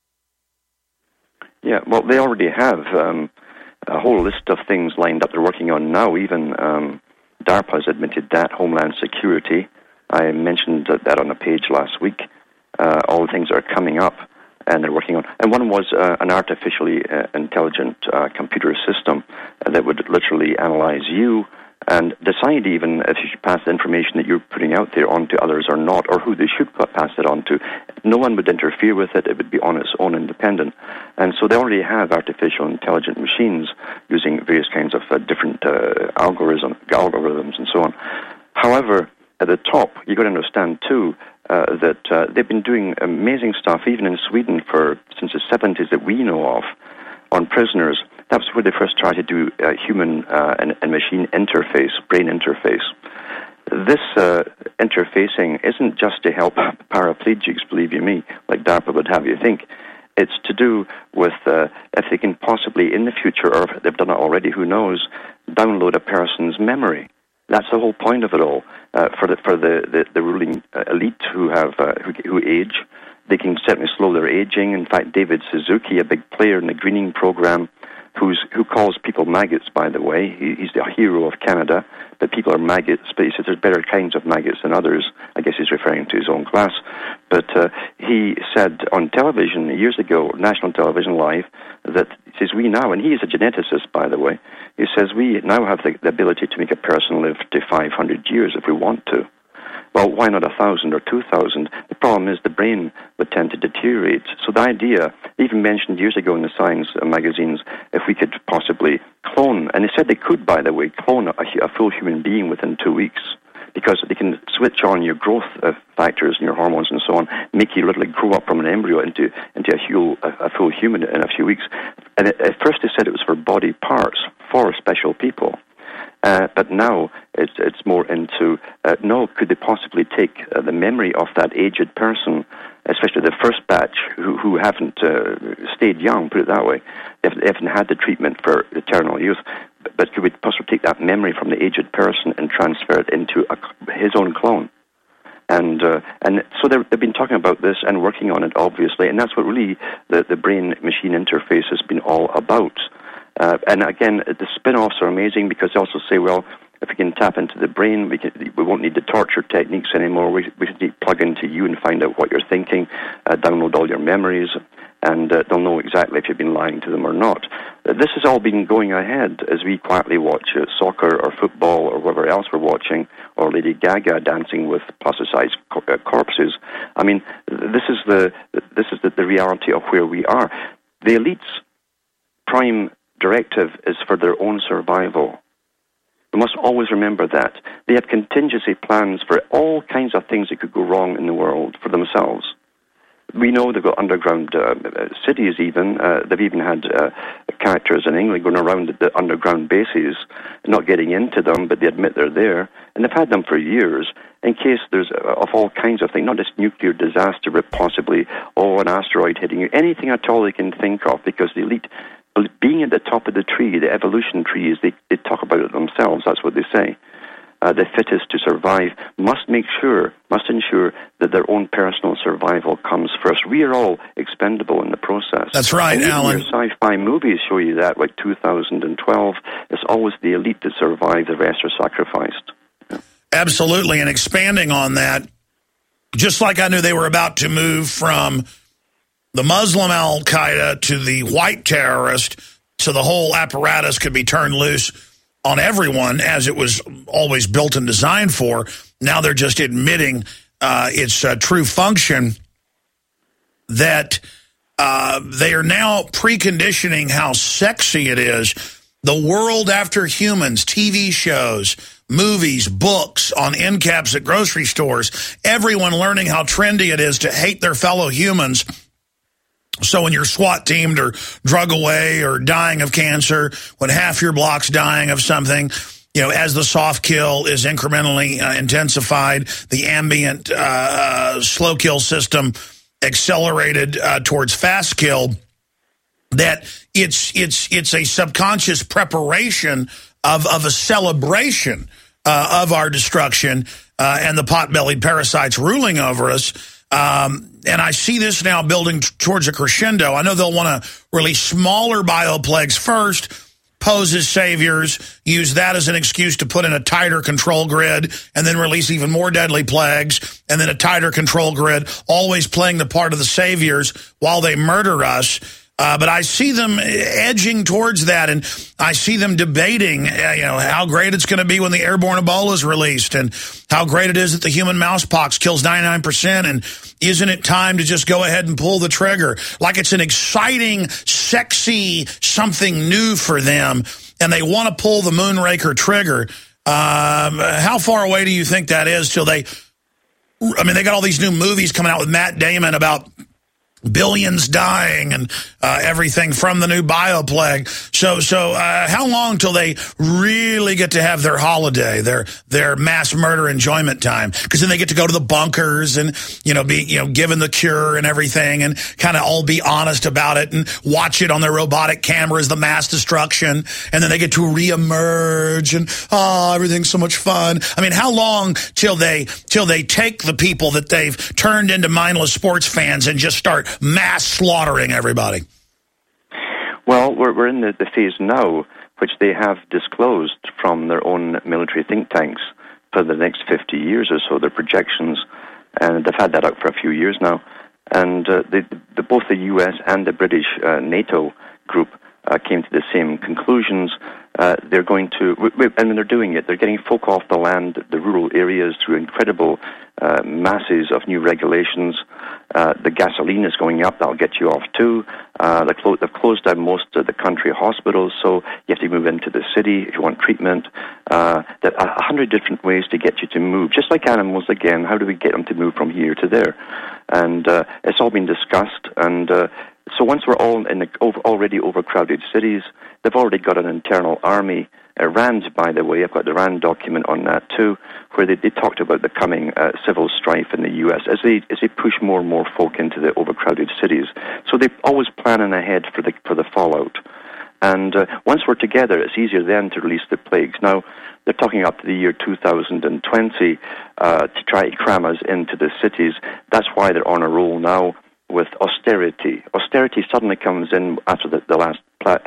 Yeah, well, they already have a whole list of things lined up they're working on now. Even DARPA has admitted that, Homeland Security. I mentioned that on a page last week. All the things that are coming up and they're working on. And one was an artificially intelligent computer system that would literally analyze you and decide even if you should pass the information that you're putting out there on to others or not, or who they should pass it on to. No one would interfere with it. It would be on its own independent. And so they already have artificial intelligent machines using various kinds of different algorithms and so on. However, at the top, you've got to understand, too, that they've been doing amazing stuff, even in Sweden, since the 70s that we know of, on prisoners. That was where they first tried to do human and machine interface, brain interface. This interfacing isn't just to help paraplegics, believe you me, like DARPA would have you think. It's to do with if they can possibly, in the future, or if they've done it already, who knows, download a person's memory. That's the whole point of it all. For the ruling elite who age, they can certainly slow their aging. In fact, David Suzuki, a big player in the greening program, who calls people maggots, by the way. He's the hero of Canada, but people are maggots, but he says there's better kinds of maggots than others. I guess he's referring to his own class. But he said on television years ago, national television live, that he says we now, and he is a geneticist, by the way, he says we now have the ability to make a person live to 500 years if we want to. Well, why not 1,000 or 2,000? The problem is the brain would tend to deteriorate. So the idea, even mentioned years ago in the science magazines, if we could possibly clone, and they said they could, by the way, clone a full human being within 2 weeks, because they can switch on your growth factors and your hormones and so on, make you literally grow up from an embryo into a full human in a few weeks. And at first they said it was for body parts, for special people. But now it's more into, could they possibly take the memory of that aged person, especially the first batch who haven't stayed young, put it that way, they haven't had the treatment for eternal youth, but could we possibly take that memory from the aged person and transfer it into his own clone? And so they've been talking about this and working on it, obviously, and that's what really the brain-machine interface has been all about. And again, the spin-offs are amazing because they also say, well, if we can tap into the brain, we won't need the torture techniques anymore. We just plug into you and find out what you're thinking, download all your memories, and they'll know exactly if you've been lying to them or not. This has all been going ahead as we quietly watch soccer or football or whatever else we're watching, or Lady Gaga dancing with plasticized corpses. I mean, this is the reality of where we are. The elite's prime directive is for their own survival. We must always remember that. They have contingency plans for all kinds of things that could go wrong in the world for themselves. We know they've got underground cities even. They've even had characters in England going around the underground bases, not getting into them, but they admit they're there. And they've had them for years in case there's of all kinds of things, not just nuclear disaster, but possibly, an asteroid hitting you. Anything at all they can think of, because the elite, being at the top of the tree, the evolution tree, is they talk about it themselves. That's what they say. The fittest to survive must ensure that their own personal survival comes first. We are all expendable in the process. That's right, Alan. Sci-fi movies show you that, like 2012. It's always the elite that survive, the rest are sacrificed. Yeah. Absolutely, and expanding on that, just like I knew they were about to move from the Muslim Al-Qaeda to the white terrorist, so the whole apparatus could be turned loose on everyone as it was always built and designed for. Now they're just admitting its true function, that they are now preconditioning how sexy it is. The world after humans, TV shows, movies, books, on end caps at grocery stores, everyone learning how trendy it is to hate their fellow humans. So when you're SWAT teamed or drug away or dying of cancer, when half your block's dying of something, you know, as the soft kill is incrementally intensified, the ambient slow kill system accelerated towards fast kill, that it's a subconscious preparation of a celebration of our destruction and the pot-bellied parasites ruling over us. And I see this now building towards a crescendo. I know they'll want to release smaller bioplagues first, pose as saviors, use that as an excuse to put in a tighter control grid, and then release even more deadly plagues, and then a tighter control grid, always playing the part of the saviors while they murder us. But I see them edging towards that, and I see them debating, how great it's going to be when the airborne Ebola is released, and how great it is that the human mousepox kills 99%, and isn't it time to just go ahead and pull the trigger? Like it's an exciting, sexy something new for them, and they want to pull the Moonraker trigger. How far away do you think that is till they got all these new movies coming out with Matt Damon about billions dying and everything from the new bioplague. So how long till they really get to have their holiday, their mass murder enjoyment time? Because then they get to go to the bunkers and be given the cure and everything, and kind of all be honest about it and watch it on their robotic cameras, the mass destruction, and then they get to reemerge and everything's so much fun. I mean, how long till they take the people that they've turned into mindless sports fans and just start mass slaughtering everybody? Well, we're in the phase now, which they have disclosed from their own military think tanks for the next 50 years or so, their projections, and they've had that out for a few years now. And both the U.S. and the British NATO group came to the same conclusions. They're going to, and they're doing it, they're getting folk off the land, the rural areas, through incredible masses of new regulations. The gasoline is going up, that'll get you off too. They've closed down most of the country hospitals, so you have to move into the city if you want treatment. There are 100 different ways to get you to move. Just like animals, again, how do we get them to move from here to there? And it's all been discussed, and so once we're all in the already overcrowded cities, they've already got an internal army. RAND, by the way, I've got the RAND document on that too, where they talked about the coming civil strife in the U.S. as they push more and more folk into the overcrowded cities. So they're always planning ahead for the fallout. And once we're together, it's easier then to release the plagues. Now, they're talking up to the year 2020 to try to cram us into the cities. That's why they're on a roll now with austerity. Austerity suddenly comes in after the last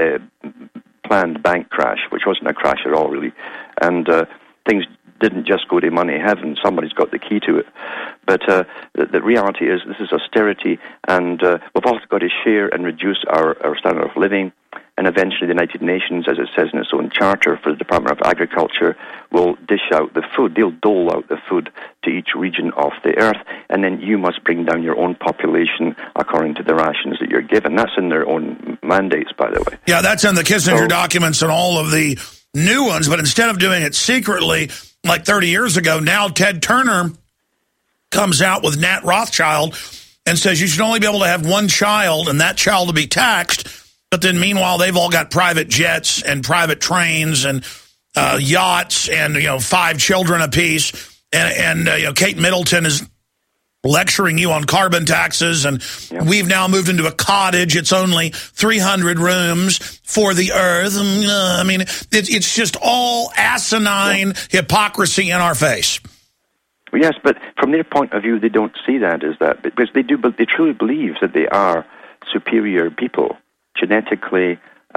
planned bank crash, which wasn't a crash at all, really. And things didn't just go to money heaven. Somebody's got the key to it. But the reality is this is austerity, and we've also got to share and reduce our standard of living. And eventually the United Nations, as it says in its own charter for the Department of Agriculture, will dish out the food. They'll dole out the food to each region of the earth, and then you must bring down your own population according to the rations that you're given. That's in their own mandates, by the way. Yeah, that's in the Kissinger documents and all of the new ones, but instead of doing it secretly like 30 years ago, now Ted Turner comes out with Nat Rothschild and says you should only be able to have one child, and that child will be taxed. But then meanwhile, they've all got private jets and private trains and yachts and, 5 children apiece. And Kate Middleton is lecturing you on carbon taxes. And we've now moved into a cottage. It's only 300 rooms for the earth. It's just all asinine hypocrisy in our face. Yes, but from their point of view, they don't see that as that. Because they truly believe that they are superior people. Genetically,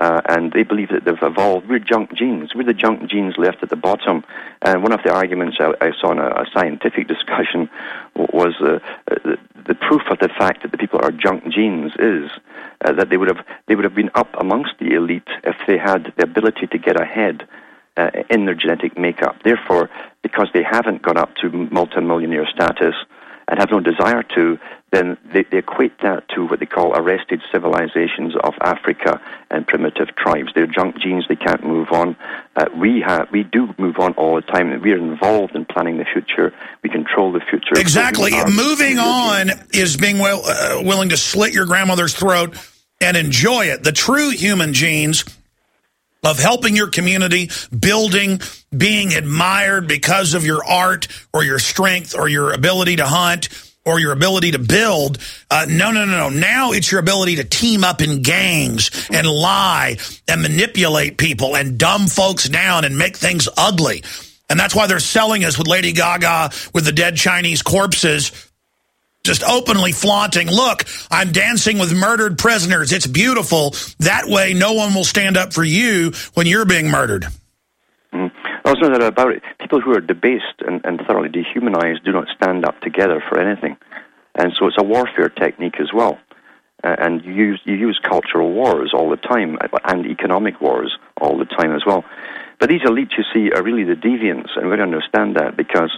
And they believe that they've evolved. We're junk genes. We're the junk genes left at the bottom. And one of the arguments I saw in a scientific discussion was the proof of the fact that the people are junk genes is that they would have been up amongst the elite if they had the ability to get ahead in their genetic makeup. Therefore, because they haven't got up to multimillionaire status and have no desire to, then they equate that to what they call arrested civilizations of Africa and primitive tribes. They're junk genes, they can't move on. We do move on all the time. We are involved in planning the future. We control the future. Exactly. Moving on is being willing to slit your grandmother's throat and enjoy it. The true human genes of helping your community, building, being admired because of your art or your strength or your ability to hunt or your ability to build. No. Now it's your ability to team up in gangs and lie and manipulate people and dumb folks down and make things ugly. And that's why they're selling us with Lady Gaga with the dead Chinese corpses, just openly flaunting, look, I'm dancing with murdered prisoners. It's beautiful. That way no one will stand up for you when you're being murdered. There's no doubt about it. People who are debased and thoroughly dehumanized do not stand up together for anything. And so it's a warfare technique as well. And you use cultural wars all the time and economic wars all the time as well. But these elites, you see, are really the deviants, and we don't understand that because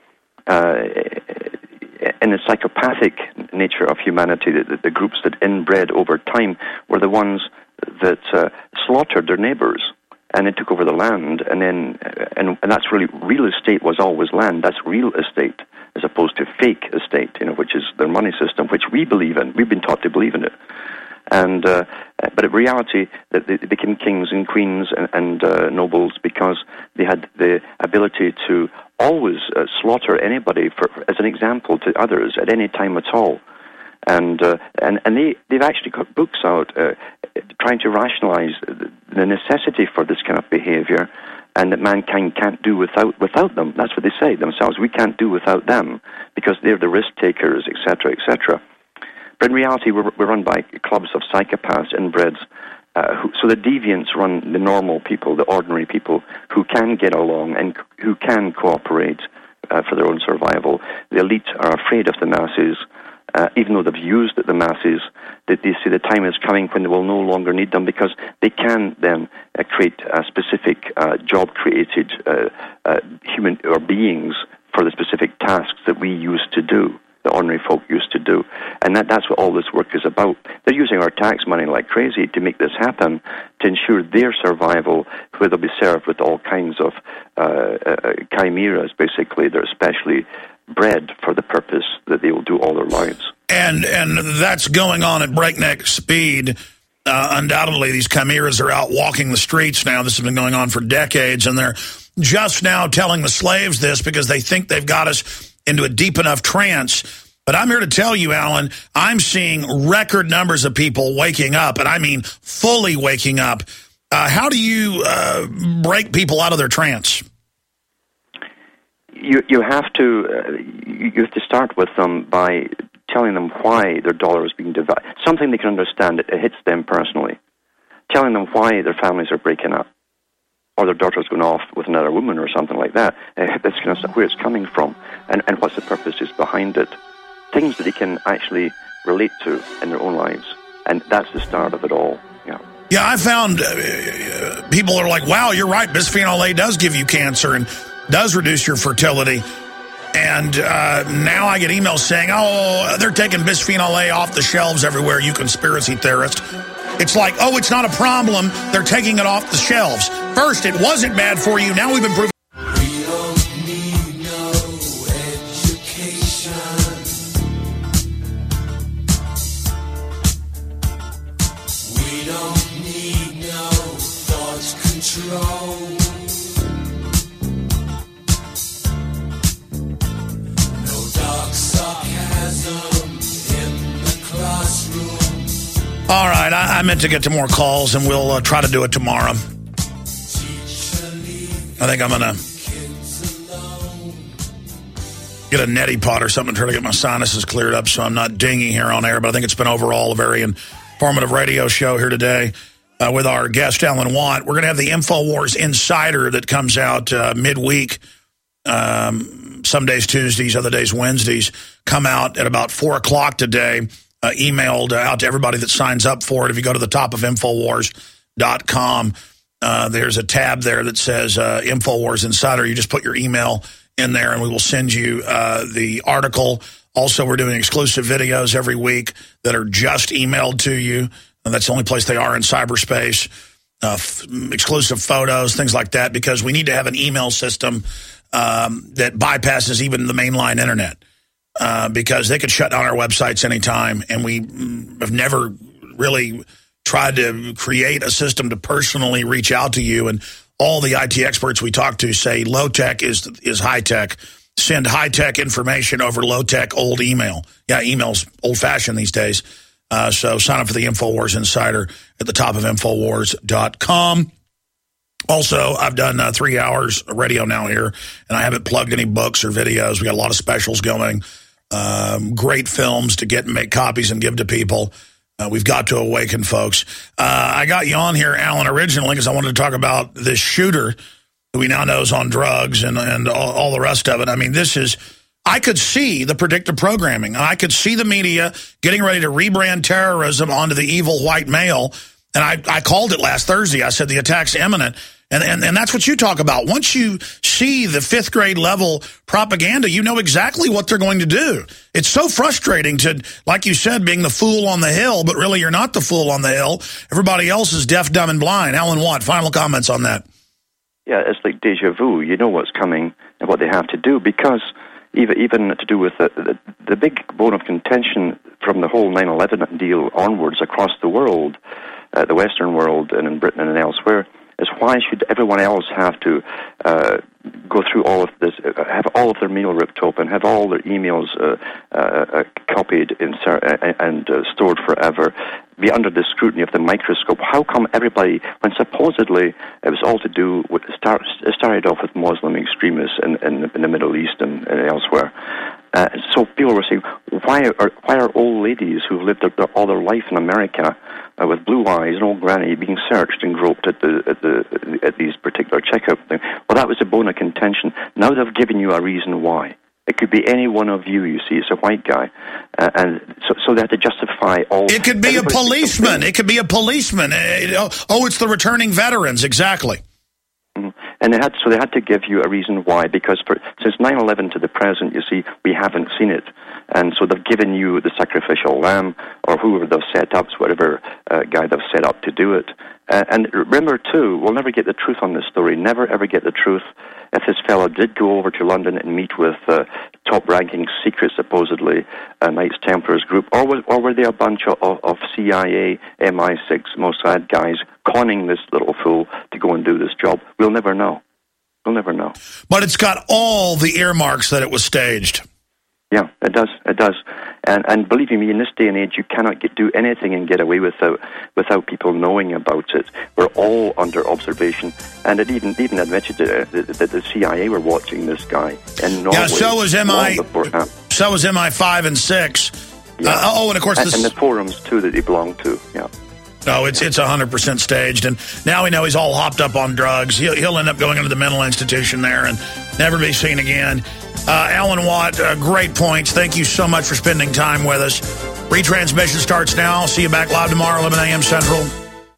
in the psychopathic nature of humanity, the groups that inbred over time were the ones that slaughtered their neighbors, and they took over the land, and that's really, real estate was always land. That's real estate, as opposed to fake estate, which is their money system, which we believe in. We've been taught to believe in it. And but in reality, they became kings and queens and nobles because they had the ability to always slaughter anybody as an example to others at any time at all. And they've actually got books out trying to rationalize the necessity for this kind of behavior, and that mankind can't do without them. That's what they say themselves. We can't do without them because they're the risk takers, etc., etc. But in reality, we're run by clubs of psychopaths, inbreds. So the deviants run the normal people, the ordinary people, who can get along and who can cooperate for their own survival. The elite are afraid of the masses, even though they've used the masses. They see the time is coming when they will no longer need them because they can then create specific job-created human or beings for the specific tasks that we used to do, the ordinary folk used to do. And that's what all this work is about. They're using our tax money like crazy to make this happen, to ensure their survival, where they'll be served with all kinds of chimeras, basically. They're especially bred for the purpose that they will do all their lives. And that's going on at breakneck speed. Undoubtedly, these chimeras are out walking the streets now. This has been going on for decades, and they're just now telling the slaves this because they think they've got us into a deep enough trance. But I'm here to tell you, Alan, I'm seeing record numbers of people waking up, and I mean fully waking up. How do you break people out of their trance? You have to start with them by telling them why their dollar is being devalued. Something they can understand. It hits them personally. Telling them why their families are breaking up, or their daughter's going off with another woman or something like that. That's kind of where it's coming from, and what's the purposes behind it. Things that they can actually relate to in their own lives, and that's the start of it all. Yeah, I found people are like, wow, you're right, bisphenol A does give you cancer and does reduce your fertility. And now I get emails saying, oh, they're taking bisphenol A off the shelves everywhere, you conspiracy theorist. It's like, oh, it's not a problem. They're taking it off the shelves. First, it wasn't bad for you. Now we've been proving. We don't need no education. We don't need no thought control. No dark sarcasm in the classroom. All right, I meant to get to more calls, and we'll try to do it tomorrow. I think I'm going to get a neti pot or something, try to get my sinuses cleared up so I'm not dinging here on air. But I think it's been overall a very informative radio show here today. with our guest, Alan Watt. We're going to have the InfoWars Insider that comes out midweek. Some days Tuesdays, other days Wednesdays, come out at about 4 o'clock today, emailed out to everybody that signs up for it. If you go to the top of InfoWars.com, there's a tab there that says InfoWars Insider. You just put your email in there, and we will send you the article. Also, we're doing exclusive videos every week that are just emailed to you. And that's the only place they are in cyberspace. Exclusive photos, things like that, because we need to have an email system that bypasses even the mainline internet, because they could shut down our websites anytime, and we have never really tried to create a system to personally reach out to you. And all the IT experts we talk to say low-tech is high-tech. Send high-tech information over low-tech old email. Yeah, email's old-fashioned these days. So sign up for the InfoWars Insider at the top of InfoWars.com. Also, I've done 3 hours of radio now here, and I haven't plugged any books or videos. We got a lot of specials going, great films to get and make copies and give to people. We've got to awaken, folks. I got you on here, Alan, originally because I wanted to talk about this shooter who we now know is on drugs and all the rest of it. I mean, I could see the predictive programming. I could see the media getting ready to rebrand terrorism onto the evil white male. And I called it last Thursday. I said the attack's imminent. And that's what you talk about. Once you see the 5th grade level propaganda, you know exactly what they're going to do. It's so frustrating to, like you said, being the fool on the hill, but really you're not the fool on the hill. Everybody else is deaf, dumb, and blind. Alan Watt, final comments on that. Yeah, it's like deja vu. You know what's coming and what they have to do, because even to do with the big bone of contention from the whole 9/11 deal onwards across the world, the Western world and in Britain and elsewhere, is why should everyone else have to go through all of this, have all of their mail ripped open, have all their emails copied and stored forever, be under the scrutiny of the microscope? How come everybody, when supposedly it was all to do with, it started off with Muslim extremists in the Middle East and elsewhere. So people were saying, why are old ladies who've lived all their life in America with blue eyes and old granny being searched and groped at these particular checkup things? Well, that was a bone of contention. Now they've given you a reason why. It could be any one of you see. It's a white guy. And so they have to justify all... It could be a policeman. It could be a policeman. It's the returning veterans. Exactly. And they had to give you a reason why, because since 9/11 to the present, you see, we haven't seen it. And so they've given you the sacrificial lamb, or whoever they've set up, whatever guy they've set up to do it. And remember, too, we'll never get the truth on this story, never ever get the truth. If this fellow did go over to London and meet with top-ranking secret, supposedly, Knights Templars group, or were they a bunch of CIA, MI6, Mossad guys conning this little fool to go and do this job? We'll never know. We'll never know. But it's got all the earmarks that it was staged. Yeah, it does. It does. And believe me, in this day and age, you cannot do anything and get away without people knowing about it. We're all under observation, and it even admitted that the CIA were watching this guy in Norway. Yeah, so was So was MI5 and 6. Yeah. And of course, and the forums too that he belonged to. Yeah. No, it's 100% staged, and now we know he's all hopped up on drugs. He'll end up going into the mental institution there and never be seen again. Alan Watt, great points. Thank you so much for spending time with us. Retransmission starts now. See you back live tomorrow, 11 a.m. Central.